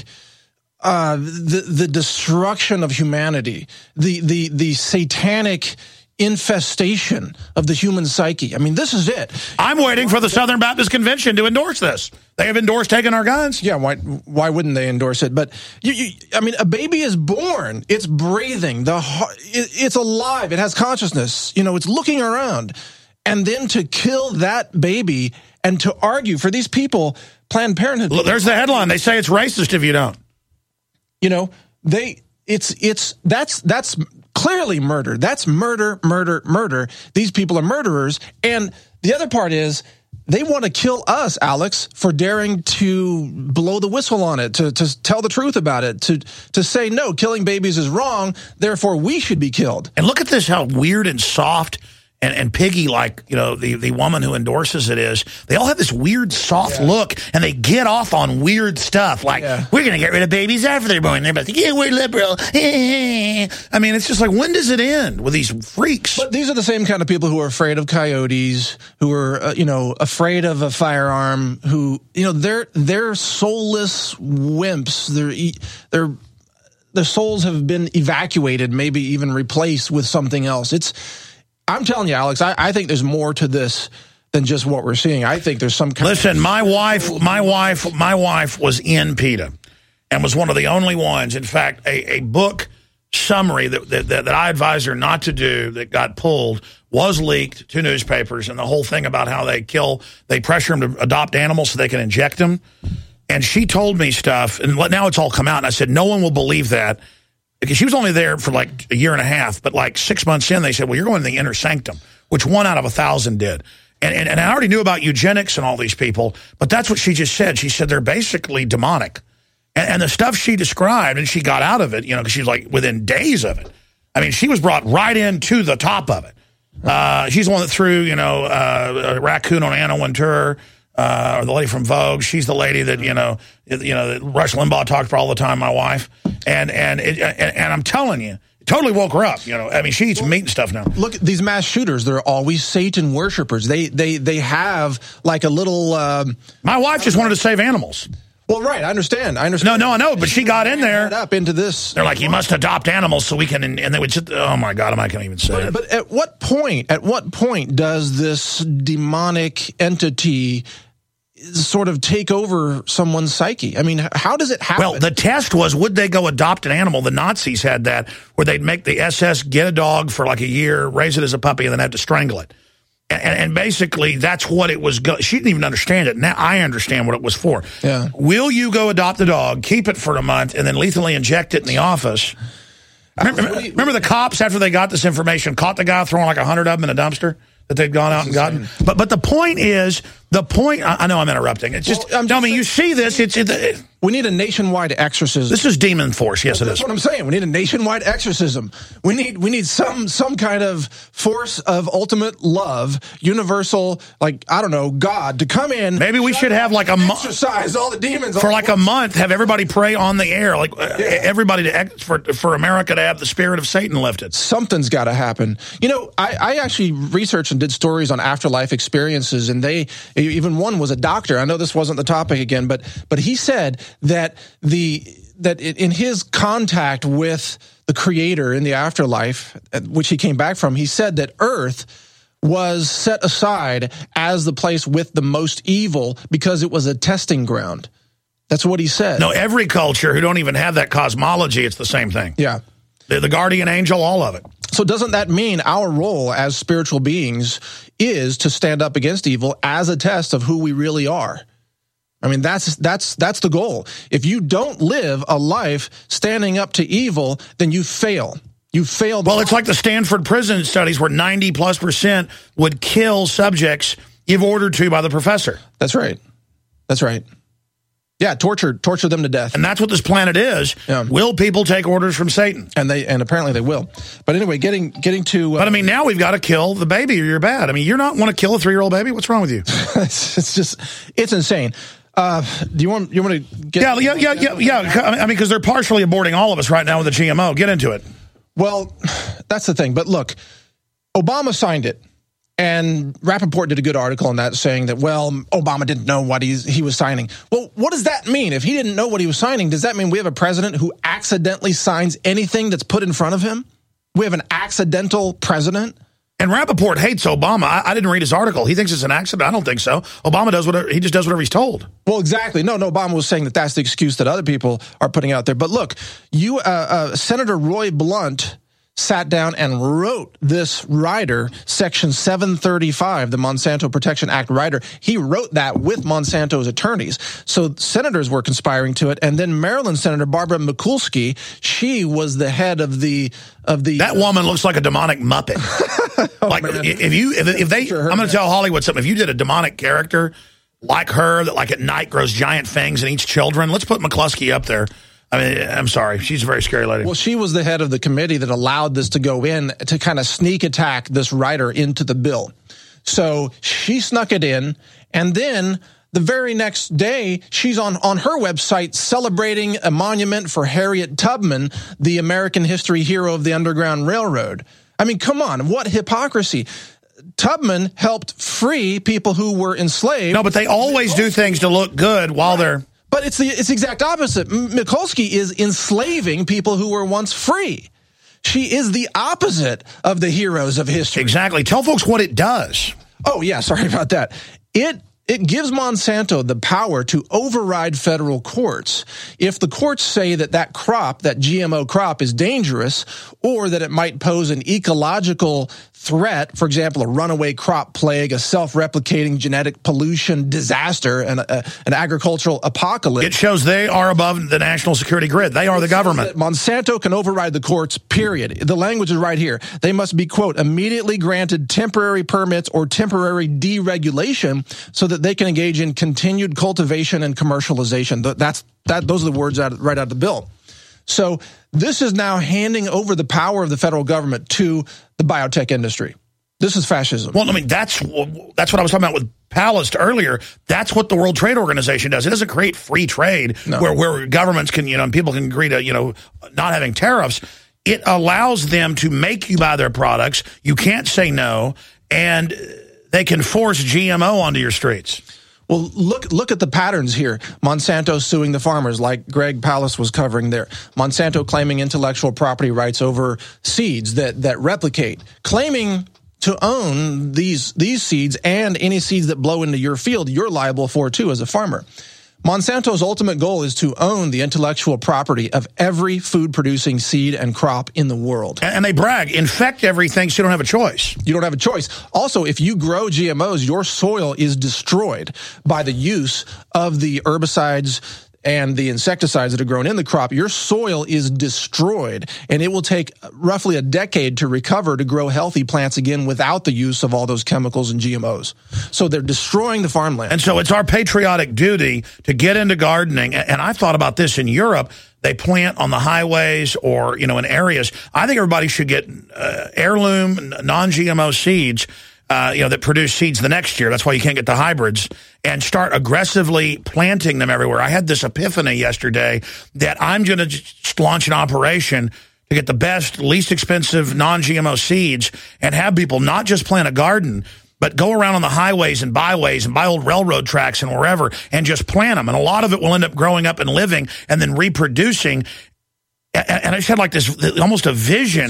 the destruction of humanity, the satanic infestation of the human psyche. I mean, this is it. I'm waiting for the Southern Baptist Convention to endorse this. They have endorsed taking our guns. Yeah, why wouldn't they endorse it? But I mean, a baby is born. It's breathing. It's alive. It has consciousness. It's looking around. And then to kill that baby and to argue for these people, Planned Parenthood. Look, there's the headline. They say it's racist if you don't. That's clearly murder. That's murder. These people are murderers. And the other part is they want to kill us, Alex, for daring to blow the whistle on it, to tell the truth about it, to say, no, killing babies is wrong, therefore we should be killed. And look at this, how weird and soft and piggy, like, the woman who endorses it is. They all have this weird, soft look, and they get off on weird stuff. Like, we're going to get rid of babies after they're born. They're like, yeah, we're liberal. I mean, it's just like, when does it end with these freaks? But these are the same kind of people who are afraid of coyotes, who are, afraid of a firearm, who, they're soulless wimps. Their souls have been evacuated, maybe even replaced with something else. I'm telling you, Alex, I think there's more to this than just what we're seeing. I think there's some kind Listen, my wife was in PETA and was one of the only ones. In fact, a book summary that I advised her not to do that got pulled was leaked to newspapers, and the whole thing about how they pressure them to adopt animals so they can inject them. And she told me stuff, and now it's all come out, and I said, no one will believe that. Because she was only there for like a year and a half, but like 6 months in, they said, well, you're going to the inner sanctum, which 1 out of 1,000 did. And I already knew about eugenics and all these people, but that's what she just said. She said they're basically demonic. And the stuff she described, and she got out of it, because she's like within days of it. I mean, she was brought right into the top of it. She's the one that threw, a raccoon on Anna Wintour. Or the lady from Vogue, she's the lady that that Rush Limbaugh talked for all the time. My wife, and I'm telling you, it totally woke her up. I mean, she eats meat and stuff now. Look at these mass shooters; they're always Satan worshipers. They have like a little. My wife just wanted to save animals. Well, right, I understand. No, I know, but she got in there. Up into this. They're like, you must adopt animals so we can, and they would just, oh my God, I can't even say it. But at what point does this demonic entity sort of take over someone's psyche? I mean, how does it happen? Well, the test was, would they go adopt an animal? The Nazis had that, where they'd make the SS get a dog for like a year, raise it as a puppy, and then have to strangle it. And basically, that's what it was. She didn't even understand it. Now I understand what it was for. Yeah. Will you go adopt the dog, keep it for a month, and then lethally inject it in the office? Remember the cops, after they got this information, caught the guy throwing like 100 of them in a dumpster that they'd gone out and gotten? But the point is, I know I'm interrupting. It's just, you see this, We need a nationwide exorcism. This is demon force. Yes, it is. That's what I'm saying. We need a nationwide exorcism. We need some kind of force of ultimate love, universal, like, I don't know, God to come in. Maybe we should have like a month. Exorcise all the demons. For like a month, have everybody pray on the air. Like everybody for America to have the spirit of Satan lifted. Something's got to happen. You know, I actually researched and did stories on afterlife experiences, and even one was a doctor. I know this wasn't the topic again, but he said that in his contact with the Creator in the afterlife, which he came back from, he said that Earth was set aside as the place with the most evil because it was a testing ground. That's what he said. No, every culture who don't even have that cosmology, it's the same thing. Yeah. The guardian angel, all of it. So doesn't that mean our role as spiritual beings is to stand up against evil as a test of who we really are? I mean, that's the goal. If you don't live a life standing up to evil, then you fail. You failed. Well, it's like the Stanford prison studies where 90+% would kill subjects if ordered to by the professor. That's right. That's right. Yeah, torture them to death. And that's what this planet is. Yeah. Will people take orders from Satan? And apparently they will. But anyway, getting to... but I mean, now we've got to kill the baby or you're bad. I mean, you're not want to kill a 3-year-old baby? What's wrong with you? It's insane. Do you want to get... Yeah. I mean, because they're partially aborting all of us right now with the GMO. Get into it. Well, that's the thing. But look, Obama signed it. And Rappaport did a good article on that saying that, well, Obama didn't know what he was signing. Well, what does that mean? If he didn't know what he was signing, does that mean we have a president who accidentally signs anything that's put in front of him? We have an accidental president? And Rappaport hates Obama. I didn't read his article. He thinks it's an accident. I don't think so. Obama does whatever. He just does whatever he's told. Well, exactly. No, Obama was saying that that's the excuse that other people are putting out there. But look, Senator Roy Blunt sat down and wrote this rider, Section 735, the Monsanto Protection Act rider. He wrote that with Monsanto's attorneys. So senators were conspiring to it. And then Maryland Senator Barbara Mikulski, she was the head of the. That woman looks like a demonic Muppet. Like if they, I'm going to tell Hollywood something. If you did a demonic character like her that like at night grows giant fangs and eats children, let's put McCluskey up there. I mean, I'm sorry. She's a very scary lady. Well, she was the head of the committee that allowed this to go in to kind of sneak attack this rider into the bill. So she snuck it in, and then the very next day, she's on her website celebrating a monument for Harriet Tubman, the American history hero of the Underground Railroad. I mean, come on, what hypocrisy. Tubman helped free people who were enslaved. No, but they always do things to look good while they're... But it's the exact opposite. Mikulski is enslaving people who were once free. She is the opposite of the heroes of history. Exactly. Tell folks what it does. Oh, yeah. Sorry about that. It gives Monsanto the power to override federal courts. If the courts say that GMO crop is dangerous, or that it might pose an ecological threat, for example, a runaway crop plague, a self-replicating genetic pollution disaster, and an agricultural apocalypse. It shows they are above the national security grid. They are the government. Monsanto can override the courts, period. The language is right here. They must be, quote, immediately granted temporary permits or temporary deregulation so that they can engage in continued cultivation and commercialization. Those are the words right out of the bill. So this is now handing over the power of the federal government to the biotech industry. This is fascism. Well, I mean, that's what I was talking about with Palast earlier. That's what the World Trade Organization does. It doesn't create free trade where governments can, and people can agree to, not having tariffs. It allows them to make you buy their products. You can't say no, and they can force GMO onto your streets. Well, look at the patterns here. Monsanto suing the farmers, like Greg Palast was covering there. Monsanto claiming intellectual property rights over seeds that replicate, claiming to own these seeds and any seeds that blow into your field, you're liable for too as a farmer. Monsanto's ultimate goal is to own the intellectual property of every food-producing seed and crop in the world. And they brag, infect everything so you don't have a choice. You don't have a choice. Also, if you grow GMOs, your soil is destroyed by the use of the herbicides and the insecticides that are grown in the crop, your soil is destroyed, and it will take roughly a decade to recover to grow healthy plants again without the use of all those chemicals and GMOs. So they're destroying the farmland. And so it's our patriotic duty to get into gardening. And I've thought about this in Europe. They plant on the highways or, in areas. I think everybody should get heirloom, non-GMO seeds, that produce seeds the next year. That's why you can't get the hybrids, and start aggressively planting them everywhere. I had this epiphany yesterday that I'm going to launch an operation to get the best, least expensive non-GMO seeds and have people not just plant a garden, but go around on the highways and byways and buy old railroad tracks and wherever and just plant them. And a lot of it will end up growing up and living and then reproducing. And I just had like this, almost a vision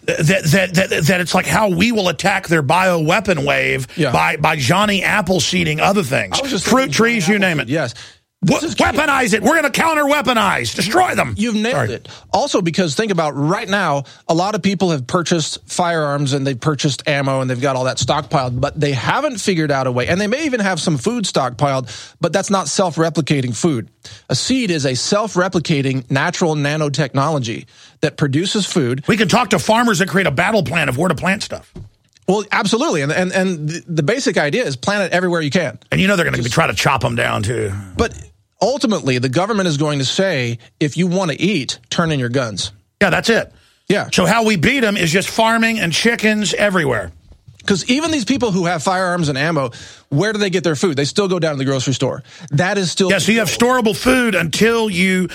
that it's like how we will attack their bioweapon wave by Johnny Appleseeding other things. Fruit trees, you name it. Yes. Weaponize it. We're going to counter-weaponize. Destroy them. You've nailed it. Also, because think about right now, a lot of people have purchased firearms and they've purchased ammo and they've got all that stockpiled, but they haven't figured out a way. And they may even have some food stockpiled, but that's not self-replicating food. A seed is a self-replicating natural nanotechnology that produces food. We can talk to farmers that create a battle plan of where to plant stuff. Well, absolutely. And the basic idea is plant it everywhere you can. And they're going to be trying to chop them down, too. But ultimately, the government is going to say, if you want to eat, turn in your guns. Yeah, that's it. Yeah. So how we beat them is just farming and chickens everywhere. Because even these people who have firearms and ammo, where do they get their food? They still go down to the grocery store. That is still... Yeah, so you have storable food until you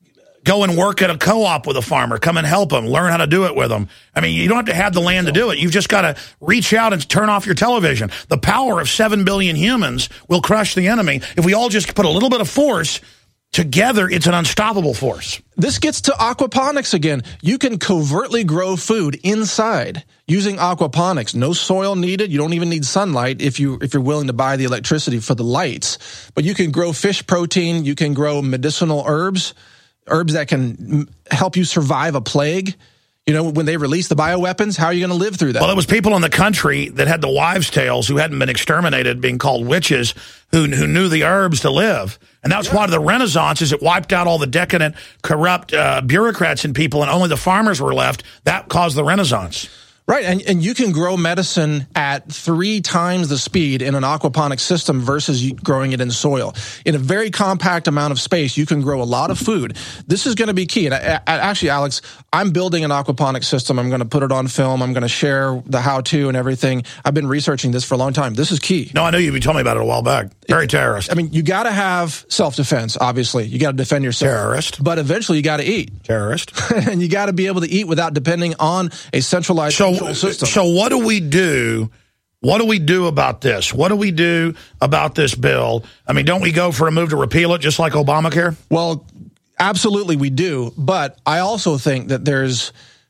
go and work at a co-op with a farmer. Come and help them. Learn how to do it with them. I mean, you don't have to have the land to do it. You've just got to reach out and turn off your television. The power of 7 billion humans will crush the enemy. If we all just put a little bit of force together, it's an unstoppable force. This gets to aquaponics again. You can covertly grow food inside using aquaponics. No soil needed. You don't even need sunlight if you're willing to buy the electricity for the lights. But you can grow fish protein. You can grow medicinal herbs that can help you survive a plague. When they release the bioweapons, how are you going to live through that? Well, it was people in the country that had the wives' tales who hadn't been exterminated, being called witches, who knew the herbs to live. And that's why the Renaissance is it wiped out all the decadent, corrupt bureaucrats and people, and only the farmers were left. That caused the Renaissance. Right, and you can grow medicine at 3 times the speed in an aquaponic system versus growing it in soil. In a very compact amount of space, you can grow a lot of food. This is going to be key. And actually, Alex, I'm building an aquaponic system. I'm going to put it on film. I'm going to share the how-to and everything. I've been researching this for a long time. This is key. No, I know you told me about it a while back. Very terrorist. I mean, you got to have self-defense, obviously. You got to defend yourself. Terrorist. But eventually, you got to eat. Terrorist. And you got to be able to eat without depending on a centralized system. So what do we do? What do we do about this? What do we do about this bill? I mean, don't we go for a move to repeal it just like Obamacare? Well, absolutely we do. But I also think that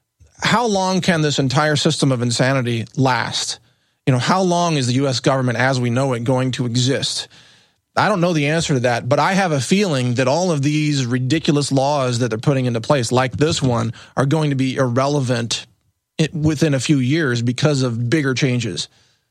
how long can this entire system of insanity last? How long is the U.S. government as we know it going to exist? I don't know the answer to that, but I have a feeling that all of these ridiculous laws that they're putting into place, like this one, are going to be irrelevant within a few years because of bigger changes.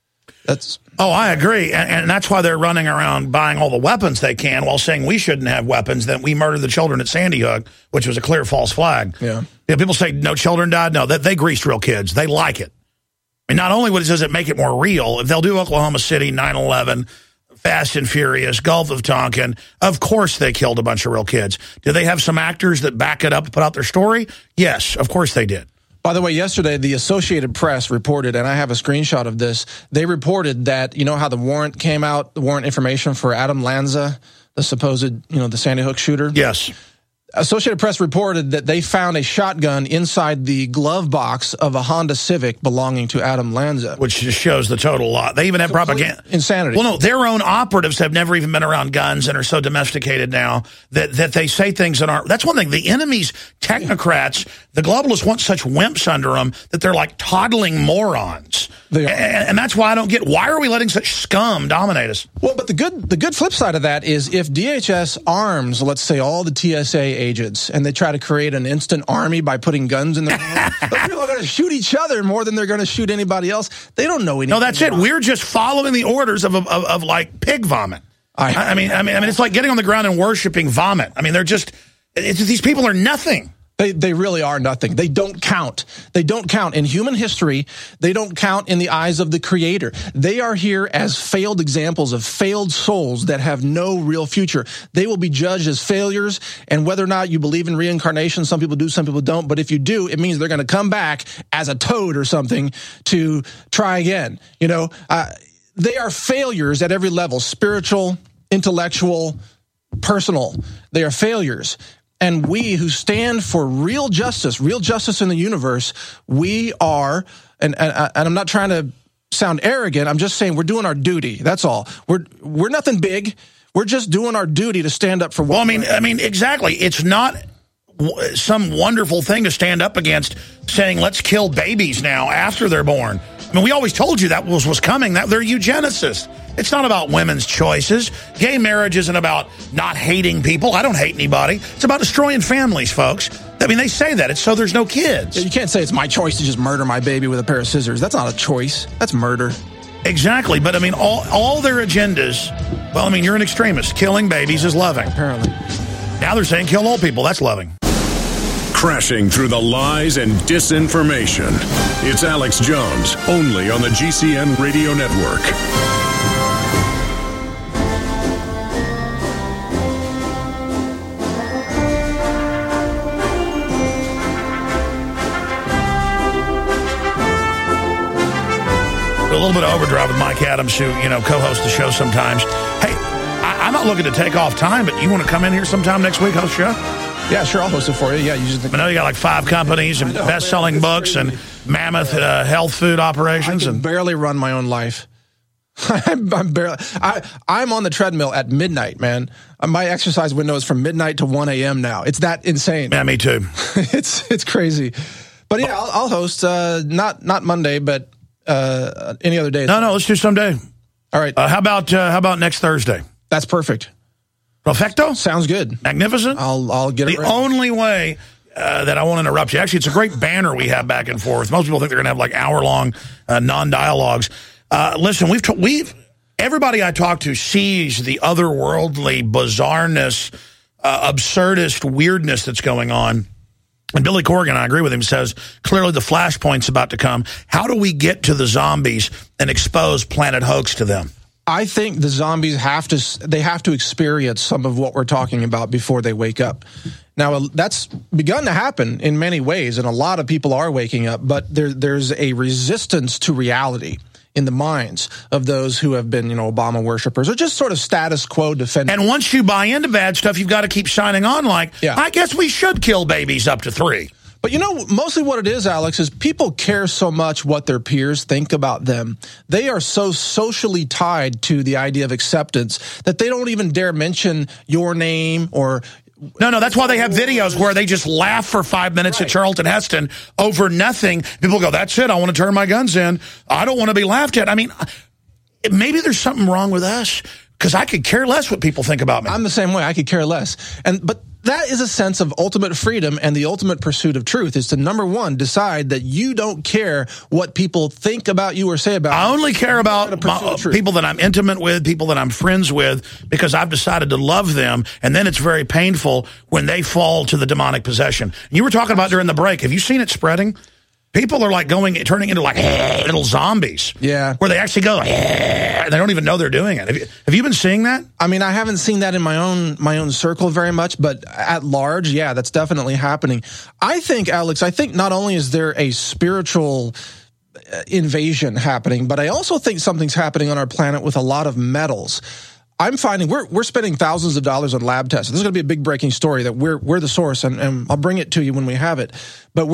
I agree. And that's why they're running around buying all the weapons they can while saying we shouldn't have weapons, that we murdered the children at Sandy Hook, which was a clear false flag. Yeah. People say no children died. No, they greased real kids. They like it. I mean, not only does it make it more real, if they'll do Oklahoma City, 9/11, Fast and Furious, Gulf of Tonkin, of course they killed a bunch of real kids. Do they have some actors that back it up and put out their story? Yes, of course they did. By the way, yesterday, the Associated Press reported, and I have a screenshot of this, they reported that, how the warrant came out, the warrant information for Adam Lanza, the supposed, the Sandy Hook shooter? Yes. Associated Press reported that they found a shotgun inside the glove box of a Honda Civic belonging to Adam Lanza. Which just shows the total lot. They even have propaganda. Insanity. Well, no, their own operatives have never even been around guns and are so domesticated now that they say things that aren't. That's one thing. The enemy's technocrats, the globalists want such wimps under them that they're like toddling morons. They are. And that's why I don't get, why are we letting such scum dominate us? Well, but the good flip side of that is if DHS arms, let's say, all the TSA agents, and they try to create an instant army by putting guns in their hands, those people are going to shoot each other more than they're going to shoot anybody else. They don't know anything. No, that's it. We're just following the orders of like pig vomit. I mean, it's like getting on the ground and worshiping vomit. I mean, these people are nothing. They really are nothing. They don't count. They don't count in human history. They don't count in the eyes of the Creator. They are here as failed examples of failed souls that have no real future. They will be judged as failures, and whether or not you believe in reincarnation, some people do, some people don't, but if you do, it means they're going to come back as a toad or something to try again. They are failures at every level, spiritual, intellectual, personal. They are failures. And we who stand for real justice in the universe, we are, and I'm not trying to sound arrogant, I'm just saying we're doing our duty. That's all. We're nothing big. We're just doing our duty to stand up for what. Well, I mean, exactly. It's not some wonderful thing to stand up against, saying let's kill babies now after they're born. I mean, we always told you that was coming, that they're eugenicists. It's not about women's choices. Gay marriage isn't about not hating people. I don't hate anybody. It's about destroying families, folks. I mean, they say that. It's so there's no kids. You can't say it's my choice to just murder my baby with a pair of scissors. That's not a choice. That's murder. Exactly. But, I mean, all their agendas, well, I mean, you're an extremist. Killing babies is loving. Apparently. Now they're saying kill old people. That's loving. Crashing through the lies and disinformation. It's Alex Jones, only on the GCN Radio Network. A little bit of overdrive with Mike Adams, who, co-hosts the show sometimes. Hey, I'm not looking to take off time, but you want to come in here sometime next week, host show? Yeah, sure, I'll host it for you. Yeah, I know you got like 5 companies and best-selling books and mammoth health food operations. I can barely run my own life. I'm on the treadmill at midnight, man. My exercise window is from midnight to 1 a.m. now. It's that insane. Yeah, me too. It's crazy. But yeah, I'll host not Monday, but any other day. No, let's do someday. All right. How about next Thursday? That's perfect. Perfecto? Sounds good. Magnificent? I'll get it The right. only way that I won't interrupt you. Actually, it's a great banner we have back and forth. Most people think they're going to have like hour-long non-dialogues. Listen, everybody I talk to sees the otherworldly bizarreness, absurdist weirdness that's going on. And Billy Corgan, I agree with him, says, clearly the flashpoint's about to come. How do we get to the zombies and expose Planet Hoax to them? I think the zombies have to experience some of what we're talking about before they wake up. Now, that's begun to happen in many ways, and a lot of people are waking up, but there's a resistance to reality in the minds of those who have been, Obama worshipers or just sort of status quo defenders. And once you buy into bad stuff, you've got to keep signing on like, yeah. I guess we should kill babies up to 3. But mostly what it is, Alex, is people care so much what their peers think about them. They are so socially tied to the idea of acceptance that they don't even dare mention your name or... No, that's why they have videos where they just laugh for 5 minutes at Charlton Heston over nothing. People go, that's it, I want to turn my guns in. I don't want to be laughed at. I mean, maybe there's something wrong with us because I could care less what people think about me. I'm the same way. I could care less. But that is a sense of ultimate freedom, and the ultimate pursuit of truth is to, number one, decide that you don't care what people think about you or say about you. I only care about people that I'm intimate with, people that I'm friends with, because I've decided to love them, and then it's very painful when they fall to the demonic possession. You were talking about during the break. Have you seen it spreading? People are like turning into like little zombies. Yeah. Where they actually go, and they don't even know they're doing it. Have you been seeing that? I mean, I haven't seen that in my own circle very much, but at large, yeah, that's definitely happening. I think, Alex, not only is there a spiritual invasion happening, but I also think something's happening on our planet with a lot of metals. I'm finding we're spending thousands of dollars on lab tests. This is going to be a big breaking story that we're the source, and I'll bring it to you when we have it. But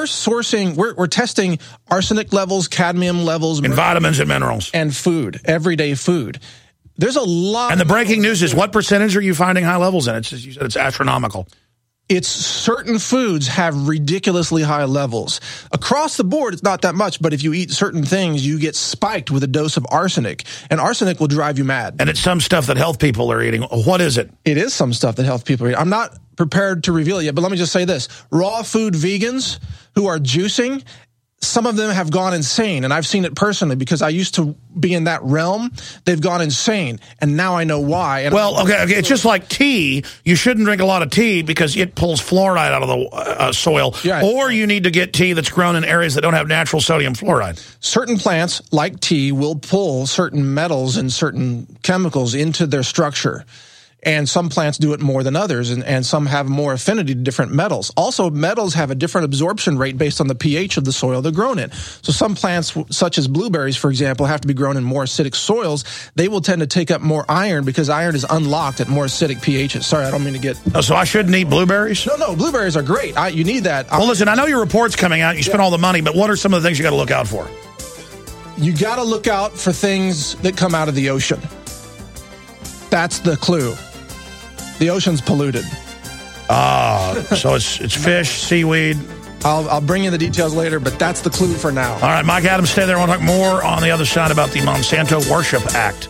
we're testing arsenic levels, cadmium levels, and vitamins and minerals, and food, everyday food. There's a lot. And the breaking news is, what percentage are you finding high levels in? You said it's astronomical. It's certain foods have ridiculously high levels. Across the board, it's not that much, but if you eat certain things, you get spiked with a dose of arsenic, and arsenic will drive you mad. And it's some stuff that health people are eating. What is it? It is some stuff that health people are eating. I'm not prepared to reveal it yet, but let me just say this. Raw food vegans who are juicing some of them have gone insane, and I've seen it personally because I used to be in that realm. They've gone insane, and now I know why. And okay, it's just like tea. You shouldn't drink a lot of tea because it pulls fluoride out of the soil, or you need to get tea that's grown in areas that don't have natural sodium fluoride. Certain plants, like tea, will pull certain metals and certain chemicals into their structure. And some plants do it more than others, and some have more affinity to different metals. Also, metals have a different absorption rate based on the pH of the soil they're grown in. So some plants, such as blueberries, for example, have to be grown in more acidic soils. They will tend to take up more iron because iron is unlocked at more acidic pHs. Sorry, I don't mean to get... Oh, so I shouldn't eat blueberries? No, blueberries are great. You need that. Well, listen, I know your report's coming out. You spent all the money, but what are some of the things you got to look out for? You got to look out for things that come out of the ocean. That's the clue. The ocean's polluted. So it's fish, seaweed. I'll bring you the details later, but that's the clue for now. All right, Mike Adams, stay there. I want to talk more on the other side about the Monsanto Worship Act.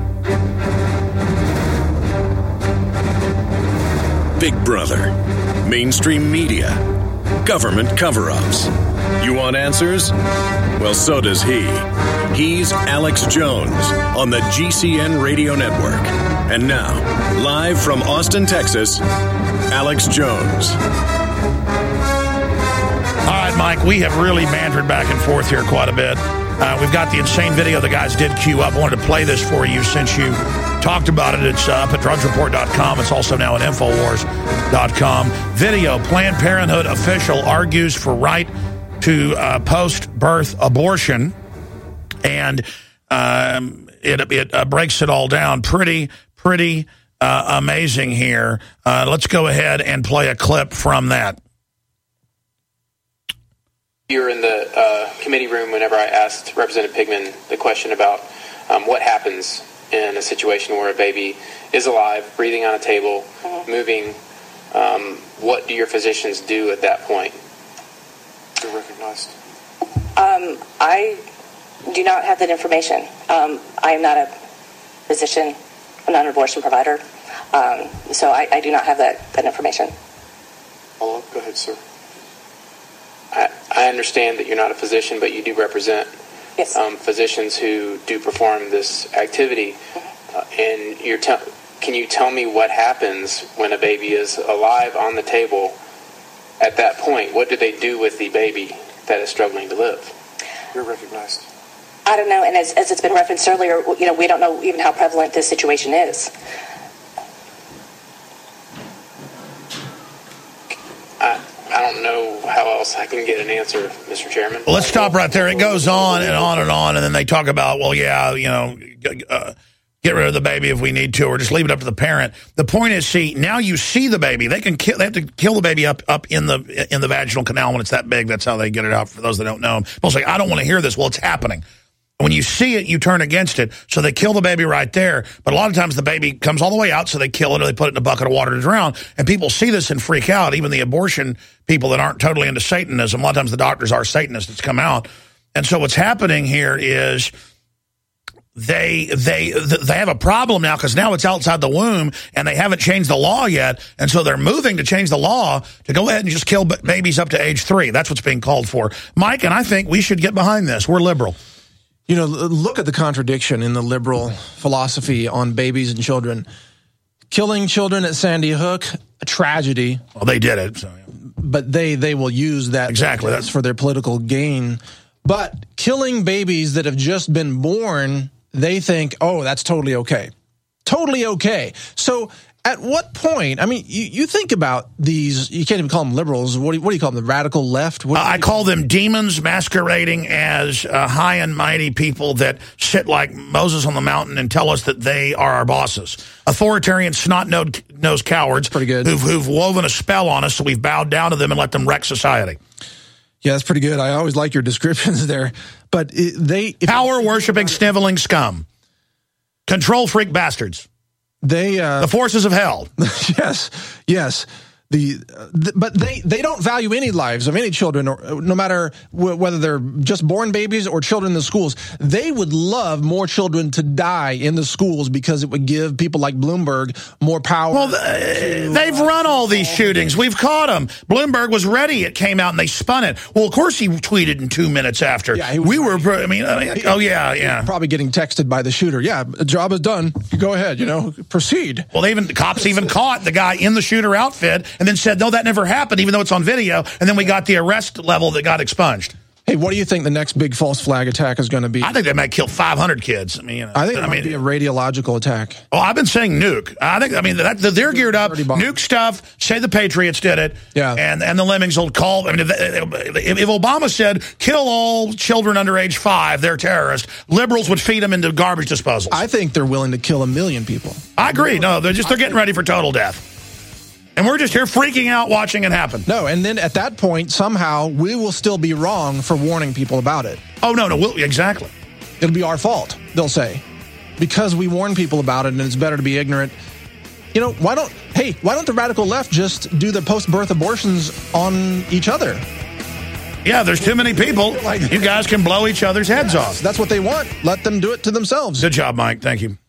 Big Brother, mainstream media, government cover-ups. You want answers? Well, so does he. He's Alex Jones on the GCN Radio Network. And now, live from Austin, Texas, Alex Jones. All right, Mike, we have really bantered back and forth here quite a bit. We've got the insane video the guys did queue up. I wanted to play this for you since you talked about it. It's up at drugsreport.com. It's also now at Infowars.com. Video, Planned Parenthood official argues for right to post-birth abortion. And it breaks it all down. Pretty amazing here. Let's go ahead and play a clip from that. You were in the committee room whenever I asked Representative Pigman the question about what happens in a situation where a baby is alive, breathing on a table, moving. What do your physicians do at that point? You're recognized. I do not have that information. I am not a physician. I'm not an abortion provider. So I do not have that information. Go ahead, sir. I understand that you're not a physician, but you do represent physicians who do perform this activity. And can you tell me what happens when a baby is alive on the table? At that point, what do they do with the baby that is struggling to live? You're recognized. I don't know, and as it's been referenced earlier, we don't know even how prevalent this situation is. I don't know how else I can get an answer, Mr. Chairman. Well, let's stop right there. It goes on and on and on, and then they talk about, well, yeah, get rid of the baby if we need to, or just leave it up to the parent. The point is, now you see the baby. They have to kill the baby up in the vaginal canal when it's that big. That's how they get it out. For those that don't know, people say, I don't want to hear this. Well, it's happening. When you see it, you turn against it. So they kill the baby right there. But a lot of times the baby comes all the way out, so they kill it or they put it in a bucket of water to drown. And people see this and freak out. Even the abortion people that aren't totally into Satanism, a lot of times the doctors are Satanists that's come out. And so what's happening here is they have a problem now because now it's outside the womb and they haven't changed the law yet. And so they're moving to change the law to go ahead and just kill babies up to age 3. That's what's being called for. Mike, and I think we should get behind this. We're liberal. Look at the contradiction in the liberal philosophy on babies and children. Killing children at Sandy Hook, a tragedy. Well, they did it. So, yeah. But they will use that exactly that's for their political gain. But killing babies that have just been born, they think, oh, that's totally okay. Totally okay. So at what point, I mean, you think about these, you can't even call them liberals. What do you call them, the radical left? I call them demons masquerading as high and mighty people that sit like Moses on the mountain and tell us that they are our bosses. Authoritarian, snot-nosed cowards. Pretty good. Who've woven a spell on us, so we've bowed down to them and let them wreck society. Yeah, that's pretty good. I always like your descriptions there. But power-worshipping, sniveling scum. Control freak bastards. The forces of hell. Yes. But they don't value any lives of any children, or no matter whether they're just born babies or children in the schools. They would love more children to die in the schools because it would give people like Bloomberg more power. Well, they've run all these shootings. We've caught them. Bloomberg was ready. It came out and they spun it. Well, of course he tweeted in 2 minutes after. Yeah, we were. I mean, oh yeah. Probably getting texted by the shooter. Yeah, the job is done. Go ahead. Proceed. Well, the cops even caught the guy in the shooter outfit. And then said, no, that never happened, even though it's on video. And then we got the arrest level that got expunged. Hey, what do you think the next big false flag attack is going to be? I think they might kill 500 kids. I mean, I think it might be a radiological attack. Oh, I've been saying nuke. They're geared up. Nuke stuff. Say the Patriots did it. Yeah. And the Lemmings will call. I mean, if Obama said, kill all children under age 5, they're terrorists, liberals would feed them into garbage disposals. I think they're willing to kill 1 million people. I agree. No, they're getting ready for total death. And we're just here freaking out watching it happen. No, and then at that point, somehow, we will still be wrong for warning people about it. Oh, no, exactly. It'll be our fault, they'll say. Because we warn people about it and it's better to be ignorant. Why don't the radical left just do the post-birth abortions on each other? Yeah, there's too many people. You guys can blow each other's heads off. That's what they want. Let them do it to themselves. Good job, Mike. Thank you.